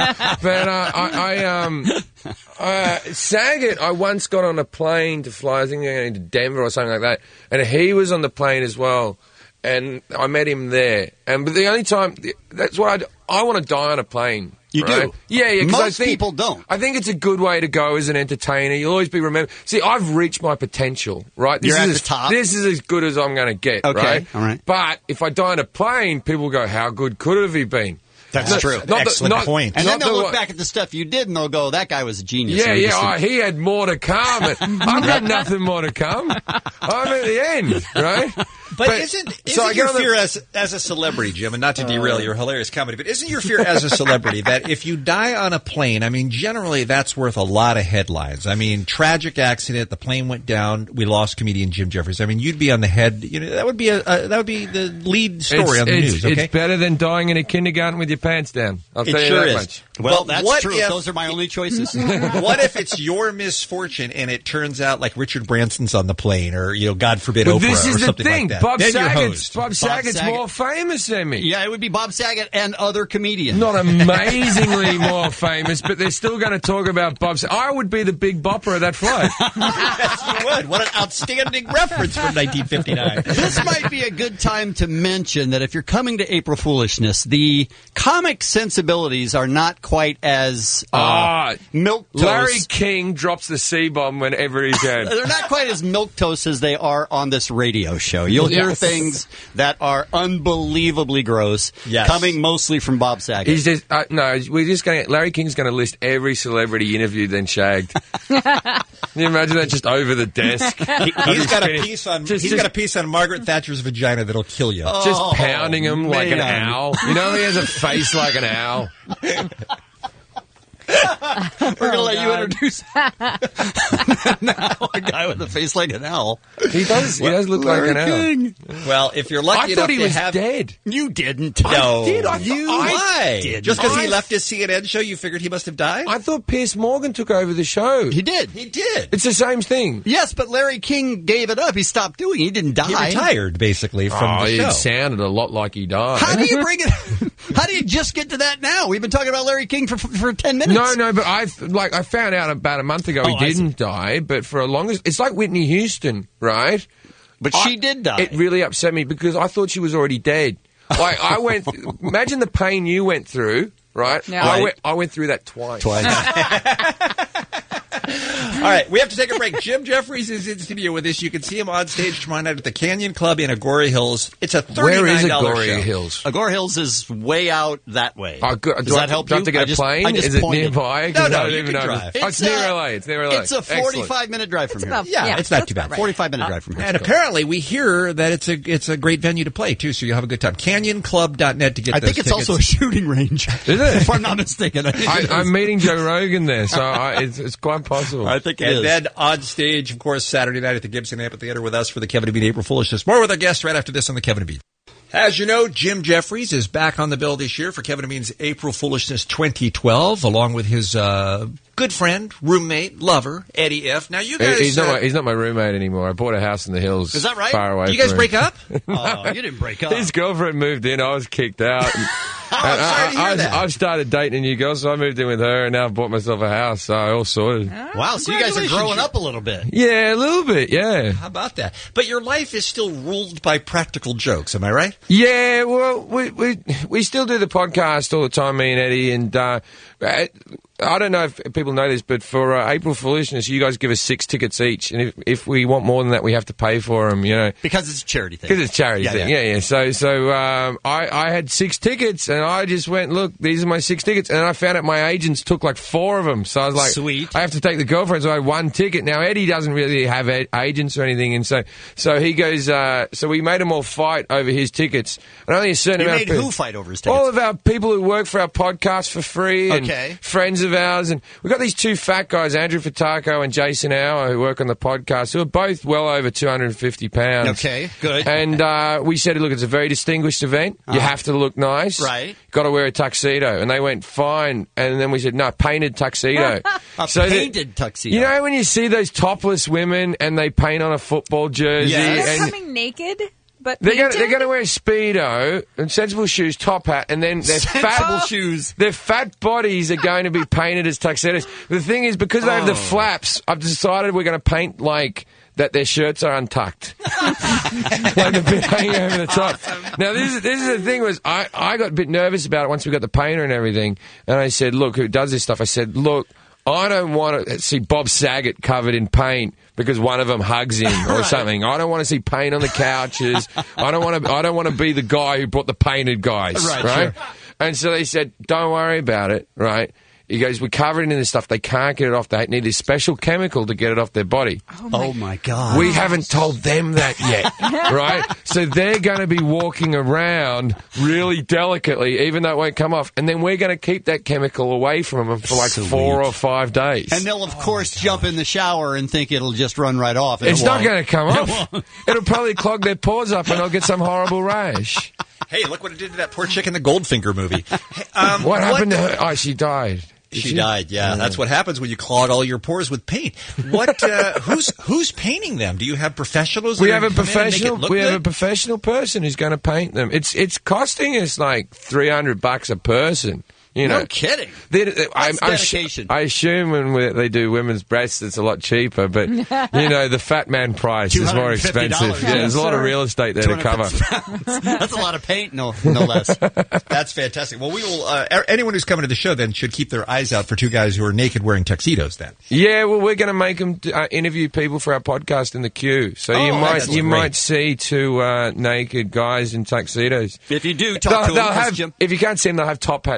But Saget, I once got on a plane to fly. I think going to Denver or something like that, and he was on the plane as well. And I met him there. But the only time that's what I want to die on a plane. You right? do? Yeah. 'Cause Most I think, people don't. I think it's a good way to go as an entertainer. You'll always be remembered. See, I've reached my potential, right? You're at the top. This is as good as I'm going to get, Okay, right? all right. But if I die on a plane, people go, how good could have he been? That's true. Excellent point. And then not they'll the look one- back at the stuff you did and they'll go, "That guy was a genius." Yeah, And yeah. just- He had more to come. I've got nothing more to come. I'm at the end, right? But isn't I your get on the- fear as a celebrity, Jim, and not to derail your hilarious comedy, but isn't your fear as a celebrity that if you die on a plane, I mean, generally that's worth a lot of headlines. I mean, tragic accident, the plane went down, we lost comedian Jim Jeffries. I mean, you'd be on the head. That would be the lead story on the news. Okay, It's better than dying in a kindergarten with your pants down. I'll tell it you sure that is. much. Well, But that's what true. if- Those are my only choices. What if it's your misfortune and it turns out like Richard Branson's on the plane, or God forbid, But Oprah, this or is the something thing. like that? Bob Then you're Saget's hosed. Bob Saget's Saget. more famous than me. Yeah, it would be Bob Saget and other comedians. Not amazingly more famous, but they're still going to talk about Bob Saget. I would be the big bopper of that flight. Yes, you would. What an outstanding reference from 1959. This might be a good time to mention that if you're coming to April Foolishness, the comic sensibilities are not quite as milquetoast. Larry King drops the C-bomb whenever he can. They're not quite as milquetoast as they are on this radio show. You'll hear Yes. things that are unbelievably gross, Yes. coming mostly from Bob Saget. He's just we're just going. Larry King's going to list every celebrity interviewed then shagged. Can you imagine that just over the desk? He's got a piece on. He's got a piece on Margaret Thatcher's vagina that'll kill you. Just pounding him like an man. owl. You know, he has a face like an owl. We're going to let you introduce now a guy with a face like an owl. He does look like an owl. King. Well, if you're lucky I thought enough he to was have... dead. You didn't. No. I did. Why? did. Just because he left his CNN show, you figured he must have died? I thought Piers Morgan took over the show. He did. He did. It's the same thing. Yes, but Larry King gave it up. He stopped doing it. He didn't die. He retired, basically, from the show. It sounded a lot like he died. How do you bring it? How do you just get to that now? We've been talking about Larry King for 10 minutes. No, but I found out about a month ago he didn't die, but for a longest... It's like Whitney Houston, right? But she did die. It really upset me because I thought she was already dead. Like, I went... imagine the pain you went through, right? No. I went through that twice. All right, we have to take a break. Jim Jeffries is in studio with us. You can see him on stage tomorrow night at the Canyon Club in Agoura Hills. It's a $39 Where is show. Agoura Hills? Agoura Hills is way out that way. Does that help you? Do I have to get a plane? Is it nearby? No, I don't you even can know. drive. It's near LA. It's near LA. It's a 45-minute drive from here. It's not too bad. 45-minute drive from here. And apparently, we hear that it's a great venue to play too. So you'll have a good time. CanyonClub.net to get. I think it's also a shooting range. Is it? If I'm not mistaken. I'm meeting Joe Rogan there, so it's quite possible. I think it and is. then on stage, of course, Saturday night at the Gibson Amphitheater with us for the Kevin and Bean April Foolishness. More with our guests right after this on the Kevin and Bean. As you know, Jim Jeffries is back on the bill this year for Kevin and Bean's April Foolishness 2012, along with his good friend, roommate, lover, Eddie F. Now, you guys... He's not my roommate anymore. I bought a house in the hills. Is that right? Far away Did you guys from break him. up? Oh, you didn't break up. His girlfriend moved in. I was kicked out. I'm sorry to hear that. I've started dating a new girl, so I moved in with her, and now I've bought myself a house, so all sorted. Wow, so you guys are growing up a little bit. Yeah, a little bit, yeah. How about that? But your life is still ruled by practical jokes, am I right? Yeah, well, we still do the podcast all the time, me and Eddie, and I don't know if people know this, but for April Foolishness, you guys give us 6 tickets each, and if we want more than that, we have to pay for them, you know. Because it's a charity thing. Because it's a charity thing, yeah. So I had 6 tickets, and I just went, look, these are my 6 tickets, and I found out my agents took like 4 of them, so I was like, sweet. I have to take the girlfriend, so I had 1 ticket. Now, Eddie doesn't really have agents or anything, and so he goes, so we made them all fight over his tickets, and only a certain amount of people... who fight over his tickets? All of our people who work for our podcast for free, and friends of ours, and we've got these 2 fat guys, Andrew Fataco and Jason Hour, who work on the podcast, who are both well over 250 pounds. Okay, good. And we said, look, it's a very distinguished event. You have to look nice. Right. Got to wear a tuxedo. And they went, fine. And then we said, no, painted tuxedo. Painted tuxedo. You know when you see those topless women and they paint on a football jersey? They're and coming naked? But they're going to wear a Speedo and sensible shoes, top hat, and then their their fat bodies are going to be painted as tuxedos. The thing is, because they have the flaps, I've decided we're going to paint like that their shirts are untucked. Like the bit hanging over the top. Now, this is the thing was, I got a bit nervous about it once we got the painter and everything, and I said, look, who does this stuff? I said, look, I don't want to see Bob Saget covered in paint because one of them hugs him or something. I don't want to see paint on the couches. I don't want to be the guy who brought the painted guys, right? Sure. And so they said, don't worry about it, right? He goes, we're covered in this stuff. They can't get it off. They need this special chemical to get it off their body. Oh, my God. We haven't told them that yet, right? So they're going to be walking around really delicately, even though it won't come off. And then we're going to keep that chemical away from them for like 4 or 5 days. And they'll, of course, jump in the shower and think it'll just run right off. It's not going to come off. It'll probably clog their pores up and they'll get some horrible rash. Hey, look what it did to that poor chick in the Goldfinger movie. What happened to her? Oh, she died. She died, yeah. That's what happens when you clog all your pores with paint. What? Who's painting them? Do you have professionals? We have a professional person who's going to paint them. It's costing us like $300 a person. You know, no kidding. That's dedication. I assume when they do women's breasts, it's a lot cheaper, but you know, the fat man price is more expensive. Yeah, there's a lot of real estate there to cover. That's a lot of paint, no less. That's fantastic. Well, we will. Anyone who's coming to the show then should keep their eyes out for 2 guys who are naked wearing tuxedos. Then, yeah, well, we're going to make them interview people for our podcast in the queue. So you might see 2 naked guys in tuxedos. If you do, talk to them. If you can't see them, they'll have top hats on. If you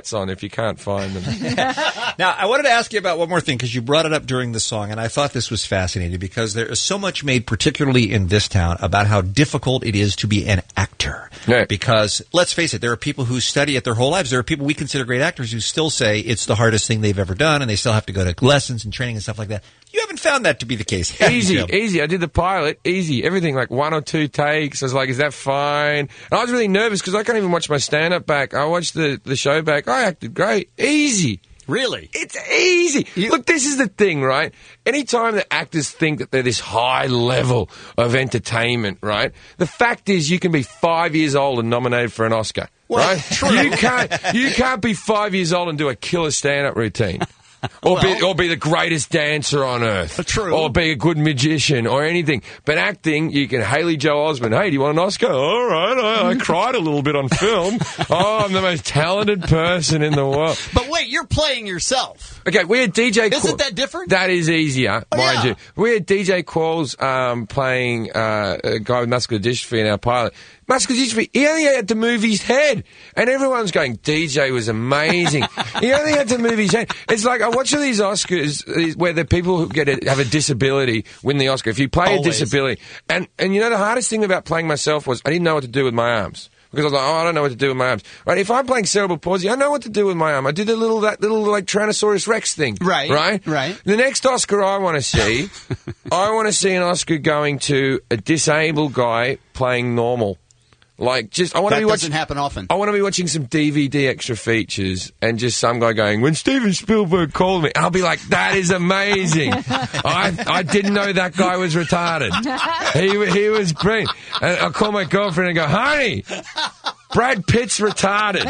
can't find them. Now, I wanted to ask you about one more thing because you brought it up during the song, and I thought this was fascinating because there is so much made, particularly in this town, about how difficult it is to be an actor. Right. Because, let's face it, there are people who study it their whole lives. There are people we consider great actors who still say it's the hardest thing they've ever done, and they still have to go to lessons and training and stuff like that. You haven't found that to be the case, have Easy, you? easy. I did the pilot, easy. Everything, like 1 or 2 takes. I was like, is that fine? And I was really nervous because I can't even watch my stand-up back. I watched the show back. I acted great. Easy. Really? It's easy. Look, this is the thing, right? Anytime that actors think that they're this high level of entertainment, right? The fact is you can be 5 years old and nominated for an Oscar, right? True. You can't be 5 years old and do a killer stand-up routine. Or be the greatest dancer on earth. True. Or be a good magician or anything. But acting, you can Haley Joel Osment. Hey, do you want an Oscar? All right, I cried a little bit on film. Oh, I'm the most talented person in the world. But wait, you're playing yourself. Okay, we had DJ... Isn't that different? That is easier, mind you. We had DJ Qualls playing a guy with muscular dystrophy in our pilot. Muscular dystrophy, he only had to move his head. And everyone's going, DJ was amazing. He only had to move his head. It's like, I watch all these Oscars where the people who have a disability win the Oscar. If you play a disability... And you know, the hardest thing about playing myself was I didn't know what to do with my arms. Because I was like, I don't know what to do with my arms. Right? If I'm playing cerebral palsy, I know what to do with my arm. I did that little like Tyrannosaurus Rex thing. Right. The next Oscar I want to see, I want to see an Oscar going to a disabled guy playing normal. Like, just, I want to be watching. That doesn't happen often. I want to be watching some DVD extra features and just some guy going, when Steven Spielberg called me, and I'll be like, that is amazing. I didn't know that guy was retarded. He was brilliant. And I'll call my girlfriend and go, honey, Brad Pitt's retarded.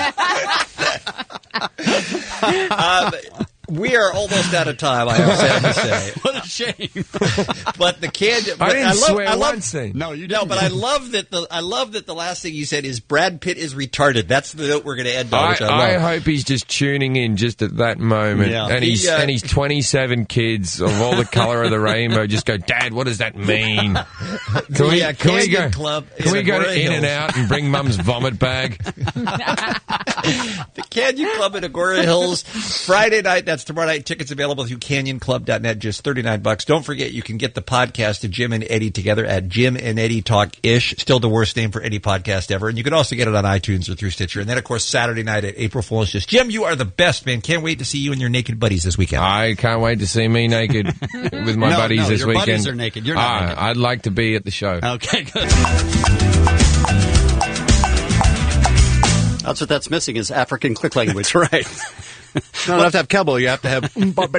We are almost out of time, I also have to say. What a shame. But the kid... I didn't swear one thing. No, you didn't. No, but I love that the last thing you said is Brad Pitt is retarded. That's the note we're going to end on, which I love. I hope he's just tuning in just at that moment. Yeah. And he's 27 kids of all the colour of the rainbow just go, Dad, what does that mean? Can we go to In and Out and bring Mum's vomit bag? The Canyon Club in Agoura Hills, Friday night. That's tomorrow night. Tickets available through CanyonClub.net, just $39. Don't forget, you can get the podcast of Jim and Eddie together at Jim and Eddie Talk-ish. Still the worst name for any podcast ever. And you can also get it on iTunes or through Stitcher. And then, of course, Saturday night at April Fool's. Just Jim, you are the best, man. Can't wait to see you and your naked buddies this weekend. I can't wait to see me naked with my buddies this your weekend. Buddies are naked. You're not naked. I'd like to be at the show. Okay, good. That's what that's missing is African click language. That's right. Not enough to have Kelbo, you have to have...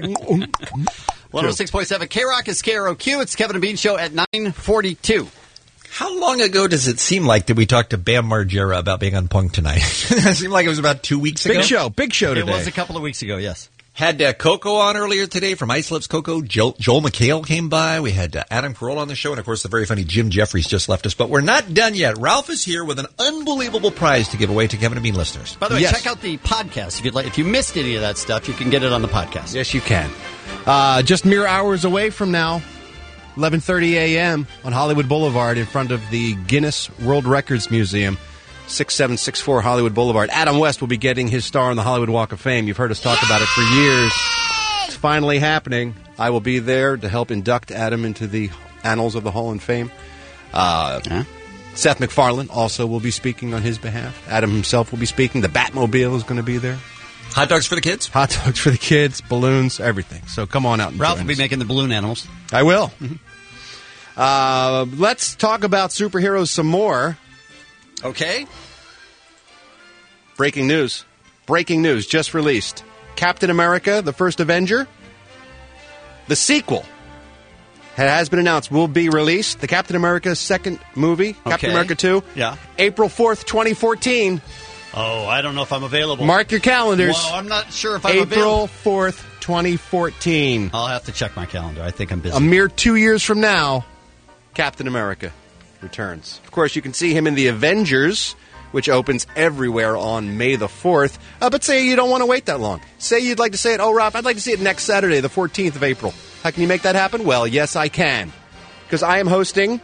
106.7 K-Rock is KROQ. It's Kevin and Bean Show at 9:42. How long ago does it seem like did we talk to Bam Margera about being on Punk tonight? It seemed like it was about 2 weeks ago. Big show today. It was a couple of weeks ago, yes. Had Coco on earlier today from Ice Lips Coco. Joel McHale came by. We had Adam Carolla on the show. And, of course, the very funny Jim Jeffries just left us. But we're not done yet. Ralph is here with an unbelievable prize to give away to Kevin and Bean listeners. By the way, check out the podcast. If you'd like, if you missed any of that stuff, you can get it on the podcast. Yes, you can. Just mere hours away from now, 11:30 a.m. on Hollywood Boulevard in front of the Guinness World Records Museum. 6764 Hollywood Boulevard. Adam West will be getting his star on the Hollywood Walk of Fame. You've heard us talk about it for years. It's finally happening. I will be there to help induct Adam into the annals of the Hall of Fame. Seth MacFarlane also will be speaking on his behalf. Adam himself will be speaking. The Batmobile is going to be there. Hot dogs for the kids? Hot dogs for the kids, balloons, everything. So come on out and Ralph join will be us. making the balloon animals. I will. Let's talk about superheroes some more. Okay. Breaking news. Just released. Captain America, the First Avenger. The sequel has been announced, will be released. The Captain America second movie, Captain America 2. Yeah. April 4th, 2014. Oh, I don't know if I'm available. Mark your calendars. Well, I'm not sure if I'm available. April 4th, 2014. I'll have to check my calendar. I think I'm busy. A mere 2 years from now, Captain America returns. Of course, you can see him in The Avengers, which opens everywhere on May the 4th. But say you don't want to wait that long. Say you'd like to see it, Rob, I'd like to see it next Saturday, the 14th of April. How can you make that happen? Well, yes, I can. Because I am hosting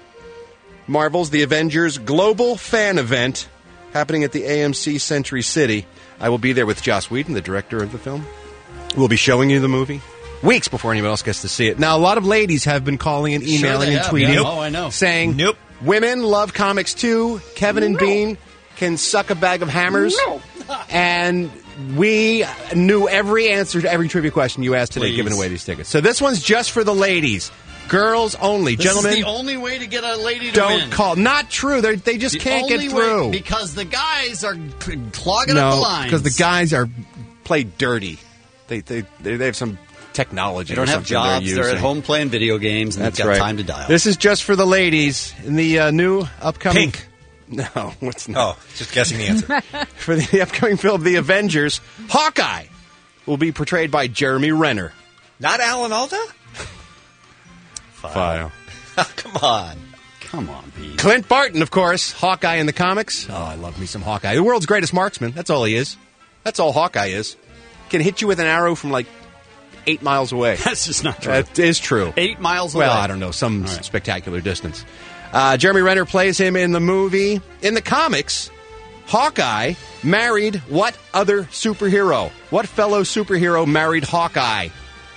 Marvel's The Avengers Global Fan Event happening at the AMC Century City. I will be there with Joss Whedon, the director of the film. We'll be showing you the movie weeks before anyone else gets to see it. Now, a lot of ladies have been calling and emailing and tweeting. Yeah. Oh, I know. Saying, women love comics too. Kevin and Bean can suck a bag of hammers. No. And we knew every answer to every trivia question you asked today, giving away these tickets. So this one's just for the ladies. Girls only. This Gentlemen, is the only way to get a lady to don't win. call. Not true. They just can't get through. Because the guys are clogging up the lines. Because the guys are played dirty. They have some technology. They don't or have something jobs. They're They're at using. home playing video games, and That's they've got right. time to dial. This is just for the ladies in the new upcoming. Pink. No, it's not. Oh, just guessing the answer. For the upcoming film, The Avengers, Hawkeye will be portrayed by Jeremy Renner. Not Alan Alda? File. Come on. Come on, Pete. Clint Barton, of course. Hawkeye in the comics. Oh, I love me some Hawkeye. The world's greatest marksman. That's all he is. That's all Hawkeye is. Can hit you with an arrow from like 8 miles away. That's just not true. That is true. 8 miles away. Well, I don't know. Some spectacular distance. Jeremy Renner plays him in the movie. In the comics, Hawkeye married what other superhero? What fellow superhero married Hawkeye?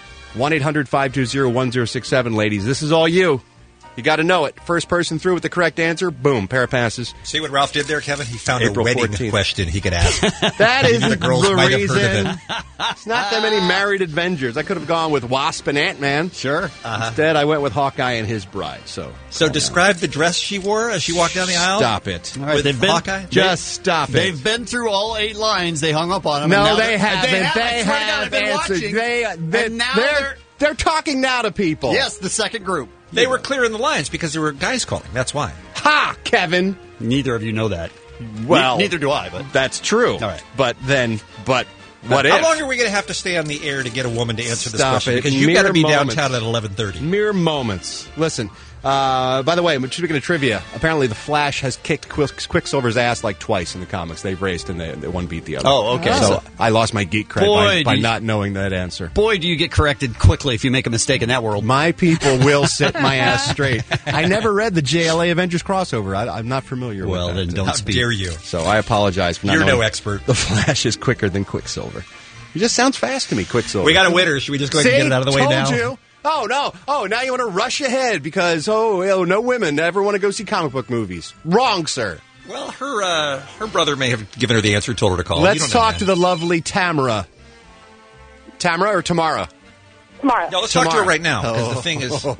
1-800-520-1067, ladies. This is all you. You got to know it. First person through with the correct answer, boom, pair of passes. See what Ralph did there, Kevin? He found April a wedding 14th. question he could ask. That is the girls the might have reason. heard of It's not that many married Avengers. I could have gone with Wasp and Ant-Man. Sure. Instead, I went with Hawkeye and his bride. So describe the dress she wore as she walked down the aisle. Stop it. All right, With they've been, Hawkeye? Just stop it. They've been through all 8 lines. They hung up on them. No, and now they haven't. They have. They I swear to God, have I've been answered. watching. They, and now they're talking now to people. Yes, the second group. They were clearing the lines because there were guys calling. That's why. Ha, Kevin. Neither of you know that. Well, neither do I. But that's true. All right. But what if? How long are we going to have to stay on the air to get a woman to answer this Stop question? it. Because you've got to be Mere moments. downtown at 11:30. Mere moments. Listen, by the way, speaking of trivia, apparently the Flash has kicked Quicksilver's ass like twice in the comics. They've raced and they one beat the other. Oh, okay. So I lost my geek cred by not knowing that answer. Boy, do you get corrected quickly if you make a mistake in that world. My people will sit my ass straight. I never read the JLA Avengers crossover. I'm not familiar with that. Well, then don't How speak. dare you? So I apologize for not You're knowing. no expert. The Flash is quicker than Quicksilver. It just sounds fast to me, Quicksilver. We got a winner. Should we just go ahead and get it out of the way told now? You. Oh, no. Oh, now you want to rush ahead because, no women ever want to go see comic book movies. Wrong, sir. Well, her brother may have given her the answer, told her to call. You Let's don't know talk that. to the lovely Tamara. Tamara or Tamara? Tomorrow. No, let's talk to her Tamara. right now because the thing is, what?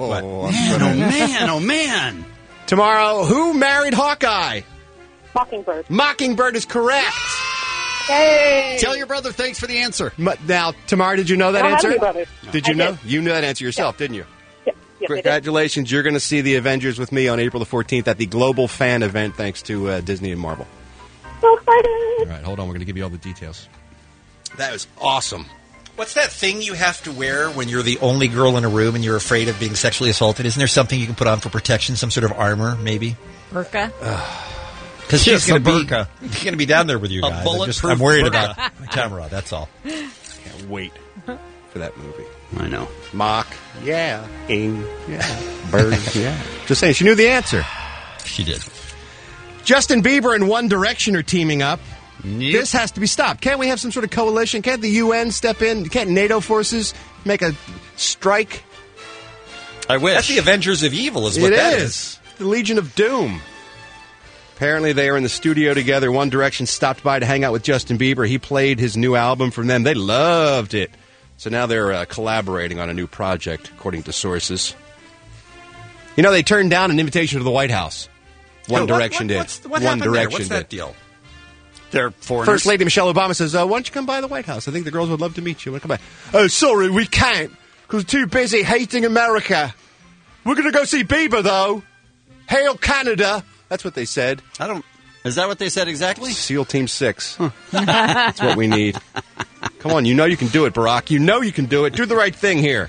Oh, man. Tomorrow, who married Hawkeye? Mockingbird. Mockingbird is correct. Hey! Tell your brother thanks for the answer. Now, Tamara, did you know that I don't have answer? any brothers. Did you I know? did. You knew that answer yourself, didn't you? Yes, I did. Congratulations. You're going to see the Avengers with me on April the 14th at the Global Fan Event thanks to Disney and Marvel. So excited. All right, hold on. We're going to give you all the details. That was awesome. What's that thing you have to wear when you're the only girl in a room and you're afraid of being sexually assaulted? Isn't there something you can put on for protection? Some sort of armor, maybe? Burqa. Because she's Yes, going a to be down there with you A guys. bulletproof I'm worried burqa. about Tamara. That's all. Can't wait for that movie. I know. Mock, yeah. Ing, yeah. Bird, yeah. Just saying, she knew the answer. She did. Justin Bieber and One Direction are teaming up. Yep. This has to be stopped. Can't we have some sort of coalition? Can't the UN step in? Can't NATO forces make a strike? I wish. That's the Avengers of Evil is what It that is. The Legion of Doom. Apparently, they are in the studio together. One Direction stopped by to hang out with Justin Bieber. He played his new album from them. They loved it. So now they're collaborating on a new project, according to sources. You know, they turned down an invitation to the White House. One Direction did. What One happened there? Direction What's that did. deal? They're foreigners. First Lady Michelle Obama says, why don't you come by the White House? I think the girls would love to meet you. Want to come by? Oh, sorry, we can't, because we're too busy hating America. We're going to go see Bieber, though. Hail Canada. That's what they said. Is that what they said exactly? SEAL Team 6. That's what we need. Come on, you know you can do it, Barack. You know you can do it. Do the right thing here.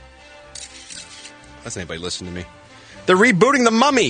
Doesn't anybody listen to me? They're rebooting The Mummy.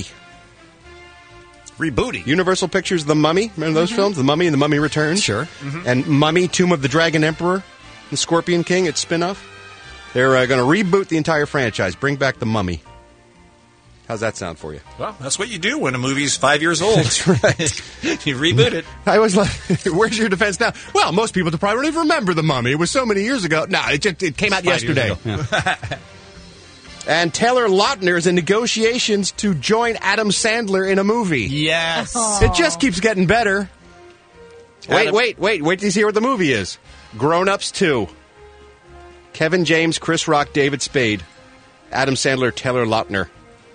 Rebooting? Universal Pictures' The Mummy. Remember those films? The Mummy and The Mummy Returns? Sure. And Mummy, Tomb of the Dragon Emperor, and Scorpion King, its spin-off. They're going to reboot the entire franchise. Bring back The Mummy. How's that sound for you? Well, that's what you do when a movie's 5 years old. That's right. You reboot it. I was like, where's your defense now? Well, most people probably don't even remember The Mummy. It was so many years ago. No, it came out 5 years yesterday. ago. Yeah. And Taylor Lautner is in negotiations to join Adam Sandler in a movie. Yes. It just keeps getting better. Wait till you see what the movie is. Grown Ups 2. Kevin James, Chris Rock, David Spade, Adam Sandler, Taylor Lautner.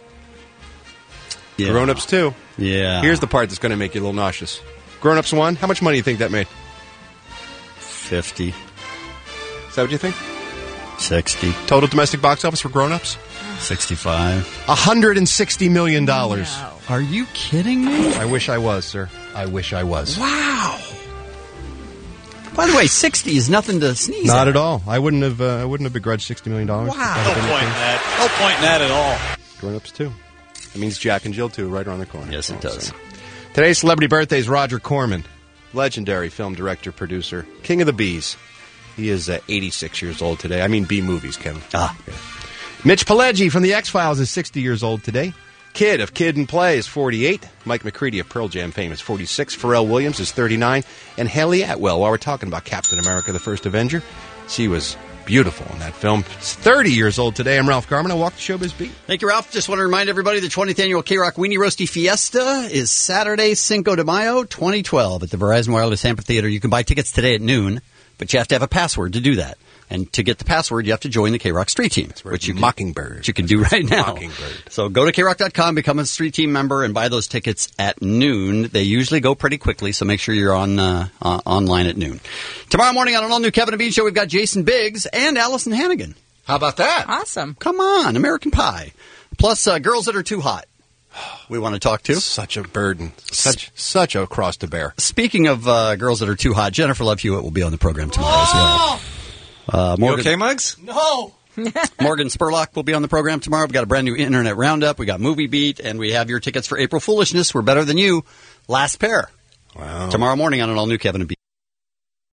Yeah. Grown Ups 2. Yeah. Here's the part that's going to make you a little nauseous. Grown Ups 1, how much money do you think that made? 50. Is that what you think? 60. Total domestic box office for Grown Ups? 65. $160 million. Are you kidding me? I wish I was, sir. I wish I was. Wow. By the way, 60 is nothing to sneeze Not at. at all. I wouldn't have begrudged $60 million. Wow. No point in that. No point in that at all. Grown Ups 2. That means Jack and Jill 2 right around the corner. Yes, it does. Today's celebrity birthday is Roger Corman, legendary film director, producer, king of the bees. He is 86 years old today. I mean B movies, Kevin. Ah. Yeah. Mitch Pileggi from the X-Files is 60 years old today. Kid of Kid and Play is 48. Mike McCready of Pearl Jam fame is 46. Pharrell Williams is 39. And Haley Atwell, while we're talking about Captain America, the First Avenger, she was beautiful in that film. She's 30 years old today. I'm Ralph Garman. I walk the Showbiz Beat. Thank you, Ralph. Just want to remind everybody the 20th annual K-Rock Weenie Roasty Fiesta is Saturday, Cinco de Mayo, 2012 at the Verizon Wireless Amphitheater. You can buy tickets today at noon, but you have to have a password to do that. And to get the password, you have to join the K-Rock Street Team, which you can do right now. Mockingbird. So go to KRock.com, become a Street Team member, and buy those tickets at noon. They usually go pretty quickly, so make sure you're on online at noon. Tomorrow morning on an all-new Kevin and Bean show, we've got Jason Biggs and Allison Hannigan. How about that? Awesome. Come on, American Pie. Plus, Girls That Are Too Hot. We want to talk to. Such a burden. Such a cross to bear. Speaking of Girls That Are Too Hot, Jennifer Love Hewitt will be on the program tomorrow as well. You okay, Muggs? No. Morgan Spurlock will be on the program tomorrow. We've got a brand new Internet Roundup. We got Movie Beat, and we have your tickets for April Foolishness. We're better than you. Last pair. Wow. Tomorrow morning on an all-new Kevin and Bean.